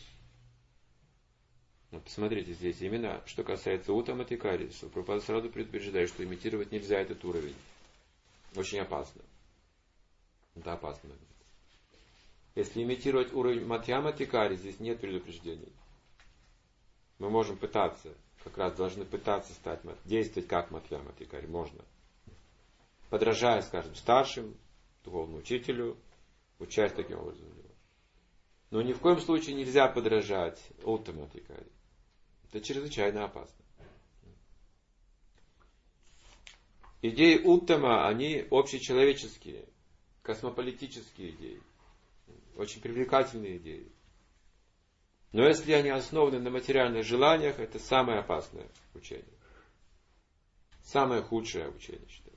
Вот посмотрите здесь, именно что касается Уттаматикари, что Прабхупада сразу предупреждает, что имитировать нельзя этот уровень. Очень опасно. Это опасный момент. Если имитировать уровень Мадхьяматикари, здесь нет предупреждений. Мы можем пытаться, как раз должны пытаться стать, действовать как Мадхьяматикари, можно. Подражая, скажем, старшим, духовному учителю, участь таким образом. Но ни в коем случае нельзя подражать Уттаматикари. Это чрезвычайно опасно. Идеи Уттама, они общечеловеческие, космополитические идеи. Очень привлекательные идеи. Но если они основаны на материальных желаниях, это самое опасное учение. Самое худшее учение, считаю.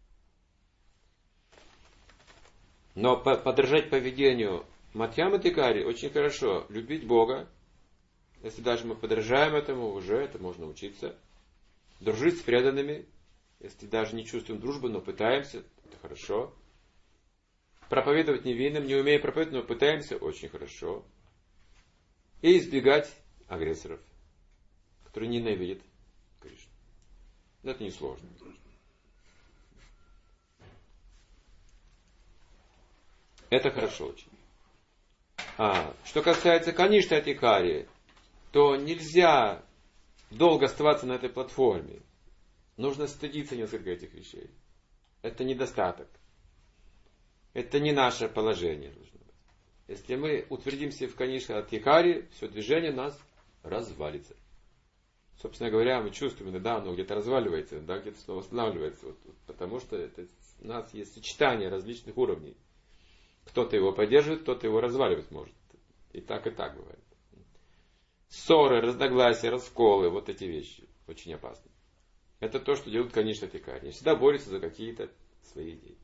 Но подражать поведению Мадхьяматикари очень хорошо. Любить Бога. Если даже мы подражаем этому, уже это можно учиться. Дружить с преданными. Если даже не чувствуем дружбы, но пытаемся, это хорошо. Проповедовать невинным, не умея проповедовать, но пытаемся, очень хорошо. И избегать агрессоров, которые ненавидят Кришну. Это несложно. Это хорошо очень. А, что касается Каништха-Адхикари, то нельзя долго оставаться на этой платформе. Нужно стыдиться несколько этих вещей. Это недостаток. Это не наше положение. Если мы утвердимся в Каништха-Адхикари, все движение нас развалится. Собственно говоря, мы чувствуем, иногда оно где-то разваливается, иногда где-то снова восстанавливается. Вот, вот, потому что это, у нас есть сочетание различных уровней. Кто-то его поддерживает, кто-то его разваливать может. И так, и так бывает. Ссоры, разногласия, расколы, вот эти вещи очень опасны. Это то, что делают Каништха-Адхикари. Они всегда борются за какие-то свои идеи.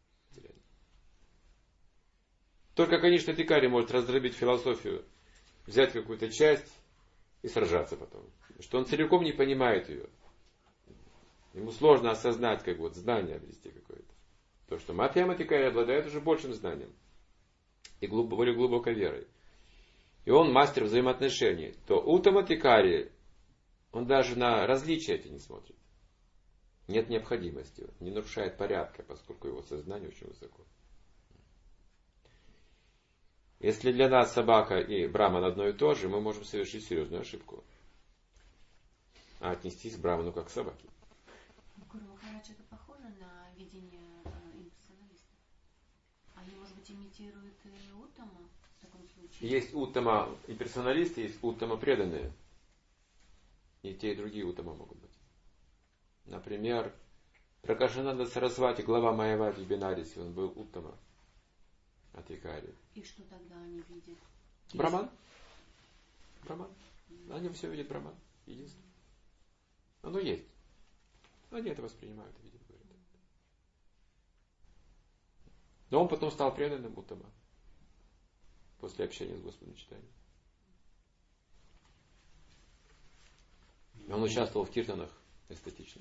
Только Каништха-Адхикари может раздробить философию, взять какую-то часть и сражаться потом. Потому что он целиком не понимает ее. Ему сложно осознать, как вот знание обрести какое-то. То, что Мадхьяматикари обладает уже большим знанием и глуб, более глубокой верой. И он мастер взаимоотношений. То Уттаматикари, он даже на различия эти не смотрит. Нет необходимости, не нарушает порядка, поскольку его сознание очень высоко. Если для нас собака и браман одно и то же, мы можем совершить серьезную ошибку. А отнестись к браману как к собаке. Гуру Махарадж, это похоже на видение имперсоналистов? Они, может быть, имитируют Уттама в таком случае? Есть Уттама имперсоналисты, есть Уттама преданные. И те, и другие Уттама могут быть. Например, Пракашананда Сарасвати, глава Майявади в Бенаресе, он был Уттама Адхикари. И что тогда они видят? Браман. Браман. Они все видят Браман. Единственное. Оно есть. Они это воспринимают и видят. Говорят. Но он потом стал преданным Уттама. После общения с Господом Чайтаньей. Он участвовал в киртанах эстетичных.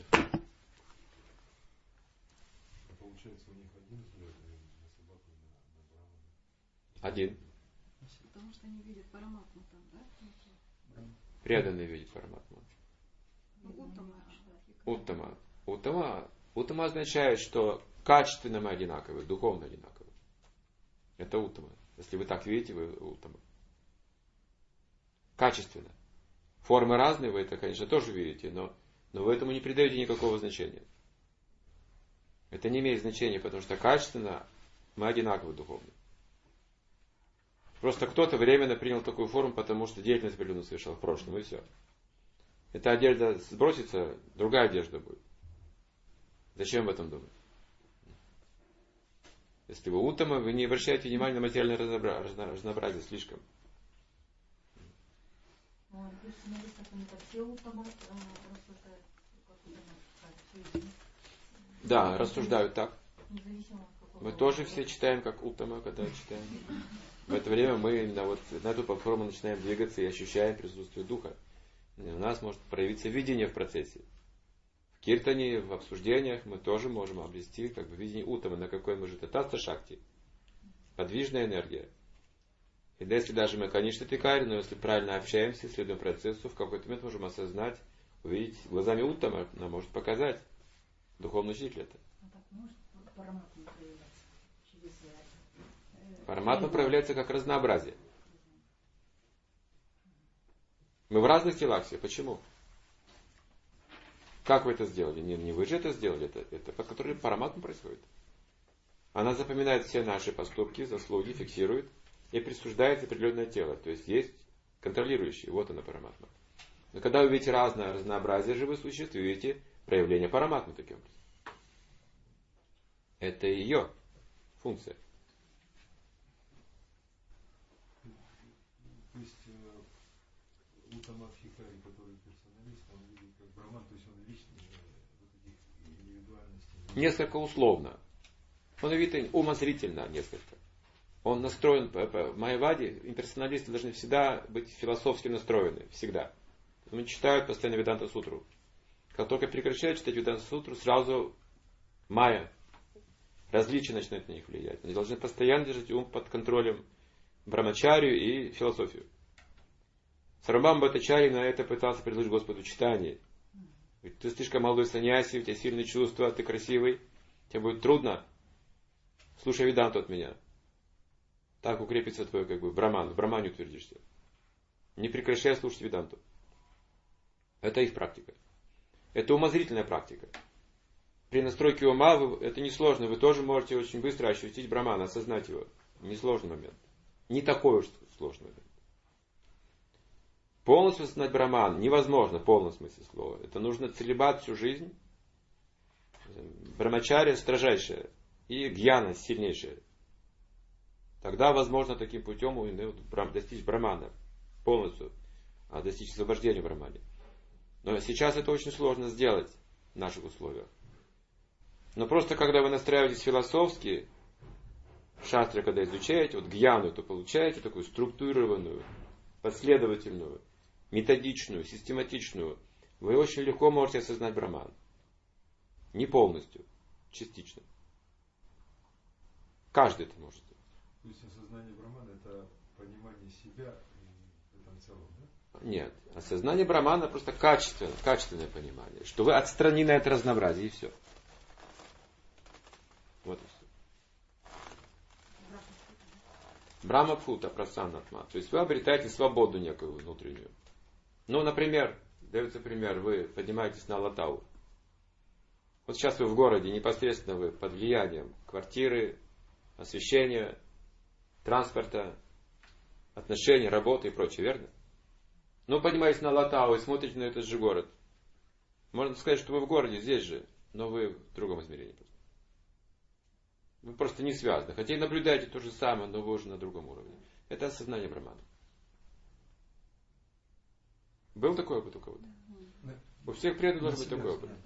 Получается, у них один взгляд на собаку, на, на брамана. Один. Потому что они видят параматму там, да? Преданный видит параматму. Уттама. Уттама. Уттама. Уттама означает, что качественно мы одинаковы, духовно одинаковы. Это уттама. Если вы так видите, вы уттама. Качественно. Формы разные, вы это, конечно, тоже видите, но, но вы этому не придаете никакого значения. Это не имеет значения, потому что качественно мы одинаковы духовно. Просто кто-то временно принял такую форму, потому что деятельность определенно совершал в прошлом, и все. Эта одежда сбросится, другая одежда будет. Зачем в этом думать? Если вы уттама, вы не обращаете внимания на материальное разнообразие слишком. Да, рассуждают так. Мы тоже все читаем, как уттама, когда читаем. В это время мы именно вот на эту платформу начинаем двигаться и ощущаем присутствие духа. И у нас может проявиться видение в процессе. В киртане, в обсуждениях мы тоже можем обрести как бы видение Уттамы, на какой мы жили. Татта Шакти. Подвижная энергия. И если даже мы, конечно, тикари, но если правильно общаемся, следуем процессу, в какой-то момент можем осознать, увидеть глазами Уттама, нам может показать духовный учитель это. А так может параматма проявляться через... Параматма проявляется как разнообразие. Мы в разных телах все. Почему? Как вы это сделали? Не, не вы же это сделали, это, это под которым параматма происходит. Она запоминает все наши поступки, заслуги, фиксирует и присуждает определенное тело. То есть есть контролирующий. Вот она параматма. Но когда вы видите разное разнообразие живых существ, вы видите проявление параматмы таким образом. Это ее функция. То есть Уттама Адхикари, который персоналист, он видит как браман, то есть он личный вот этих индивидуальностей. Несколько условно. Он видит умозрительно несколько. Он настроен, в майяваде имперсоналисты должны всегда быть философски настроены. Всегда. Они читают постоянно Веданта Сутру. Как только прекращают читать Веданта Сутру, сразу майя, различия начинают на них влиять. Они должны постоянно держать ум под контролем брамачарию и философию. Сарвабхаума Бхаттачарья на это пытался предложить Господу читание. Ведь ты слишком молодой саньяси, у тебя сильные чувства, ты красивый, тебе будет трудно. Слушай Веданту от меня. Так укрепится твой как бы браман, в брамане утвердишься. Не прекращай слушать Веданту. Это их практика. Это умозрительная практика. При настройке ума вы, это несложно. Вы тоже можете очень быстро ощутить браман, осознать его. Несложный момент. Не такой уж сложный момент. Полностью осознать браман невозможно в полном смысле слова. Это нужно целибат всю жизнь. Брамачария строжайшая. И гьяна сильнейшая. Тогда возможно таким путем достичь брамана. Полностью. А достичь освобождения в брамане. Но сейчас это очень сложно сделать в наших условиях. Но просто когда вы настраиваетесь философски, шастры, когда изучаете, вот гьяну, то получаете такую структурированную, последовательную, методичную, систематичную. Вы очень легко можете осознать браман. Не полностью, частично. Каждый это может. То есть осознание брамана это понимание себя в этом целом, да? Нет. Осознание брамана просто качественное, качественное понимание. Что вы отстранены от разнообразия и все. Вот и все. Брахмапхута, прасаннатма. То есть вы обретаете свободу некую внутреннюю. Ну, например, дается пример, вы поднимаетесь на Латау. Вот сейчас вы в городе, непосредственно вы под влиянием квартиры, освещения, транспорта, отношений, работы и прочее, верно? Ну, поднимаетесь на Латау и смотрите на этот же город. Можно сказать, что вы в городе, здесь же, но вы в другом измерении. Вы просто не связаны. Хотя и наблюдаете то же самое, но вы уже на другом уровне. Это осознание брамана. Был такой опыт у кого-то? У всех преданных должен быть такой опыт.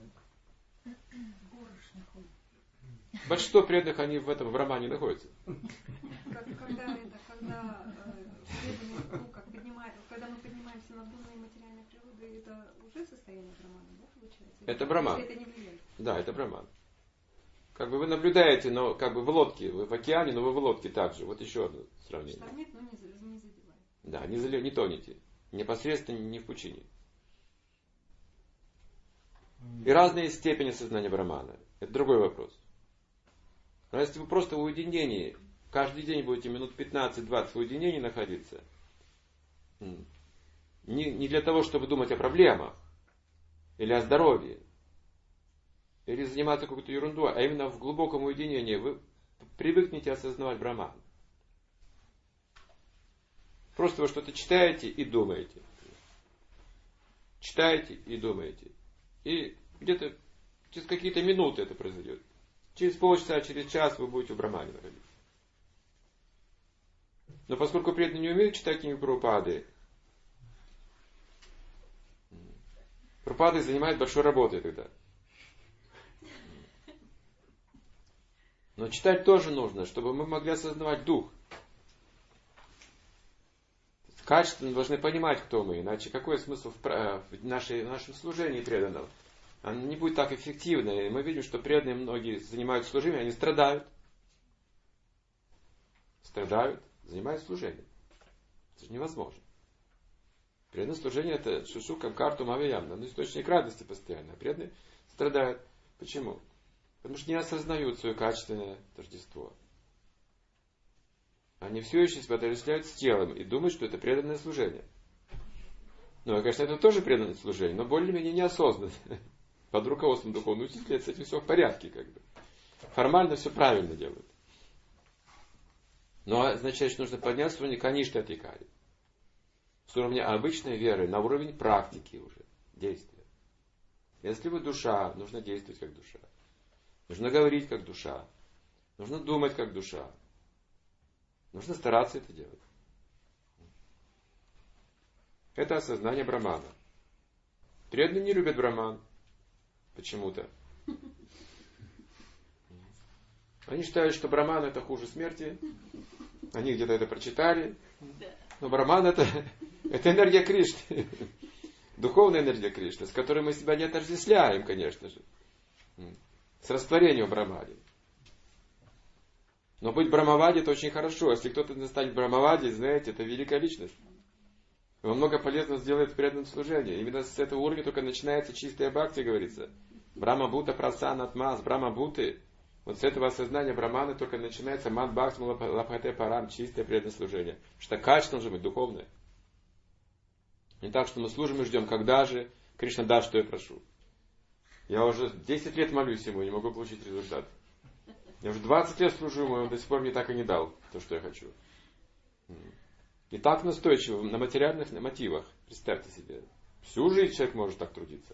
Большинство преданных, они в этом в брамане находятся. Как, когда это, когда, э, ну, как поднимает, когда мы поднимаемся над духовной и материальной природой, это уже состояние брамана, да, получается? Это браман. Это не влияет. Да, это браман. Как бы вы наблюдаете, но как бы в лодке, вы в океане, но вы в лодке также. Вот еще одно сравнение. Штормит, но не, не задевает. Да, не, залив, не тонете. Непосредственно не в пучине. И разные степени сознания брамана. Это другой вопрос. Но если вы просто в уединении, каждый день будете минут пятнадцать-двадцать в уединении находиться, не, не для того, чтобы думать о проблемах, или о здоровье, или заниматься какой-то ерундой, а именно в глубоком уединении вы привыкнете осознавать браман. Просто вы что-то читаете и думаете. Читаете и думаете. И где-то через какие-то минуты это произойдет. Через полчаса, через час вы будете в брамане находиться. Но поскольку преданные не умеют читать книги Прабхупады, Прабхупада занимает большой работой тогда. Но читать тоже нужно, чтобы мы могли осознавать дух. качественно должны понимать, кто мы, иначе какой смысл в, в, нашей, в нашем служении преданного? Оно не будет так эффективно. И мы видим, что преданные многие занимаются служением, они страдают. Страдают, занимаются служением. Это же невозможно. Преданное служение — это шушукам карту мавиямна, но источник радости постоянно. Преданные страдают. Почему? Потому что не осознают свое качественное тождество. Они все еще себя отождествляют с телом и думают, что это преданное служение. Ну, конечно, это тоже преданное служение, но более-менее неосознанно. Под руководством духовного учителя с этим все в порядке, как бы. Формально все правильно делают. Но означает, что нужно подняться с уровня каништы атикари. С уровня обычной веры на уровень практики уже, действия. Если вы душа, нужно действовать как душа. Нужно говорить как душа. Нужно думать как душа. Нужно стараться это делать. Это осознание Брахмана. Преданные не любят Брахман. Почему-то. Они считают, что Брахман — это хуже смерти. Они где-то это прочитали. Но Брахман — это, это энергия Кришны. Духовная энергия Кришны, с которой мы себя не отождествляем, конечно же. С растворением в Брахмане. Но быть Брахмавади — это очень хорошо. Если кто-то станет Брахмавади, знаете, это великая личность. Его много полезного сделает в преданном служении. Именно с этого уровня только начинается чистая бхакти, говорится. Брахма-бута прасанатмас, Брахма-буты. Вот с этого осознания Брахмана только начинается ман бхакти лабхате парам, чистое преданное служение. Что качество должно быть духовное. Не так, что мы служим и ждем, когда же Кришна даст, что я прошу. Я уже десять лет молюсь ему, не могу получить результат. Я уже двадцать лет служу ему, он до сих пор мне так и не дал то, что я хочу. И так настойчиво, на материальных на мотивах. Представьте себе. Всю жизнь человек может так трудиться.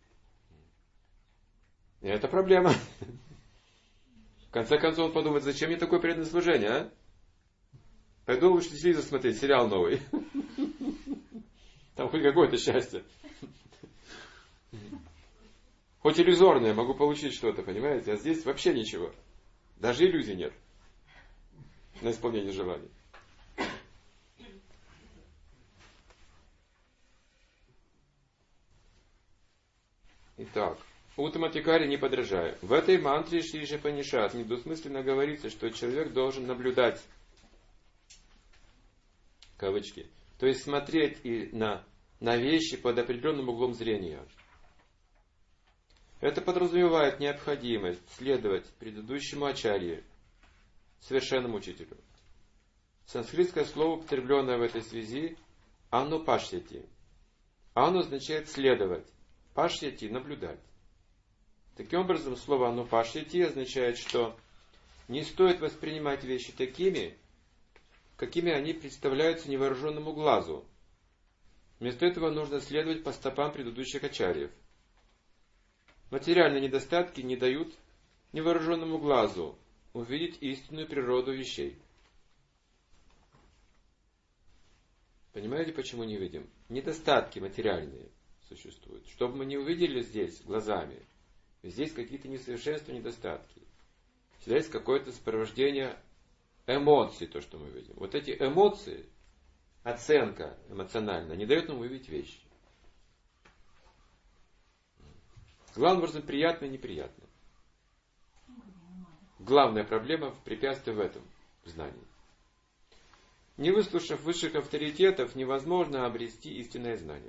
И это проблема. В конце концов он подумает, зачем мне такое преданное служение, а? Пойду лучше телевизор смотреть, сериал новый. Там хоть какое-то счастье. Хоть иллюзорное, могу получить что-то, понимаете? А здесь вообще ничего. Даже иллюзий нет на исполнение желаний. Итак, Уттаматикари не подражая. В этой мантре Шри Ишапанишат недвусмысленно говорится, что человек должен наблюдать, кавычки, то есть смотреть и на, на вещи под определенным углом зрения. Это подразумевает необходимость следовать предыдущему ачарье, совершенному учителю. Санскритское слово, употребленное в этой связи, анупашьяти. Ан означает следовать, пашьяти — наблюдать. Таким образом, слово анупашьяти означает, что не стоит воспринимать вещи такими, какими они представляются невооруженному глазу. Вместо этого нужно следовать по стопам предыдущих ачарьев. Материальные недостатки не дают невооруженному глазу увидеть истинную природу вещей. Понимаете, почему не видим? Недостатки материальные существуют. Чтобы мы не увидели здесь глазами, здесь какие-то несовершенства, недостатки. Всегда есть какое-то сопровождение эмоций, то, что мы видим. Вот эти эмоции, оценка эмоциональная, не дает нам увидеть вещи. Главным образом, приятно и неприятно. Главная проблема, препятствие в этом знании. Не выслушав высших авторитетов, невозможно обрести истинное знание.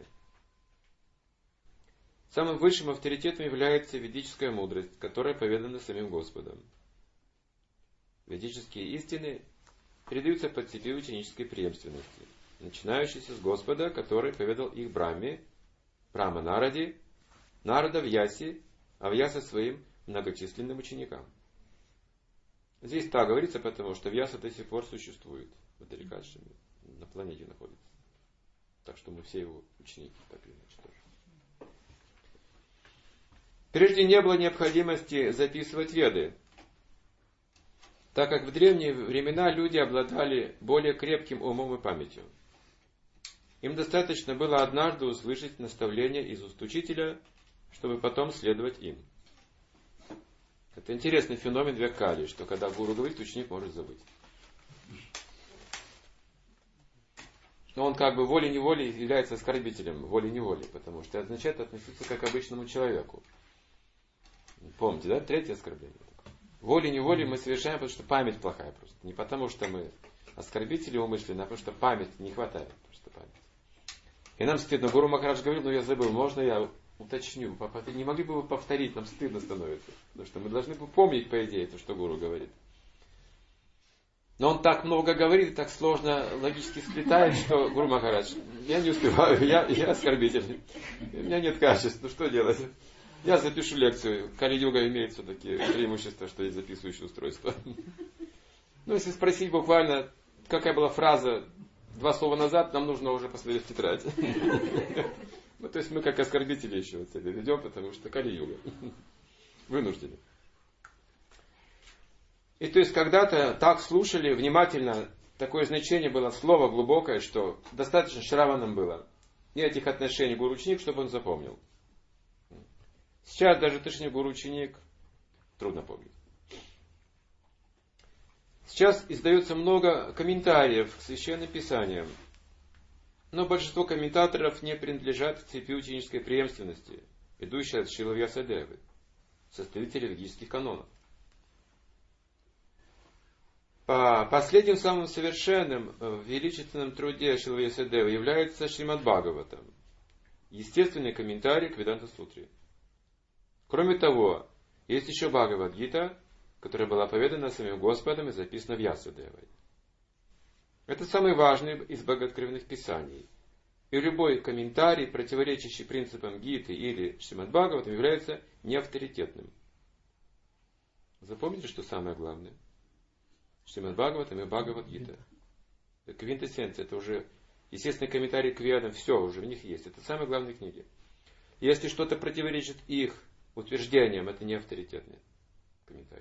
Самым высшим авторитетом является ведическая мудрость, которая поведана самим Господом. Ведические истины передаются по цепи ученической преемственности, начинающейся с Господа, который поведал их Брахме, Брахма Нараде, Нарада Вьясе, а Вьяса своим многочисленным ученикам. Здесь так говорится, потому что Вьяса до сих пор существует в Адхарикаше, на планете находится. Так что мы все его ученики, так или иначе тоже. Прежде не было необходимости записывать веды, так как в древние времена люди обладали более крепким умом и памятью. Им достаточно было однажды услышать наставления из уст учителя, чтобы потом следовать им. Это интересный феномен Веккали, что когда гуру говорит, ученик может забыть. но он как бы волей-неволей является оскорбителем, волей-неволей, потому что это означает относиться как к обычному человеку. Помните, да? Третье оскорбление. Волей-неволей мы совершаем, потому что память плохая просто. Не потому что мы оскорбители умышленно, а потому что память не хватает. Просто память. И нам стыдно. Гуру Махарадж говорил, ну я забыл, можно я уточню? Не могли бы вы повторить, нам стыдно становится. Потому что мы должны бы помнить, по идее, то, что Гуру говорит. Но он так много говорит, так сложно логически сплетает, что Гуру Махарадж, я не успеваю, я, я оскорбитель. У меня нет качеств, ну что делать? Я запишу лекцию. Кали-юга имеет все-таки преимущество, что есть записывающее устройство. Ну, если спросить буквально, какая была фраза два слова назад, нам нужно уже посмотреть в тетрадь. Ну, то есть мы как оскорбители еще вот себя ведем, потому что Кали-юга. Вынуждены. И то есть когда-то так слушали внимательно, такое значение было слово глубокое, что достаточно Шраванам было. И этих отношений гуру-ученик, чтобы он запомнил. Сейчас даже точнее гуру-ученик трудно помнить. Сейчас издается много комментариев к Священным Писаниям. Но большинство комментаторов не принадлежат к цепи ученической преемственности, идущей от Шрилы Вьясадевы, составителя ведических канонов. По последним самым совершенным в величественном труде Шрилы Вьясадевы является Шримад Бхагаватам, естественный комментарий к Веданта-сутре. Кроме того, есть еще Бхагавад-гита, которая была поведана самим Господом и записана Вьясадевой. Это самый важный из богооткровенных писаний. И любой комментарий, противоречащий принципам Гиты или Шримад Бхагаватам, является неавторитетным. Запомните, что самое главное? Шримад Бхагаватам и Бхагавад-гита. Квинтэссенция, это уже естественный комментарий к Ведам, все уже в них есть. Это самые главные книги. Если что-то противоречит их утверждениям, это не авторитетный комментарий.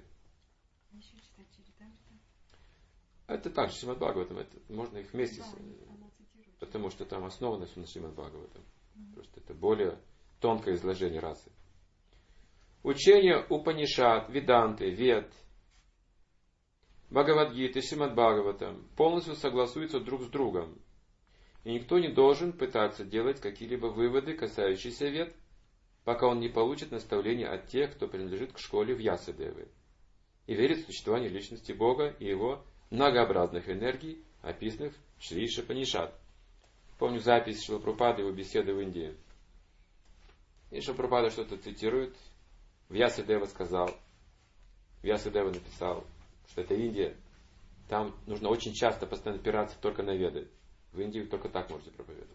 Это также Шримад Бхагаватам, это можно их вместе, да, с, потому что там основано все на Шримад Бхагаватам. Mm-hmm. Просто это более тонкое изложение расы. Учения Упанишад, Веданты, Вед, Бхагавад-гита и Шримад Бхагаватам полностью согласуются друг с другом. И никто не должен пытаться делать какие-либо выводы, касающиеся Вед, пока он не получит наставления от тех, кто принадлежит к школе Вьясадевы и верит в существование личности Бога и его многообразных энергий, описанных в Шри Ишапанишад. Помню запись Шрила Прабхупады, его беседы в Индии. И Шрила Прабхупада что-то цитирует. Вьясадева сказал, Вьясадева написал, что это Индия. Там нужно очень часто постоянно опираться только на Веды. В Индии вы только так можете проповедовать.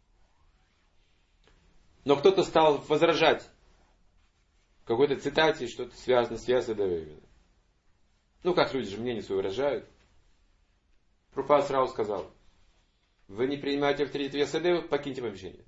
Но кто-то стал возражать в какой-то цитате, что-то связано с Вьясадевой именно. Ну, как люди же мнение свое выражают. Прабхупада сразу сказал, вы не принимаете авторитет Вьясадевы, покиньте помещение.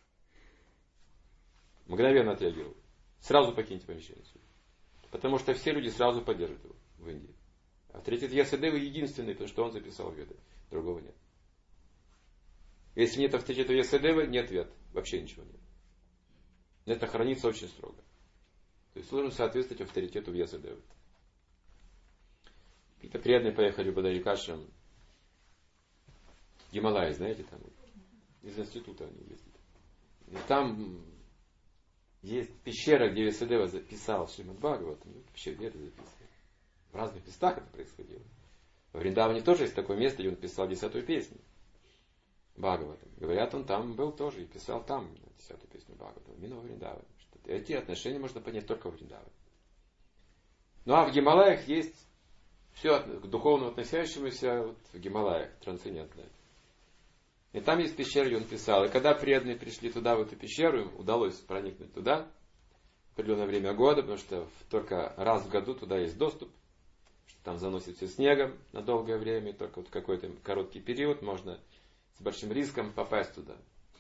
Мгновенно отреагировал. Сразу покиньте помещение. Потому что все люди сразу поддерживают его в Индии. Авторитет Вьясадевы единственный, потому что он записал Веды. Другого нет. Если нет авторитета Вьясадевы, нет Вед. Вообще ничего нет. Это хранится очень строго. То есть должен соответствовать авторитету Вьясадевы. Какие-то преданные поехали в Бадарикашрам, Гималайи, знаете, там из института они ездят. И там есть пещера, где Вьясадева записал Шримад Бхагаватам, ну, вообще Веды записывали. В разных местах это происходило. Во Вриндаване тоже есть такое место, где он писал десятую песню Бхагаватам. Говорят, он там был тоже и писал там десятую песню Бхагаватам, именно во Вриндаване. Эти отношения можно понять только в Вриндаване. Ну а в Гималаях есть все к духовному относящемуся вот, в Гималаях, трансцендентное. И там есть пещера, где он писал. И когда преданные пришли туда, в эту пещеру, им удалось проникнуть туда в определенное время года, потому что только раз в году туда есть доступ, что там заносит все снегом на долгое время, и только вот какой-то короткий период можно с большим риском попасть туда.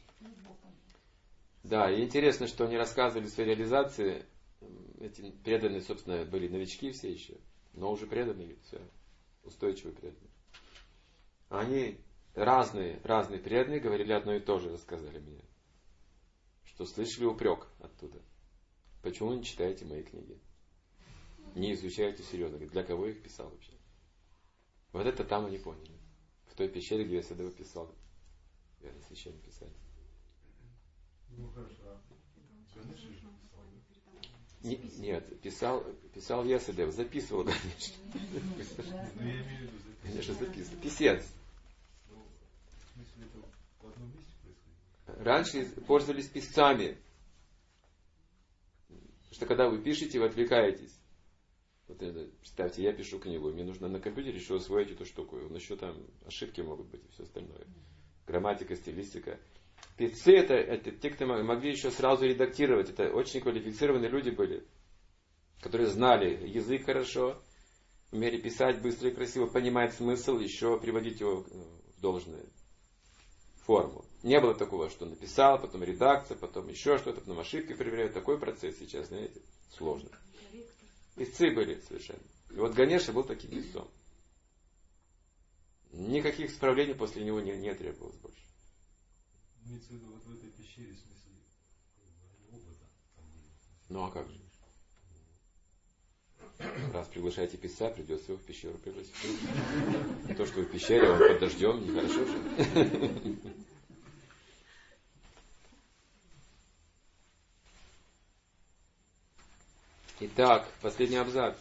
Да, и интересно, что они рассказывали в своей реализации, эти преданные, собственно, были новички все еще, но уже преданные, все, устойчивые преданные. Они разные, разные преданные говорили одно и то же, рассказали мне, что слышали упрек оттуда. Почему вы не читаете мои книги? Не изучаете серьезно. Для кого я их писал вообще? Вот это там они поняли. В той пещере, где я Вьясадева писал верно, священник писать. Ну хорошо. Не, нет, писал, писал Ясадев, записывал, конечно. Ну я имею в виду записывал. Конечно, записывал. Писец. Ну, в смысле, это в одном месте происходит? Раньше пользовались писцами. Потому что когда вы пишете, вы отвлекаетесь. Вот это, представьте, я пишу книгу, мне нужно на компьютере еще усвоить эту штуку. Но еще там ошибки могут быть и все остальное. Грамматика, стилистика. Писцы это, это те, кто могли еще сразу редактировать. Это очень квалифицированные люди были, которые знали язык хорошо, умели писать быстро и красиво, понимать смысл, еще приводить его в должную форму. Не было такого, что написал, потом редакция, потом еще что-то, потом ошибки проверяют. Такой процесс сейчас, знаете, сложный. Писцы были совершенно. И вот Ганеша был таким писцом. Никаких исправлений после него не, не требовалось больше. Имеется в виду, вот в этой пещере, в смысле, оба там были. Ну а как же? Раз приглашаете писца, придется его в пещеру пригласить. Не то, что в пещере, а он под дождем, нехорошо же. Итак, последний абзац.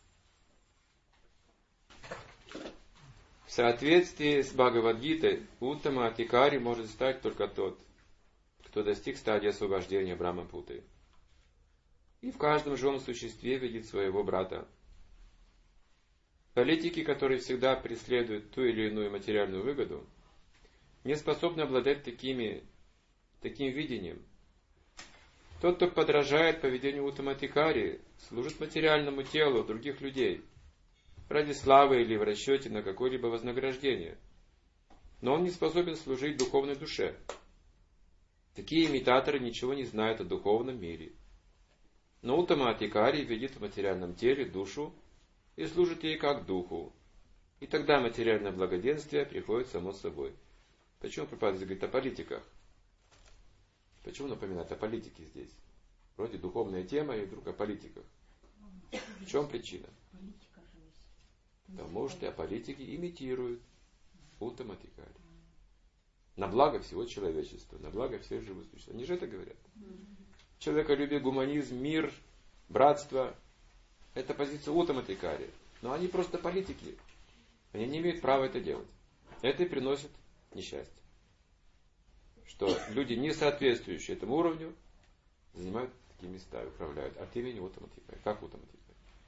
В соответствии с Бхагавад-гитой, Уттама Адхикари может стать только тот, кто достиг стадии освобождения Брахмапутры. И в каждом живом существе видит своего брата. Политики, которые всегда преследуют ту или иную материальную выгоду, не способны обладать такими, таким видением. Тот, кто подражает поведению Уттама Адхикари, служит материальному телу других людей, ради славы или в расчете на какое-либо вознаграждение. Но он не способен служить духовной душе. Такие имитаторы ничего не знают о духовном мире. Но Уттама Адхикари видит в материальном теле душу и служит ей как духу. И тогда материальное благоденствие приходит само собой. Почему Прабхупада говорит о политиках? Почему напоминает о политике здесь? Вроде духовная тема и вдруг о политиках. В чем причина? Потому что политики имитируют Уттама Адхикари. На благо всего человечества, на благо всех живых существ. Они же это говорят. Человеколюбие, гуманизм, мир, братство – это позиция Уттама Адхикари. Но они просто политики. Они не имеют права это делать. Это и приносит несчастье. Что люди, не соответствующие этому уровню, занимают такие места и управляют от имени Уттама Адхикари. Как Уттама Адхикари?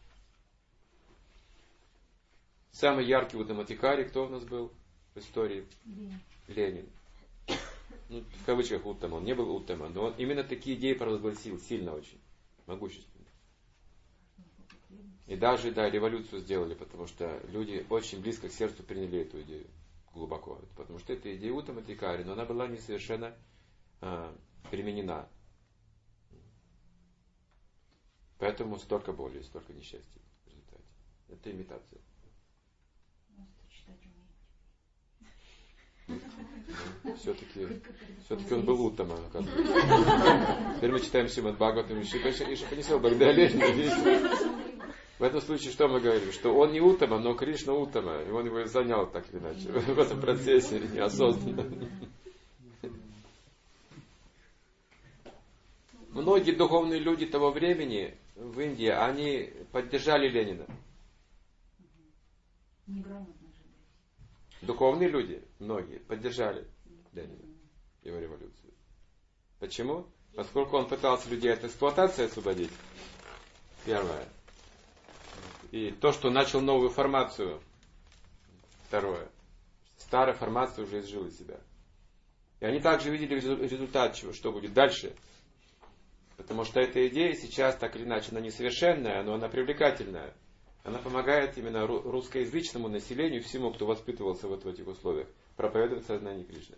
Самый яркий Уттама Адхикари, кто у нас был в истории? Ленин. Ленин. Ну, в кавычках Уттама. Он не был Уттама, но он именно такие идеи провозгласил, сильно очень, могущественно. И даже, да, революцию сделали, потому что люди очень близко к сердцу приняли эту идею, глубоко. Потому что это идея Уттама Адхикари, но она была не совершенно а, применена. Поэтому столько боли, столько несчастья в результате. Это имитация. Все-таки, все-таки он был Уттама, оказывается. Теперь мы читаем Шримад Бхагаватам, и Шипанисел Бхагдалени. В этом случае что мы говорим? Что он не Уттама, но Кришна Уттама. И он его занял так или иначе в этом процессе неосознанно. Многие духовные люди того времени в Индии, они поддержали Ленина. Духовные люди, многие, поддержали Ленина, его революцию. Почему? Поскольку он пытался людей от эксплуатации освободить, первое. И то, что начал новую формацию, второе. Старая формация уже изжила себя. И они также видели результат, чего, что будет дальше. Потому что эта идея сейчас, так или иначе, она несовершенная, но она привлекательная. Она помогает именно русскоязычному населению, всему, кто воспитывался вот в этих условиях, проповедовать сознание Кришны.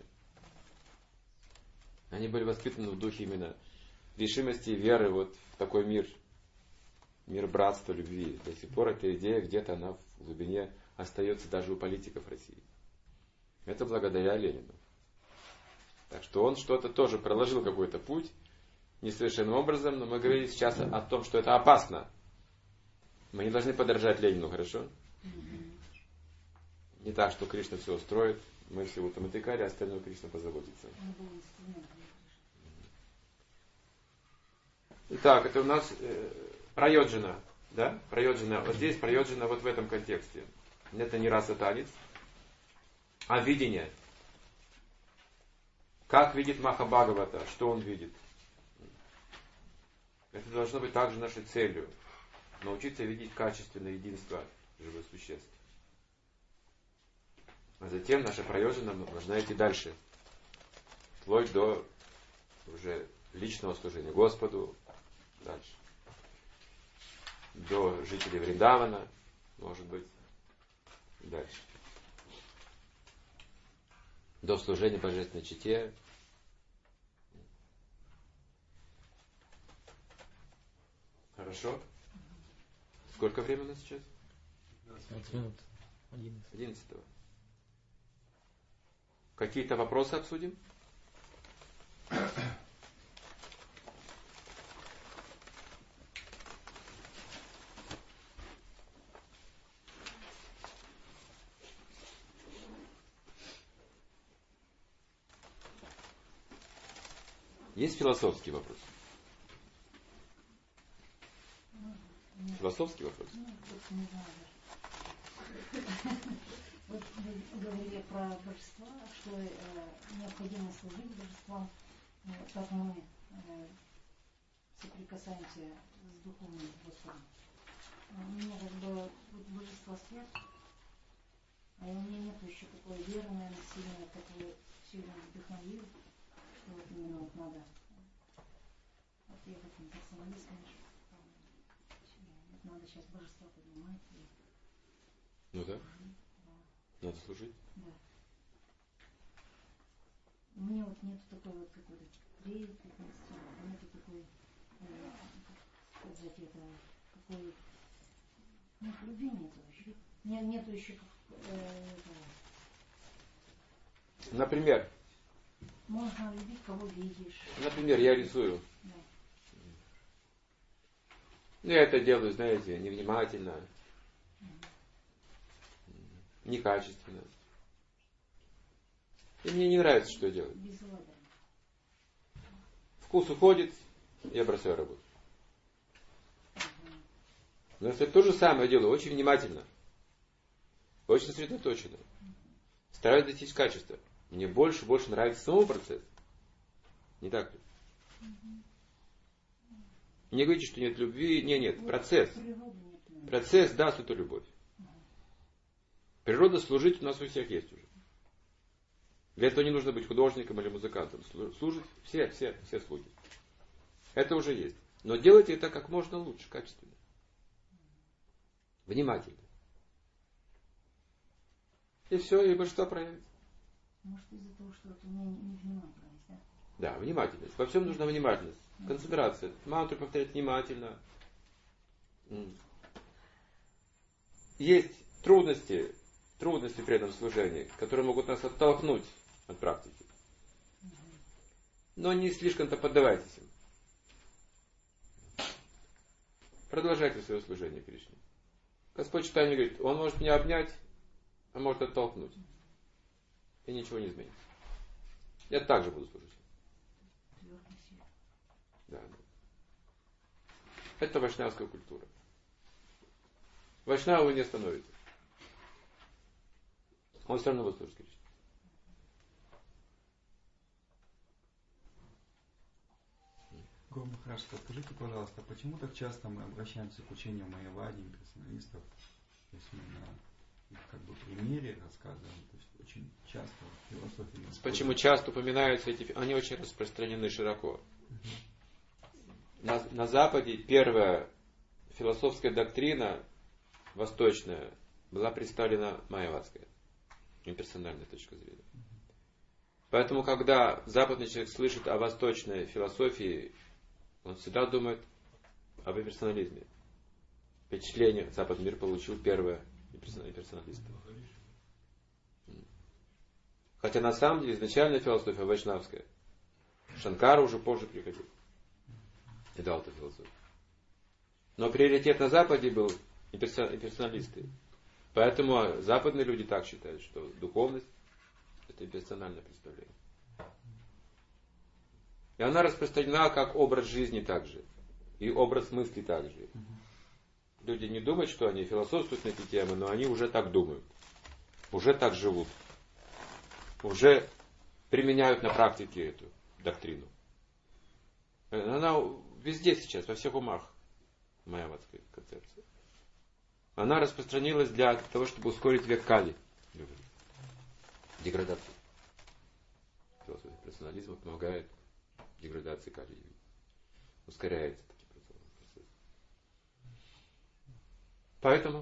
Они были воспитаны в духе именно решимости и веры вот в такой мир. Мир братства, любви. До сих пор эта идея где-то она в глубине остается даже у политиков России. Это благодаря Ленину. Так что он что-то тоже проложил какой-то путь, несовершенным образом, но мы говорили сейчас о том, что это опасно. Мы не должны подражать Ленину, хорошо? Mm-hmm. Не так, что Кришна все устроит, Мы все вот Матыкари, остальное Кришна позаботится. Итак, это у нас э, прайоджана, да? Прайоджана. Вот здесь прайоджана вот в этом контексте. Это не раса танец, а видение. Как видит Махабхагавата, что он видит. Это должно быть также нашей целью. Научиться видеть качественное единство живых существ. А затем наша прайоджана должна идти дальше. Вплоть до уже личного служения Господу. Дальше. До жителей Вриндавана, может быть. Дальше. До служения Божественной Чите. Хорошо? Сколько времени у нас сейчас? пятнадцать минут. одиннадцатого. Какие-то вопросы обсудим? Есть философский вопрос? Философский вопрос? Вот вы говорили про божества, что э, необходимо служить божествам, э, как мы э, соприкасаемся с духовным Господом. У меня как бы вот божества спят, а у меня нет еще такой веры, наверное, сильной, которая сильно вдохновила, что вот именно вот надо отъехать на персоналист, конечно. Надо сейчас божества поднимать. И... Ну да. Надо служить? Да. У меня вот нет такой вот какой-то преданности, нету такой, э, как сказать, это, какой, ну, любви нету еще. Нет, нету еще как, э, этого. Например? Можно любить, кого видишь. Например, я рисую. Да. Ну, я это делаю, знаете, невнимательно. Некачественно. И мне не нравится, что я делаю. Вкус уходит, я бросаю работу. Но если то же самое делаю, очень внимательно, очень сосредоточенно, стараюсь достичь качества, мне больше и больше нравится самого процесса. Не так ли? Не говорите, что нет любви. Нет, нет, процесс. Процесс даст эту любовь. Природа служить у нас у всех есть уже. Для этого не нужно быть художником или музыкантом. Служить все, все, все слуги. Это уже есть. Но делайте это как можно лучше, качественно. Внимательно. И все, и божество проявится. Может, из-за того, что это у меня невнимательность, да? Да, внимательность. Во всем нужна внимательность. Концентрация. Мантру повторять внимательно. Есть трудности, трудности при этом служении, которые могут нас оттолкнуть от практики. Но не слишком-то поддавайтесь им. Продолжайте свое служение Кришне. Господь Чайтанья говорит, он может меня обнять, а может оттолкнуть. И ничего не изменится. Я также буду служить. Да, да. Это вайшнавская культура. Вайшнава не остановится. Он все равно будет служить Кришне. Гуру Махарадж, скажите, пожалуйста, почему так часто мы обращаемся к учению майявади, имперсоналистов, то есть мы на их как бы примере рассказываем, то есть очень часто в философии. Почему часто упоминаются эти, они очень распространены широко. На, на Западе первая философская доктрина восточная была представлена майявадская, имперсональная точка зрения. Поэтому, когда западный человек слышит о восточной философии, он всегда думает об имперсонализме. Впечатление западный мир получил первое имперсоналиста. Хотя на самом деле изначально философия вайшнавская. Шанкара уже позже приходил и дал эту философию. Но приоритет на Западе был имперсоналисты. Поэтому западные люди так считают, что духовность Это имперсональное представление. И она распространена как образ жизни также. И образ мысли также. Люди не думают, что они философствуют на эти темы, но они уже так думают. Уже так живут. Уже применяют на практике эту доктрину. Она везде сейчас, во всех умах. Майявадская концепция. Она распространилась для того, чтобы ускорить век Кали. Деградацию. Философия персонализма помогает деградации Кали. Ускоряется таким процесс. Поэтому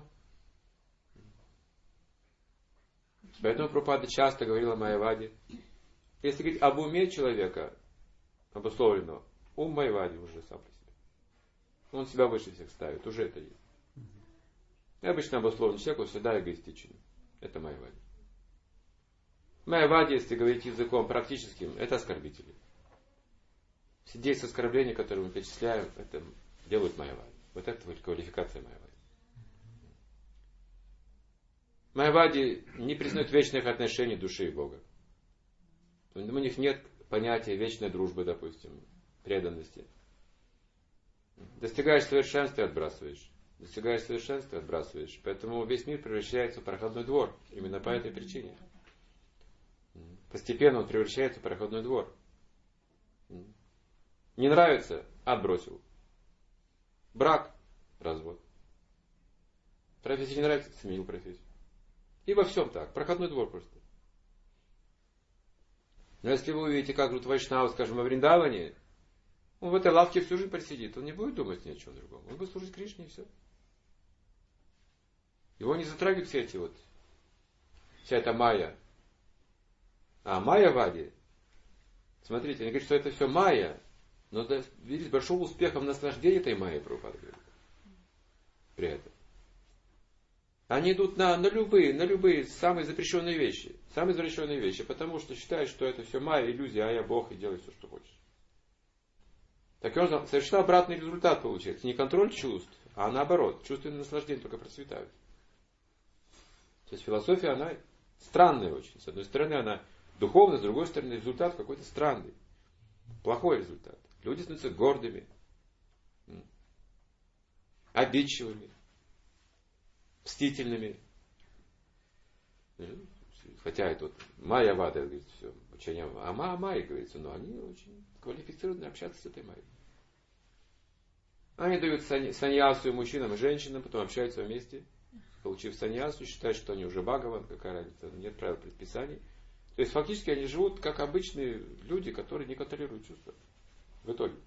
Поэтому Прабхупада часто говорил о Майяваде. Если говорить об уме человека, обусловленного, ум Майявади уже сам по себе. Он себя выше всех ставит, уже это есть. И обычно обусловленный человек, он всегда эгоистичен. Это Майявади. Майявади, если говорить языком практическим, это оскорбители. Все действия оскорбления, которые мы перечисляем, это делают Майявади. Вот это квалификация Майявади. Майявади не признают вечных отношений души и Бога. У них нет понятия вечной дружбы, допустим, преданности. Достигаешь совершенства и отбрасываешь. Достигаешь совершенства и отбрасываешь. Поэтому весь мир превращается в проходной двор. Именно по этой причине. Постепенно он превращается в проходной двор. Не нравится – отбросил. Брак – развод. Профессия не нравится – сменил профессию. И во всем так. Проходной двор просто. Но если вы увидите, как тут Вайшнава, скажем, во Вриндаване, он в этой лавке всю жизнь просидит. Он не будет думать ни о чем другом. Он будет служить Кришне и все. Его не затрагивают все эти вот, вся эта майя. А Майявади, смотрите, они говорят, что это все майя, но видите, большого успеха в наслаждении этой майи Прабхупада говорит. При этом. Они идут на, на любые, на любые самые запрещенные вещи. Самые запрещенные вещи, потому что считают, что это все майя, иллюзия, а я Бог и делай все, что хочешь. Так он совершенно обратный результат получается. Не контроль чувств, а наоборот. Чувственные наслаждения только процветают. То есть философия, она странная очень. С одной стороны, она духовная, с другой стороны, результат какой-то странный. Плохой результат. Люди становятся гордыми, обидчивыми, мстительными. Хотя это вот Майявада, говорит, все, учение Ама Амай, говорится, но они очень квалифицированы общаться с этой Майей. Они дают саньясу и мужчинам, и женщинам, потом общаются вместе, получив саньясу, считают, что они уже Бхагаван, какая разница, нет правил предписаний. То есть фактически они живут как обычные люди, которые не контролируют чувства. В итоге.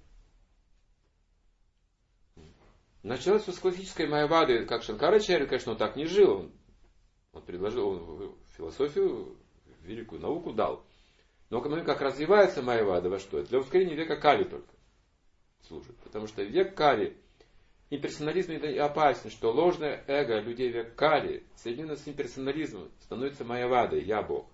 Началось все с классической Майявады, как Шанкарачарья, конечно, он так не жил. Он, он предложил, он философию, великую науку дал. Но как развивается Майявада, во что? Для ускорения века Кали только служит. Потому что век Кали, имперсонализм опасен, что ложное эго людей век Кали, соединено с имперсонализмом, становится Майявадой, я Бог.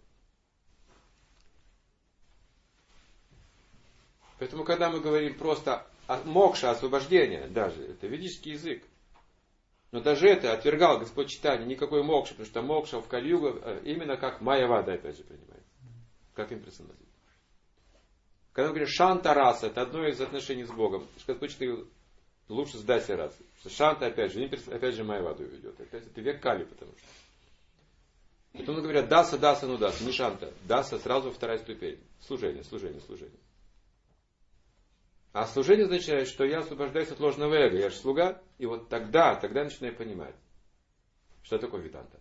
Поэтому, когда мы говорим просто о мокша, освобождение, даже, это ведический язык. Но даже это отвергал Господь Чайтанья, никакой мокша, потому что мокша в Кали-югу именно как Майявада, опять же, принимается. Как имперсонализм. Когда мы говорим шанта раса, это одно из отношений с Богом. Господь Чайтанья лучше сдать расы. Шанта, опять же, имперс, опять же, Майяваду ведет. Опять это век Кали, потому что. Потом говорят даса, даса, ну даса, не шанта. Даса сразу вторая ступень. Служение, служение, служение. А служение означает, что я освобождаюсь от ложного эго. Я же слуга. И вот тогда, тогда я начинаю понимать, что такое веданта.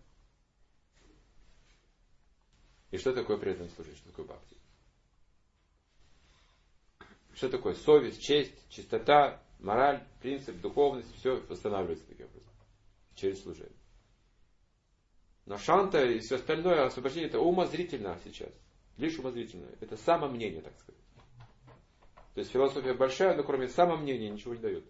И что такое преданное служение, что такое бхакти. Что такое совесть, честь, чистота, мораль, принцип, духовность. Все восстанавливается таким образом. Через служение. Но шанта и все остальное освобождение это умозрительно сейчас. Лишь умозрительно. Это самомнение, так сказать. То есть философия большая, но кроме самомнения ничего не дает.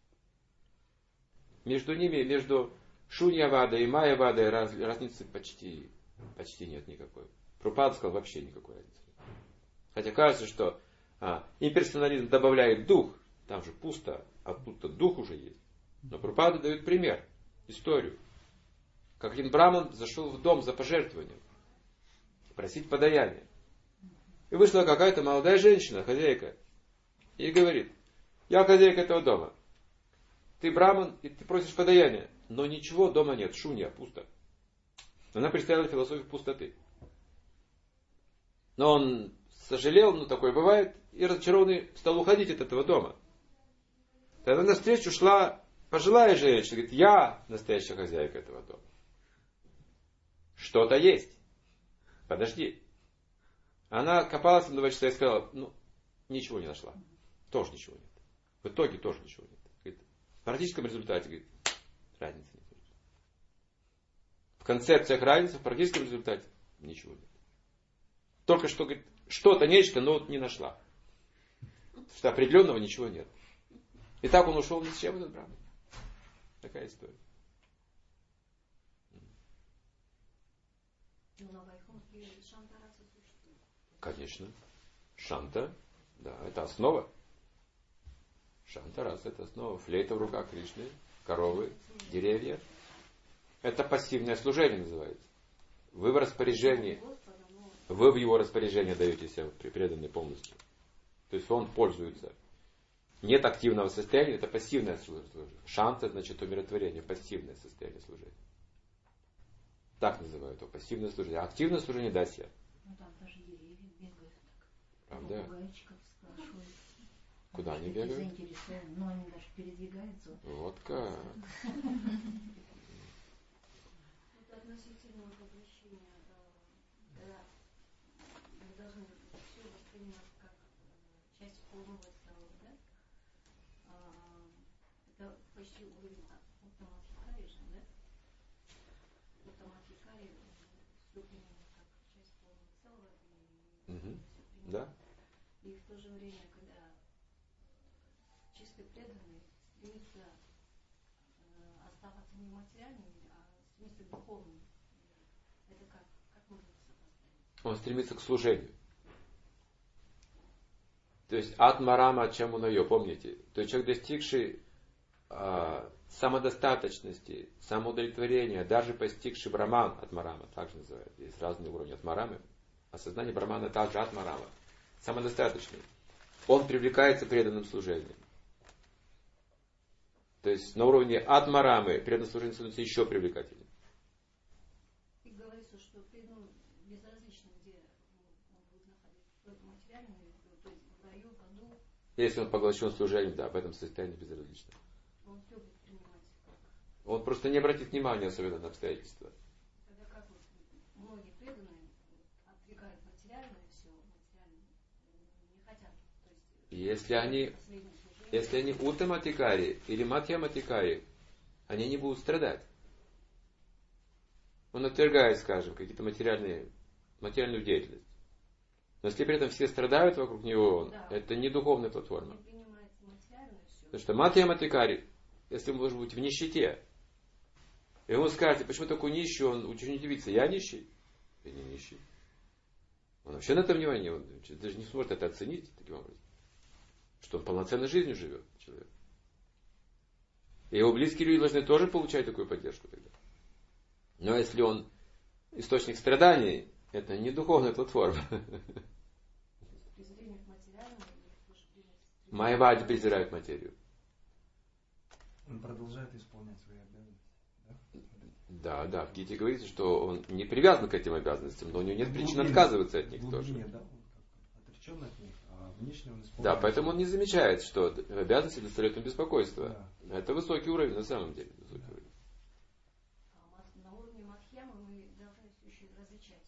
Между ними, между Шуньявадой и Майявадой раз, разницы почти, почти нет никакой. Прабхупада сказал, вообще никакой разницы. Хотя кажется, что а, имперсонализм добавляет дух, там же пусто, а тут-то дух уже есть. Но Прабхупада дает пример, историю. Как один браман зашел в дом за пожертвованием. просить подаяние. И вышла какая-то молодая женщина, хозяйка, и говорит: я хозяйка этого дома. Ты браман, и ты просишь подаяние. Но ничего дома нет, шунья, пусто. Она представила философию пустоты. Но он сожалел, ну такое бывает, и разочарованный стал уходить от этого дома. Тогда навстречу шла пожилая женщина, говорит: я настоящая хозяйка этого дома. Что-то есть. Подожди. Она копалась на два часа и сказала: ну, ничего не нашла. Тоже ничего нет. В итоге тоже ничего нет. Говорит, в практическом результате, говорит, разницы нет. В концепциях разницы, в практическом результате ничего нет. Только что, говорит, что-то, нечто, но вот не нашла. Что определенного ничего нет. И так он ушел ни с чем, этот браман. Такая история. Конечно. Шанта, да, это основа. Шанта раса, это основа. Флейта в руках Кришны, коровы, деревья. Это пассивное служение называется. Вы в распоряжении, вы в его распоряжение даете себя преданный полностью. То есть он пользуется. Нет активного состояния, это пассивное служение. Шанта значит умиротворение, пассивное состояние служения. Так называют его, пассивное служение. А активное служение дасья. Ну там даже деревья бегают. Правда? Попугайчиков спрашивают. Куда они бегают? Ну они даже передвигаются. Вот как. Относительно обращения, да, мы должны все воспринимать как часть полного целого, да? Это почти уровень автоматикарии же, да? Автоматикарии все принимать как часть полного целого и угу. все Да. И в то же время, когда чистый преданный стремится оставаться не материальными, а стремится к духовному. Это как? Как можно это сопоставить? Он стремится к служению. То есть атмарама чамунайо, помните? То есть человек, достигший э, самодостаточности, самоудовлетворения, даже постигший браман, атмарама, также называют. Есть разные уровни атмарамы. Осознание брамана также атмарама. Самодостаточный. Он привлекается преданным служением. То есть на уровне атмарамы преданное служение становится еще привлекательнее. И говорится, что преданным безразлично, где он будет находиться, материально, то есть в раю, в аду. Если он поглощен служением, да, в этом состоянии безразлично. Он все будет принимать. Он просто не обратит внимания особенно на обстоятельства. Тогда как вот многие преданные отвлекают материальное все, материальное не хотят. То есть, если они... Если они уттаматикари или мадхьяматикари, они не будут страдать. Он отвергает, скажем, какие-то материальные, материальную деятельность. Но если при этом все страдают вокруг него, да. Это не духовная платформа. Не Потому что мадхьяматикари, если он может быть в нищете, и ему скажете, почему такой нищий, он очень удивится, я нищий? Я не нищий. Он вообще на это внимание, он даже не сможет это оценить таким образом. Что он полноценной жизнью живет, человек. И его близкие люди должны тоже получать такую поддержку тогда. Но если он источник страданий, это не духовная платформа. Майявади презирает материю. Он продолжает исполнять свои обязанности. Да, Да, да. В Гите говорится, что он не привязан к этим обязанностям, но у него нет причин отказываться от них тоже. Да, отречен от них. Внешне он да, поэтому он не замечает, что обязанности доставляют ему беспокойство. Да. Это высокий уровень на самом деле. Высокий да. уровень. А на уровне мадхьямы мы должны все еще различать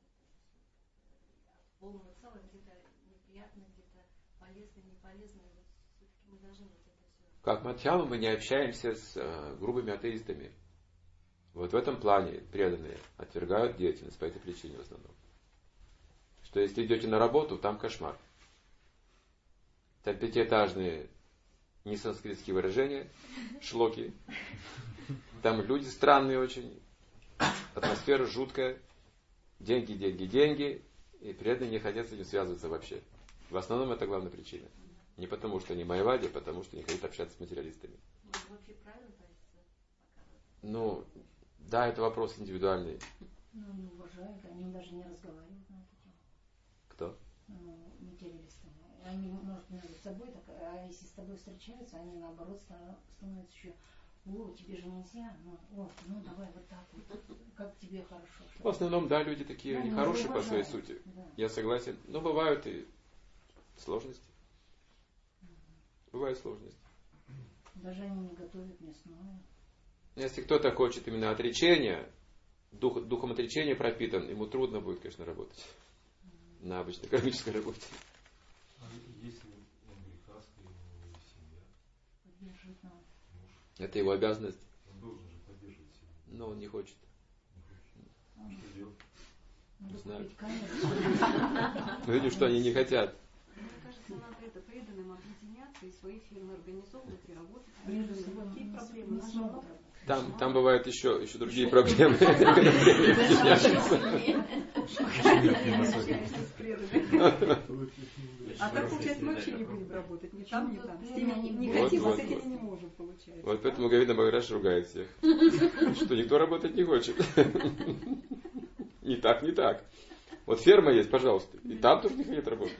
от полного целого, где-то неприятно, где-то полезно, не полезно. Вот все-таки мы должны вот это все. Как мадхьяма мы не общаемся с э, грубыми атеистами. Вот в этом плане преданные отвергают деятельность по этой причине в основном. Что если идете на работу, там кошмар. Там пятиэтажные несанскритские выражения, шлоки. Там люди странные очень. Атмосфера жуткая. Деньги, деньги, деньги. И преданные не хотят с этим связываться вообще. В основном это главная причина. Не потому, что они майявади, а потому, что не хотят общаться с материалистами. Вообще правильно позиция? Ну, да, это вопрос индивидуальный. Ну, не уважают, они даже не разговаривают на эту тему. Кто? Ну, материалисты. Они, может, между собой, так, а если с тобой встречаются, они наоборот становятся еще, о, тебе же нельзя, ну, о, ну давай вот так вот, как тебе хорошо. В основном, да, люди такие, они хорошие по своей сути. Да. Я согласен. Но бывают и сложности. Угу. Бывают сложности. Даже они не готовят мясное. Если кто-то хочет именно отречения, дух, духом отречения пропитан, ему трудно будет, конечно, работать. Угу. На обычной кармической работе. А если он грехастый, у него семья? Поддерживать надо. Это его обязанность. Он должен же поддерживать семью. Но он не хочет. Не хочет. Что делать? Не знаю. Ну видишь, что они не хотят. Мне кажется, надо это преданным объединяться и свои фирмы организовывать и работать. Преданным. Какие проблемы? Там, там бывают еще, еще другие проблемы. А так, получается, мы вообще не будем работать ни там, ни там. С теми не хотим, а с этими не можем, получается. Вот поэтому Говинда Махарадж ругает всех. Что никто работать не хочет. Не так, не так. Вот ферма есть, пожалуйста. И там тоже не хотят работать.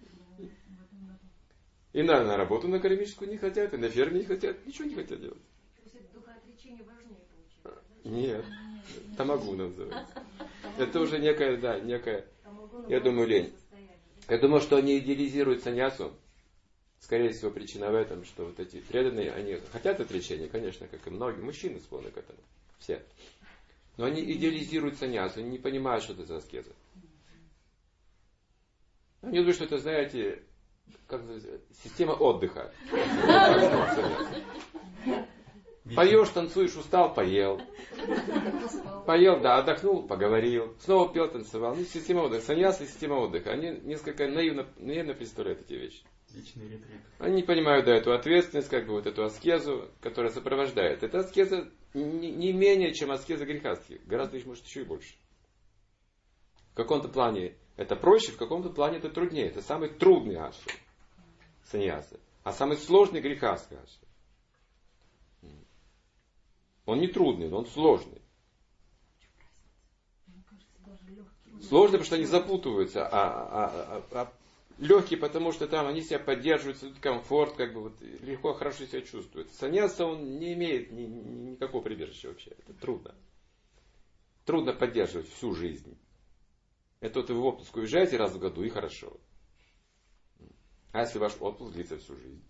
И на, на работу на кармическую не хотят, и на ферме не хотят. Ничего не хотят делать. То есть это духоотречение важнее получается? Нет. Тамагу называется. Это уже некая, да, некая, я думаю, лень. Я думаю, что они идеализируют саньясу. Скорее всего, причина в этом, что вот эти преданные, они хотят отречения, конечно, как и многие. Мужчины склонны к этому. Все. Но они идеализируют саньясу, они не понимают, что это за аскеза. Они думают, что это, знаете, как система отдыха. Поешь, танцуешь, устал, поел. Поел, да, отдохнул, поговорил. Снова пел, танцевал. Ну, система отдыха. Саньяса и система отдыха. Они несколько наивно, наивно представляют эти вещи. Личный ретрит. Они не понимают, да, эту ответственность, как бы вот эту аскезу, которая сопровождает. Эта аскеза не, не менее, чем аскеза грехастских. Гораздо, может, еще и больше. В каком-то плане это проще, в каком-то плане это труднее. Это самый трудный ашрам саньяса. А самый сложный грехастский ашрам. Он не трудный, но он сложный. Сложный, потому что они запутываются, а, а, а, а легкий, потому что там они себя поддерживают, создают комфорт, как бы вот, легко, хорошо себя чувствуют. Саньяса он не имеет ни, ни, никакого прибежища вообще. Это трудно. Трудно поддерживать всю жизнь. Это вот вы в отпуск уезжаете раз в году, и хорошо. А если ваш отпуск длится всю жизнь?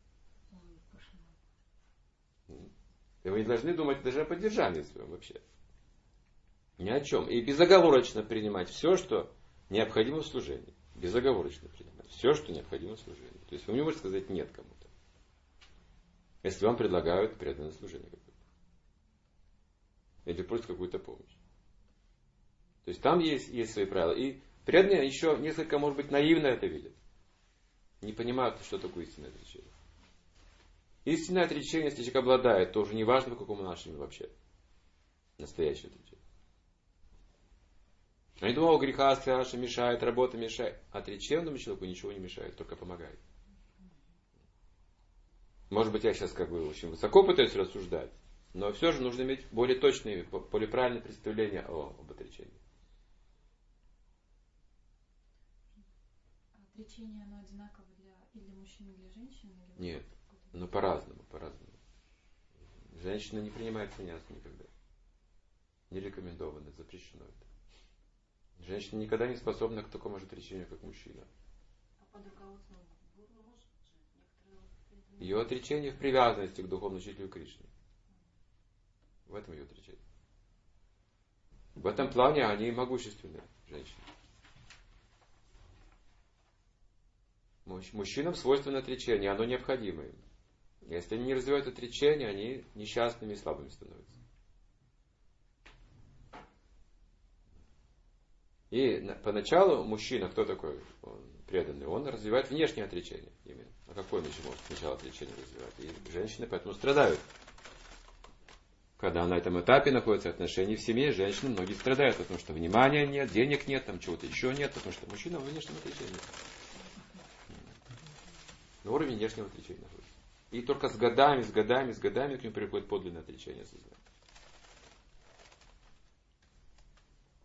И вы не должны думать даже о поддержании своем вообще. Ни о чем. И безоговорочно принимать все, что необходимо в служении. Безоговорочно принимать все, что необходимо в служении. То есть вы не можете сказать нет кому-то. Если вам предлагают преданное служение какое-то. Или просят какую-то помощь. То есть там есть, есть свои правила. И преданные еще несколько, может быть, наивно это видят. Не понимают, что такое истинное отречение. Истинное отречение, если человек обладает, то уже не важно, в каком нашем вообще. Настоящее отречение. Они думают, о, грехастый аша мешает, работа мешает. Отреченному человеку ничего не мешает, только помогает. Может быть, я сейчас как бы очень высоко пытаюсь рассуждать, но все же нужно иметь более точные, более правильные представления о, об отречении. Отречение, оно одинаково для, и для мужчин, и для женщин? Или Нет, но по-разному, по-разному. Женщина не принимает саньясу никогда. Не рекомендовано, запрещено это. Женщина никогда не способна к такому же отречению, как мужчина. А под руководством гуру может же некоторые... Ее отречение в привязанности к духовному учителю Кришны. В этом ее отречение. В этом плане они могущественные женщины. Мужчинам свойственно отречение, оно необходимо им. Если они не развивают отречение, они несчастными и слабыми становятся. И поначалу мужчина, кто такой он преданный, он развивает внешнее отречение. Именно. А какое он еще может сначала отречение развивать? И женщины поэтому страдают. Когда на этом этапе находятся отношения в семье, женщины многие страдают, потому что внимания нет, денег нет, там чего-то еще нет, потому что мужчина в внешнем отречении. На уровне внешнего отречения находится. И только с годами, с годами, с годами к нему приходит подлинное отречение сознания.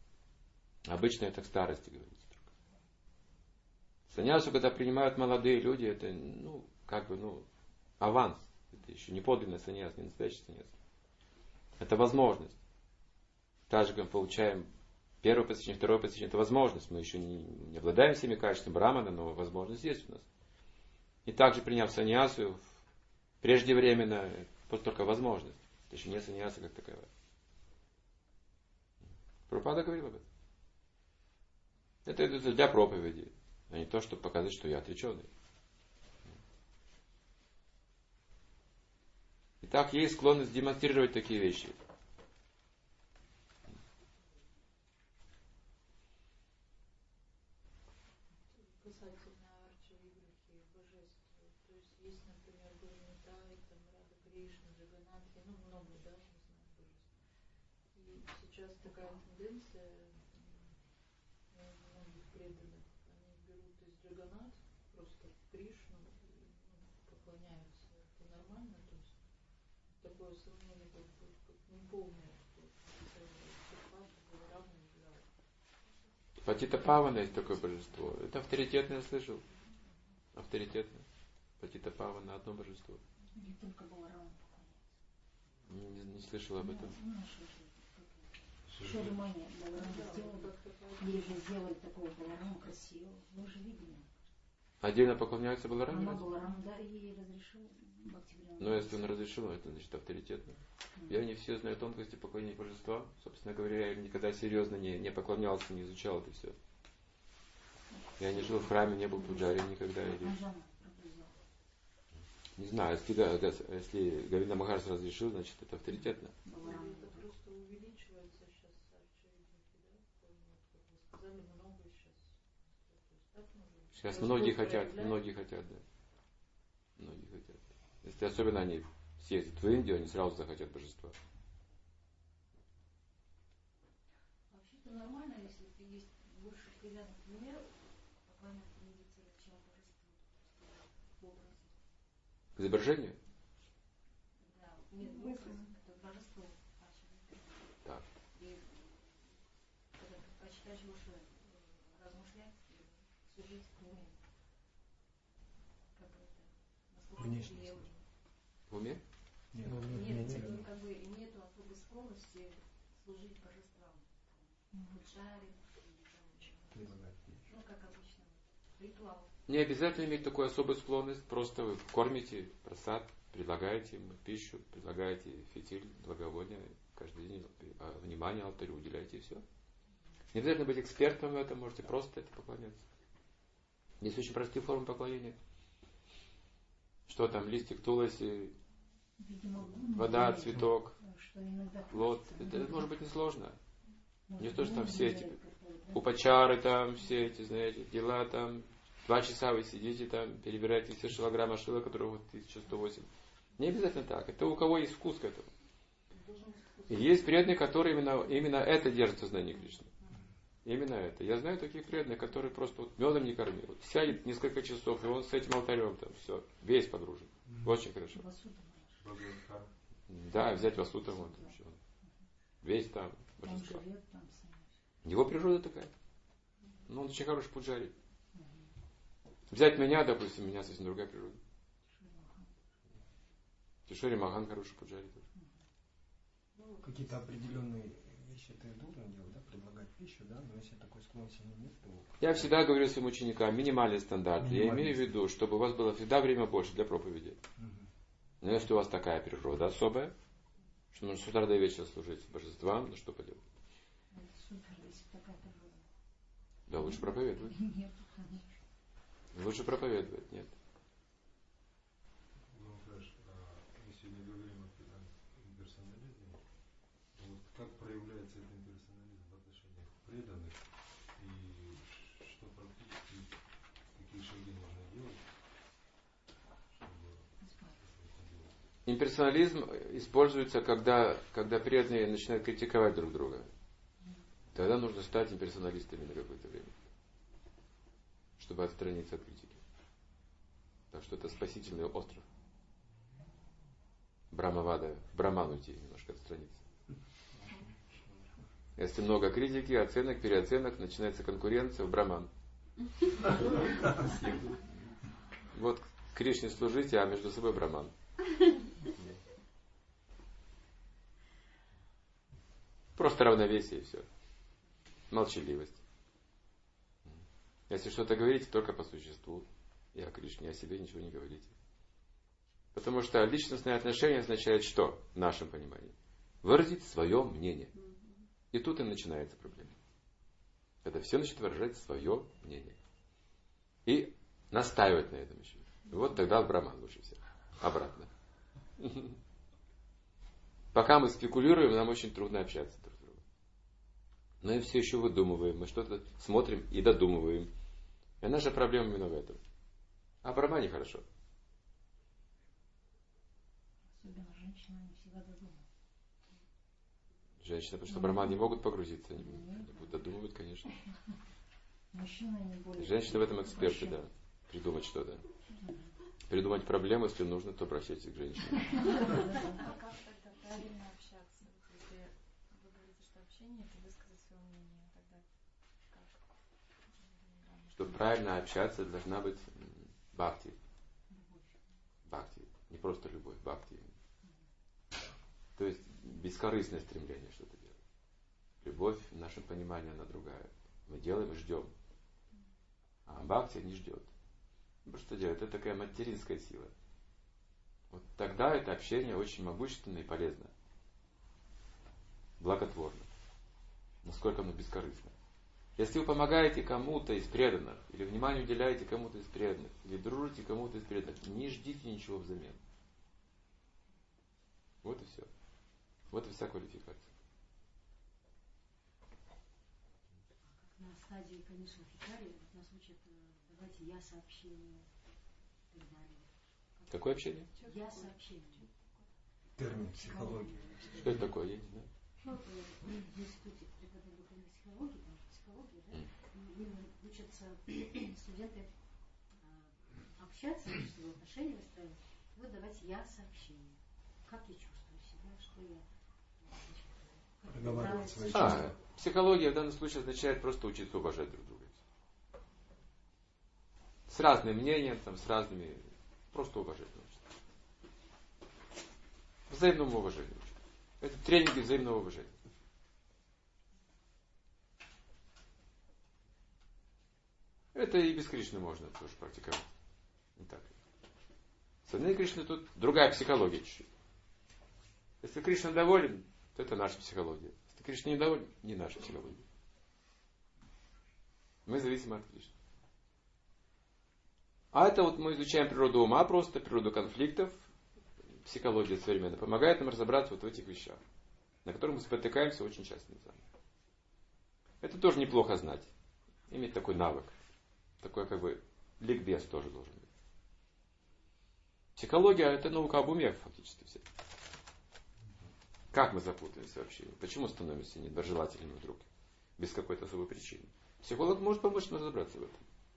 Обычно это к старости говорится. Саньясу, когда принимают молодые люди, это, ну, как бы, ну, аванс. Это еще не подлинный саньяс, не настоящий саньяс. Это возможность. Так же, как мы получаем первое посвящение, второе посвящение, это возможность. Мы еще не, не обладаем всеми качествами брамана, но возможность есть у нас. И также, приняв саньясу, преждевременно, просто только возможность. Это еще не саньяса как таковая. Прабхупада говорил об этом. Это для проповеди, а не то, чтобы показать, что я отреченный. Итак, есть склонность демонстрировать такие вещи. Касательно арча-виграхи божеств, то есть есть, например, Гурнитай, там Рада Кришна, Джаганатхи, ну много, да, мы знаем божеств. И сейчас такая тенденция у многих преданных, они берут из Джаганат просто Кришну и ну, поклоняются. Это нормально, то есть такое сравнение как бы как неполное, что равное для... Патита Павана есть такое божество. Это авторитетно, я слышал. Авторитетно. Патита Павана одно божество. Не только Баларама поклоняется. Не, не слышал об этом. Шаримания Баларама сделали. Или же сделали такого Баларама красивого. Вы же видели. Отдельно поклоняются Балараме? Она Баларама, да, и разрешила. Но если он разрешил, это значит авторитетно. Mm-hmm. Я не все знаю тонкости поклонения божества. Собственно говоря, я никогда серьезно не, не поклонялся, не изучал это все. Я не жил в храме, не был пуджари никогда. Или... Не знаю, если, если Говинда Махарадж разрешил, значит это авторитетно. Это просто увеличивается сейчас арча-виграхи, да? Как вы сказали, много сейчас. Так сейчас многие хотят, многие хотят, да. Многие хотят. Если особенно они съездят в Индию, они сразу захотят божества. Вообще-то нормально, если ты есть больше привязан к миру, поклоняться медитировать, чем божеству в образе. К изображению? Да, нет, в образе, это божество. Так. И когда ты предпочитаешь больше размышлять, служить к миру. Как это? Внешне. В уме? Нет, нет, нет, нет, как бы нету особой склонности служить божествам. Пуджари, ну как обычно, ритуал. Не обязательно иметь такую особую склонность, просто вы кормите просад, предлагаете ему пищу, предлагаете фитиль, благовония, каждый день внимание алтарю уделяете и все. Не обязательно быть экспертом в этом, можете просто это поклоняться. Есть очень простые формы поклонения. Что там, листик туласи, видимо, вода, цветок, плод. Это, это может быть несложно. Не то, что там все эти упачары, там все эти, знаете, дела там. Два часа вы сидите там, перебираете все шилограмма шила, которого тысяча сто восемь. Не обязательно так. Это у кого есть вкус к этому. И есть преданные, которые именно, именно это держат в сознании Кришны. Именно это. Я знаю таких преданных, которые просто вот медом не кормят. Вот сядет несколько часов, и он с этим алтарем там все, весь погружен. Очень хорошо. Да, взять Васута, вот, все. Весь там божество. Его природа такая. Ну, он очень хороший пуджари. Взять меня, допустим, у меня совсем другая природа. Кишори Махан хороший пуджари. Ну, какие-то определенные вещи ты должен делать, да, предлагать пищу, да, но если такой склонности нет, то... Я всегда говорю своим ученикам, минимальный стандарт. Минимальный. Я имею в виду, чтобы у вас было всегда время больше для проповеди. Угу. Но если у вас такая природа особая, что нужно с утра до вечера служить божествам, ну что поделать? Да, лучше проповедовать. Нет, конечно. Лучше проповедовать, нет. Ну, хорошо. Мы сегодня говорим о имперсонализме. Вот как проявляется этот имперсонализм в отношениях преданных и что практически, какие шаги нужно делать, чтобы... Имперсонализм используется, когда, когда преданные начинают критиковать друг друга. Тогда нужно стать имперсоналистами на какое-то время, чтобы отстраниться от критики. Так что это спасительный остров. Брамавада, в Браман уйти, немножко отстраниться. Если много критики, оценок, переоценок, начинается конкуренция в браман. Вот Кришне служите, а между собой браман. Просто равновесие и все. Молчаливость. Если что-то говорите, только по существу. И о Кришне, о себе ничего не говорите. Потому что личностное отношение означает что в нашем понимании? Выразить свое мнение. И тут и начинается проблема. Когда все начнут выражать свое мнение. И настаивать на этом еще. И вот тогда в браман лучше всех. Обратно. Пока мы спекулируем, нам очень трудно общаться друг с другом. Но и все еще выдумываем. Мы что-то смотрим и додумываем. И наша проблема именно в этом. А в брамане хорошо. Особенно женщины не всегда додумывают. Женщины, потому что в браман не могут погрузиться. Они будут додумывать, конечно. Мужчины не более... Женщины в этом эксперты, да. Придумать что-то. Придумать проблему, если нужно, то обращайтесь к женщине. А как тогда правильно общаться? Если вы говорите, что общение, это высказать свое мнение, тогда как? Чтобы правильно общаться, должна быть бхакти. Бхакти. Не просто любовь, бхакти. То есть бескорыстное стремление что-то делать. Любовь, в нашем понимании, она другая. Мы делаем и ждем. А бхакти не ждет. Ну, что делать? Это такая материнская сила. Вот тогда это общение очень могущественно и полезно. Благотворно. Насколько оно бескорыстно. Если вы помогаете кому-то из преданных, или внимание уделяете кому-то из преданных, или дружите кому-то из преданных, не ждите ничего взамен. Вот и все. Вот и вся квалификация. На стадии, конечно, фикария нас учат давать я сообщение и так далее. Какое общение? Я сообщение. Термин психологии. Что это такое? Я не знаю. Ну, в институте преподают психологии, там же психология, да? И учатся студенты общаться, чтобы отношения выстраивать, вот давать я сообщение. Как я чувствую себя, что я... А, психология в данном случае означает просто учиться уважать друг друга. С разным мнением, там, с разными... Просто уважать научиться. Взаимному уважению. Это тренинги взаимного уважения. Это и без Кришны можно тоже практиковать. Не так. С одной Кришны тут другая психология чуть-чуть. Если Кришна доволен, то это наша психология. Если Кришна недоволен, не наша психология. Мы зависим от Кришны. А это вот мы изучаем природу ума, просто природу конфликтов. Психология современная помогает нам разобраться вот в этих вещах, на которых мы спотыкаемся очень часто. Это тоже неплохо знать. Иметь такой навык. Такой как бы ликбез тоже должен быть. Психология это наука об уме фактически все. Как мы запутаемся вообще? Почему становимся недоброжелательными вдруг? Без какой-то особой причины. Психолог может помочь нам разобраться в этом.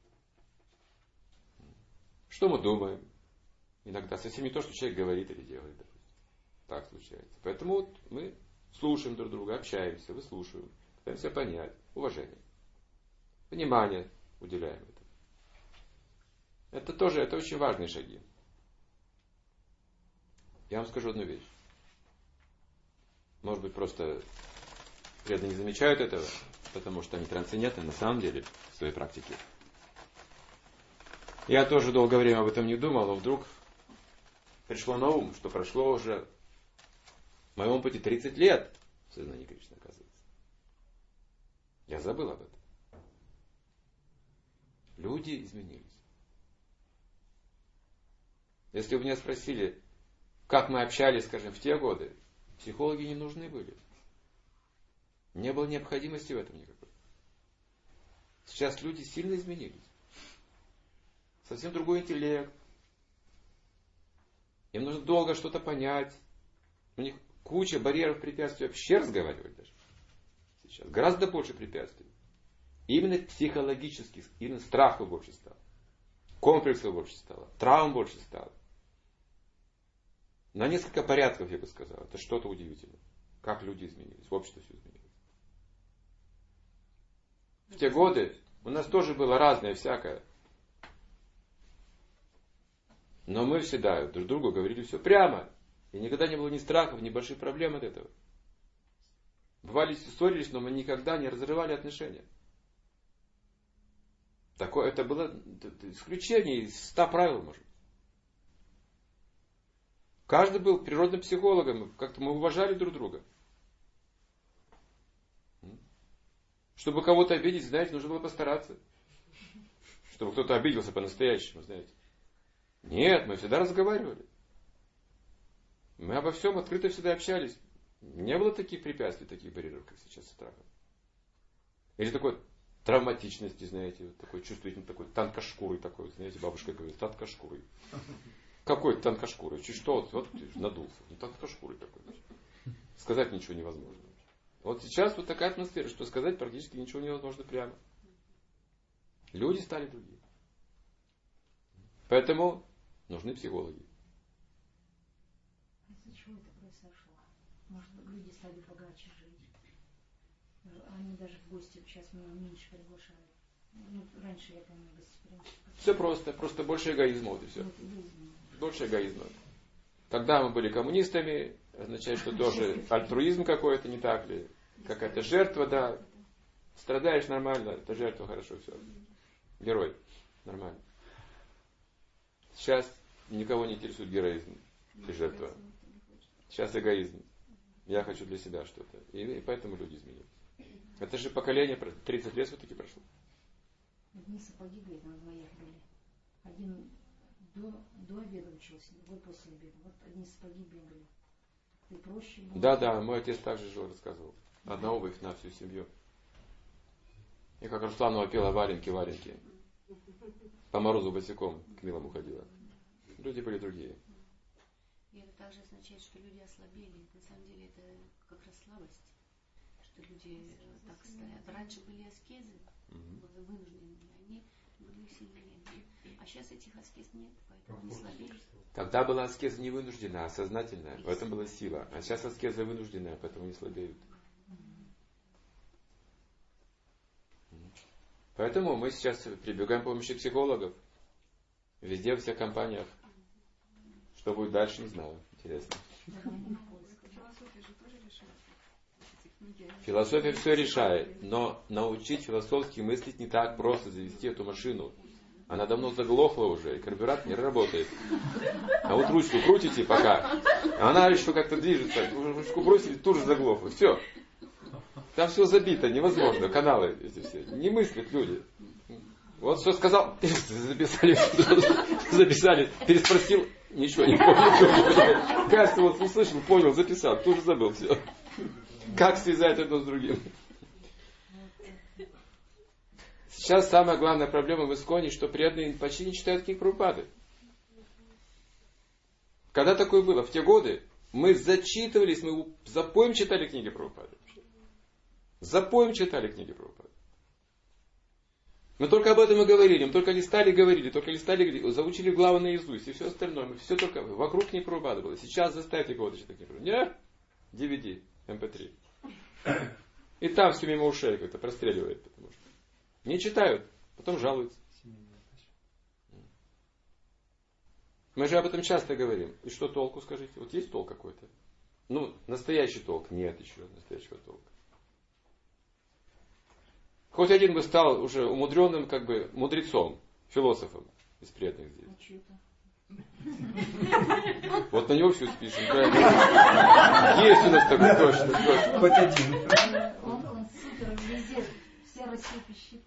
Что мы думаем? Иногда совсем не то, что человек говорит или делает. Допустим. Так случается. Поэтому вот мы слушаем друг друга, общаемся, выслушиваем, пытаемся понять. Уважение. Внимание уделяем этому. Это тоже, это очень важные шаги. Я вам скажу одну вещь. Может быть, просто преданные не замечают этого, потому что они трансцендентны на самом деле в своей практике. Я тоже долгое время об этом не думал, но вдруг пришло на ум, что прошло уже в моем опыте тридцать лет в сознании Кришны, оказывается. Я забыл об этом. Люди изменились. Если бы меня спросили, как мы общались, скажем, в те годы, психологи не нужны были. Не было необходимости в этом никакой. Сейчас люди сильно изменились. Совсем другой интеллект. Им нужно долго что-то понять. У них куча барьеров, препятствий вообще разговаривать даже. Сейчас гораздо больше препятствий. Именно психологических, именно страхов больше стало. Комплексов больше стало. Травм больше стало. На несколько порядков, я бы сказал. Это что-то удивительное. Как люди изменились. Общество все изменилось. В те годы у нас тоже было разное всякое. Но мы всегда друг другу говорили все прямо. И никогда не было ни страхов, ни больших проблем от этого. Бывали, ссорились, но мы никогда не разрывали отношения. Такое, это было исключение из ста правил, может быть. Каждый был природным психологом, как-то мы уважали друг друга. Чтобы кого-то обидеть, знаете, нужно было постараться. Чтобы кто-то обиделся по-настоящему, знаете. Нет, мы всегда разговаривали. Мы обо всем открыто всегда общались. Не было таких препятствий, таких барьеров, как сейчас страха. Или такой травматичности, знаете, вот такой чувствительный, такой танкошкурый такой, знаете, бабушка говорит, танкошкурый. Какой танкошкурый? Чуть что, вот, вот надулся. Ну, танкошкурый такой. Сказать ничего невозможно. Вот сейчас вот такая атмосфера, что сказать практически ничего невозможно прямо. Люди стали другие. Поэтому нужны психологи. Из-за чего это произошло? Может, люди стали богаче жить. Они даже в гости сейчас меня меньше приглашают. Ну, раньше я помню гостеприимство. Все просто, просто больше эгоизма, вот и все. Вот, больше эгоизма. Когда мы были коммунистами, означает, что тоже альтруизм какой-то, не так ли? Какая-то жертва, да. Страдаешь нормально, это жертва, хорошо, все. Герой, нормально. Сейчас никого не интересует героизм и жертва. Сейчас эгоизм. Я хочу для себя что-то. И, и поэтому люди изменились. Это же поколение, тридцать лет все-таки прошло. Одни сапоги, говорит, на двоих были. Один до, до обеда учился, другой после обеда. Вот одни сапоги бегали. И проще было. Да, да, мой отец также жил, рассказывал. Одна обувь на всю семью. И как Русланова пела валенки, валенки. По морозу босиком к милому ходила. Люди были другие. И это также означает, что люди ослабели. На самом деле это как раз слабость. Что люди так стоят. Раньше были аскезы, mm-hmm. вынужденные, они были сильнее. А сейчас этих аскез нет, поэтому они слабее. Тогда была аскеза не вынужденная, а сознательная. В этом была сила. А сейчас аскеза вынужденная, поэтому они слабеют. Поэтому мы сейчас прибегаем к помощи психологов. Везде, во всех компаниях. Что будет дальше, не знаю. Интересно. Философия все решает. Но научить философски мыслить не так просто. Завести эту машину. Она давно заглохла уже, и карбюратор не работает. А вот ручку крутите пока. Она еще как-то движется. Ручку бросили, тут же заглохла. Все. Там все забито, невозможно, каналы эти все. Не мыслят люди. Вот что сказал, записали, записали, переспросил, ничего не помню. Кажется, вот услышал, понял, записал, тут же забыл, все. Как связать одно с другим? Сейчас самая главная проблема в Исконе, что преданные почти не читают книг Прабхупады. Когда такое было? В те годы мы зачитывались, мы запоем читали книги Прабхупады. Запоем читали книги Прабхупады. Мы только об этом и говорили, мы только листали и говорили, только листали и говорили, заучили главы наизусть и все остальное. Мы все только вокруг книг Прабхупады было. Сейчас заставьте кого-то читать книги Прабхупады. Нет? ди ви ди, эм пэ три. И там все мимо ушей как-то простреливает, потому что не читают, потом жалуются. Мы же об этом часто говорим. И что толку, скажите? Вот есть толк какой-то? Ну, настоящий толк. Нет еще настоящего толка. Хоть один бы стал уже умудренным, как бы, мудрецом, философом из преданных здесь. Вот на него все спишем, правильно? Есть у нас такой, точно, точно. Хоть один. Он, он супер, везде, вся Россия пищит.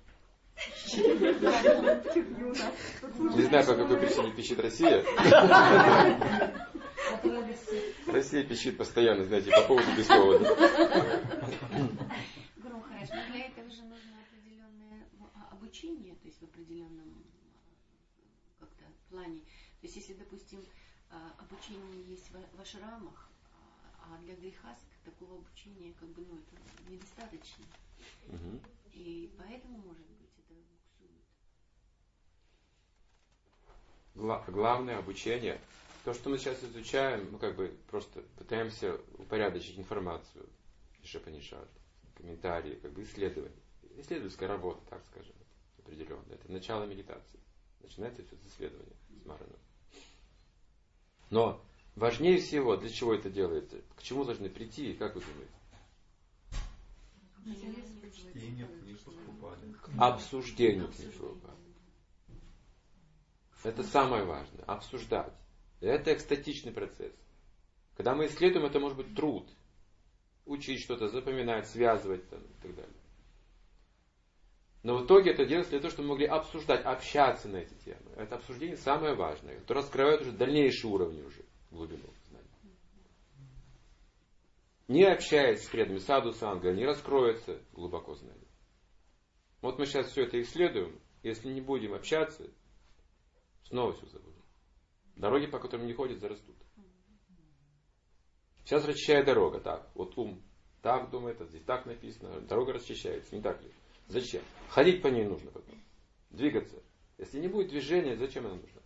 Не знаю, по какой причине пищит Россия. Россия пищит постоянно, знаете, по поводу без повода. Гуру Махарадж, но для этого же нужно определенное обучение, то есть в определенном как-то плане. То есть, если, допустим, обучение есть в ашрамах, а для грехаск такого обучения как бы, ну, это недостаточно. Угу. И поэтому, может быть, это буксует. Гла- главное обучение. То, что мы сейчас изучаем, мы как бы просто пытаемся упорядочить информацию. Ишапанишат, комментарии, как бы исследования. исследовательская работа, так скажем, определенная. Это начало медитации. Начинается все с исследования, с мараном. Но важнее всего, для чего это делается, к чему должны прийти, как вы думаете? Чтение книг Прабхупады. Обсуждение книг Прабхупады. Это самое важное. Обсуждать. Это экстатичный процесс. Когда мы исследуем, это может быть труд. Учить что-то, запоминать, связывать там, и так далее. Но в итоге это делается для того, чтобы мы могли обсуждать, общаться на эти темы. Это обсуждение самое важное, которое раскрывает уже дальнейшие уровни уже, глубину знаний. Не общаясь с преданными саду, санга, не раскроется глубоко знание. Вот мы сейчас все это исследуем, если не будем общаться, снова все забудем. Дороги, по которым не ходят, зарастут. Сейчас расчищает дорога, так, вот ум так думает, а здесь так написано, дорога расчищается, не так ли? Зачем? Ходить по ней нужно потом. Двигаться. Если не будет движения, зачем она нужна?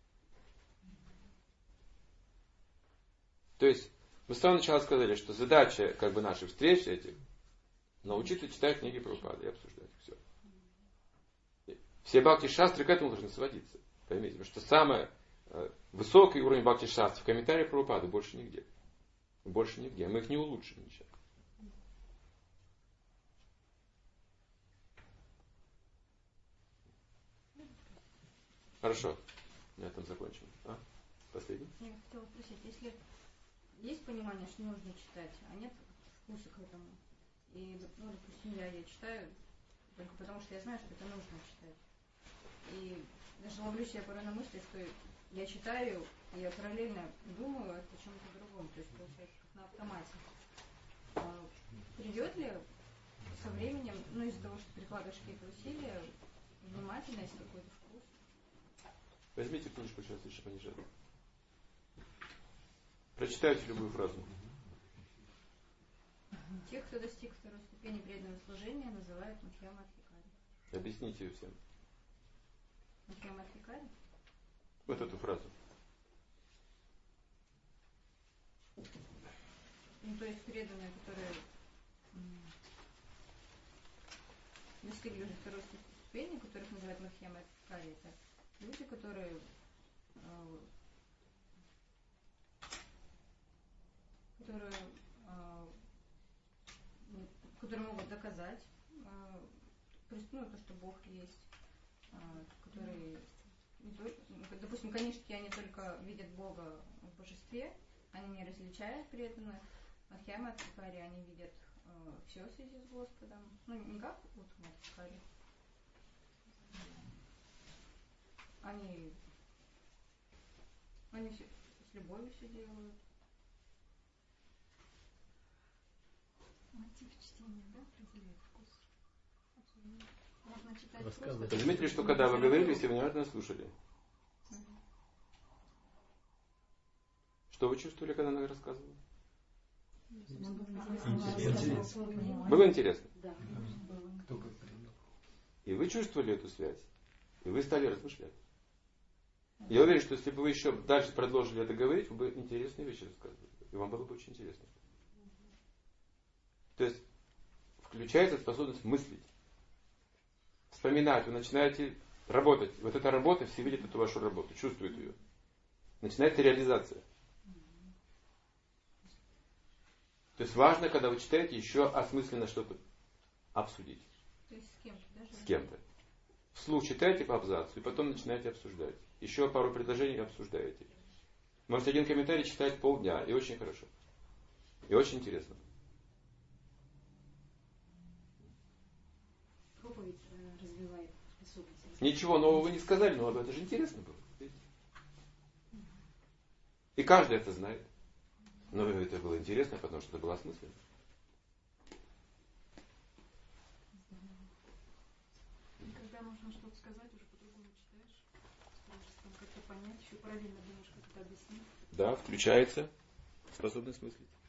То есть, мы с самого начала сказали, что задача как бы наших встреч этих научиться читать книги Прабхупады и обсуждать. Все. Все бхакти-шастры к этому должны сводиться. Поймите, потому что самый э, высокий уровень бхакти-шастры в комментариях Прабхупады больше нигде. Больше нигде. Мы их не улучшим ничего. Хорошо. На этом закончим. А? Последний? Я хотела спросить, если есть понимание, что нужно читать, а нет вкуса к этому. И, ну, допустим, я, я читаю, только потому что я знаю, что это нужно читать. И даже ловлю себя порой на мысли, что я читаю, и я параллельно думаю о чем-то другом. То есть получается как на автомате. А придет ли со временем, ну, из-за того, что прикладываешь какие-то усилия, внимательность, какой-то вкус? Возьмите книжку сейчас, еще понижать. Прочитайте любую фразу. Тех, кто достиг второй ступени преданного служения, называют Мадхьяма Адхикари. Объясните ее всем. Мадхьяма Адхикари? Вот эту фразу. Ну, то есть преданные, которые достигли уже второй ступени, которых называют Мадхьяма Адхикари, это люди, которые э, которые э, которые могут доказать э, ну, то, что Бог есть, э, которые, допустим, канишки, они только видят Бога в божестве, они не различают преданных. Мадхьяма Адхикари, они видят э, все в связи с Господом, ну не как вот Адхикари. Они, они все, с любовью все делают. Мотив чтения, да, определяет вкус. Можно читать просто. Вы заметили, что когда вы говорили, все внимательно слушали? Что вы чувствовали, когда она рассказывала? Интересно. Было интересно? Да. Кто как принял. И вы чувствовали эту связь? И вы стали размышлять. Я уверен, что если бы вы еще дальше продолжили это говорить, вы бы интересные вещи рассказывали. И вам было бы очень интересно. То есть включается способность мыслить. Вспоминать. Вы начинаете работать. Вот эта работа, все видят эту вашу работу, чувствуют ее. Начинается реализация. То есть важно, когда вы читаете, еще осмысленно что-то обсудить. То есть с кем-то, даже? С кем-то. Вслух читайте по абзацу, и потом начинаете обсуждать. Еще пару предложений обсуждаете. Можете один комментарий читать полдня, и очень хорошо. И очень интересно. Проповедь развивает способность. Ничего нового вы не сказали, но это же интересно было. Видите? И каждый это знает. Но это было интересно, потому что это было осмысленно. И когда нужно что-то сказать, уже по-другому читаешь, стараешься там как-то понять, еще параллельно думаешь, как это объяснить. Да, включается способность мыслить.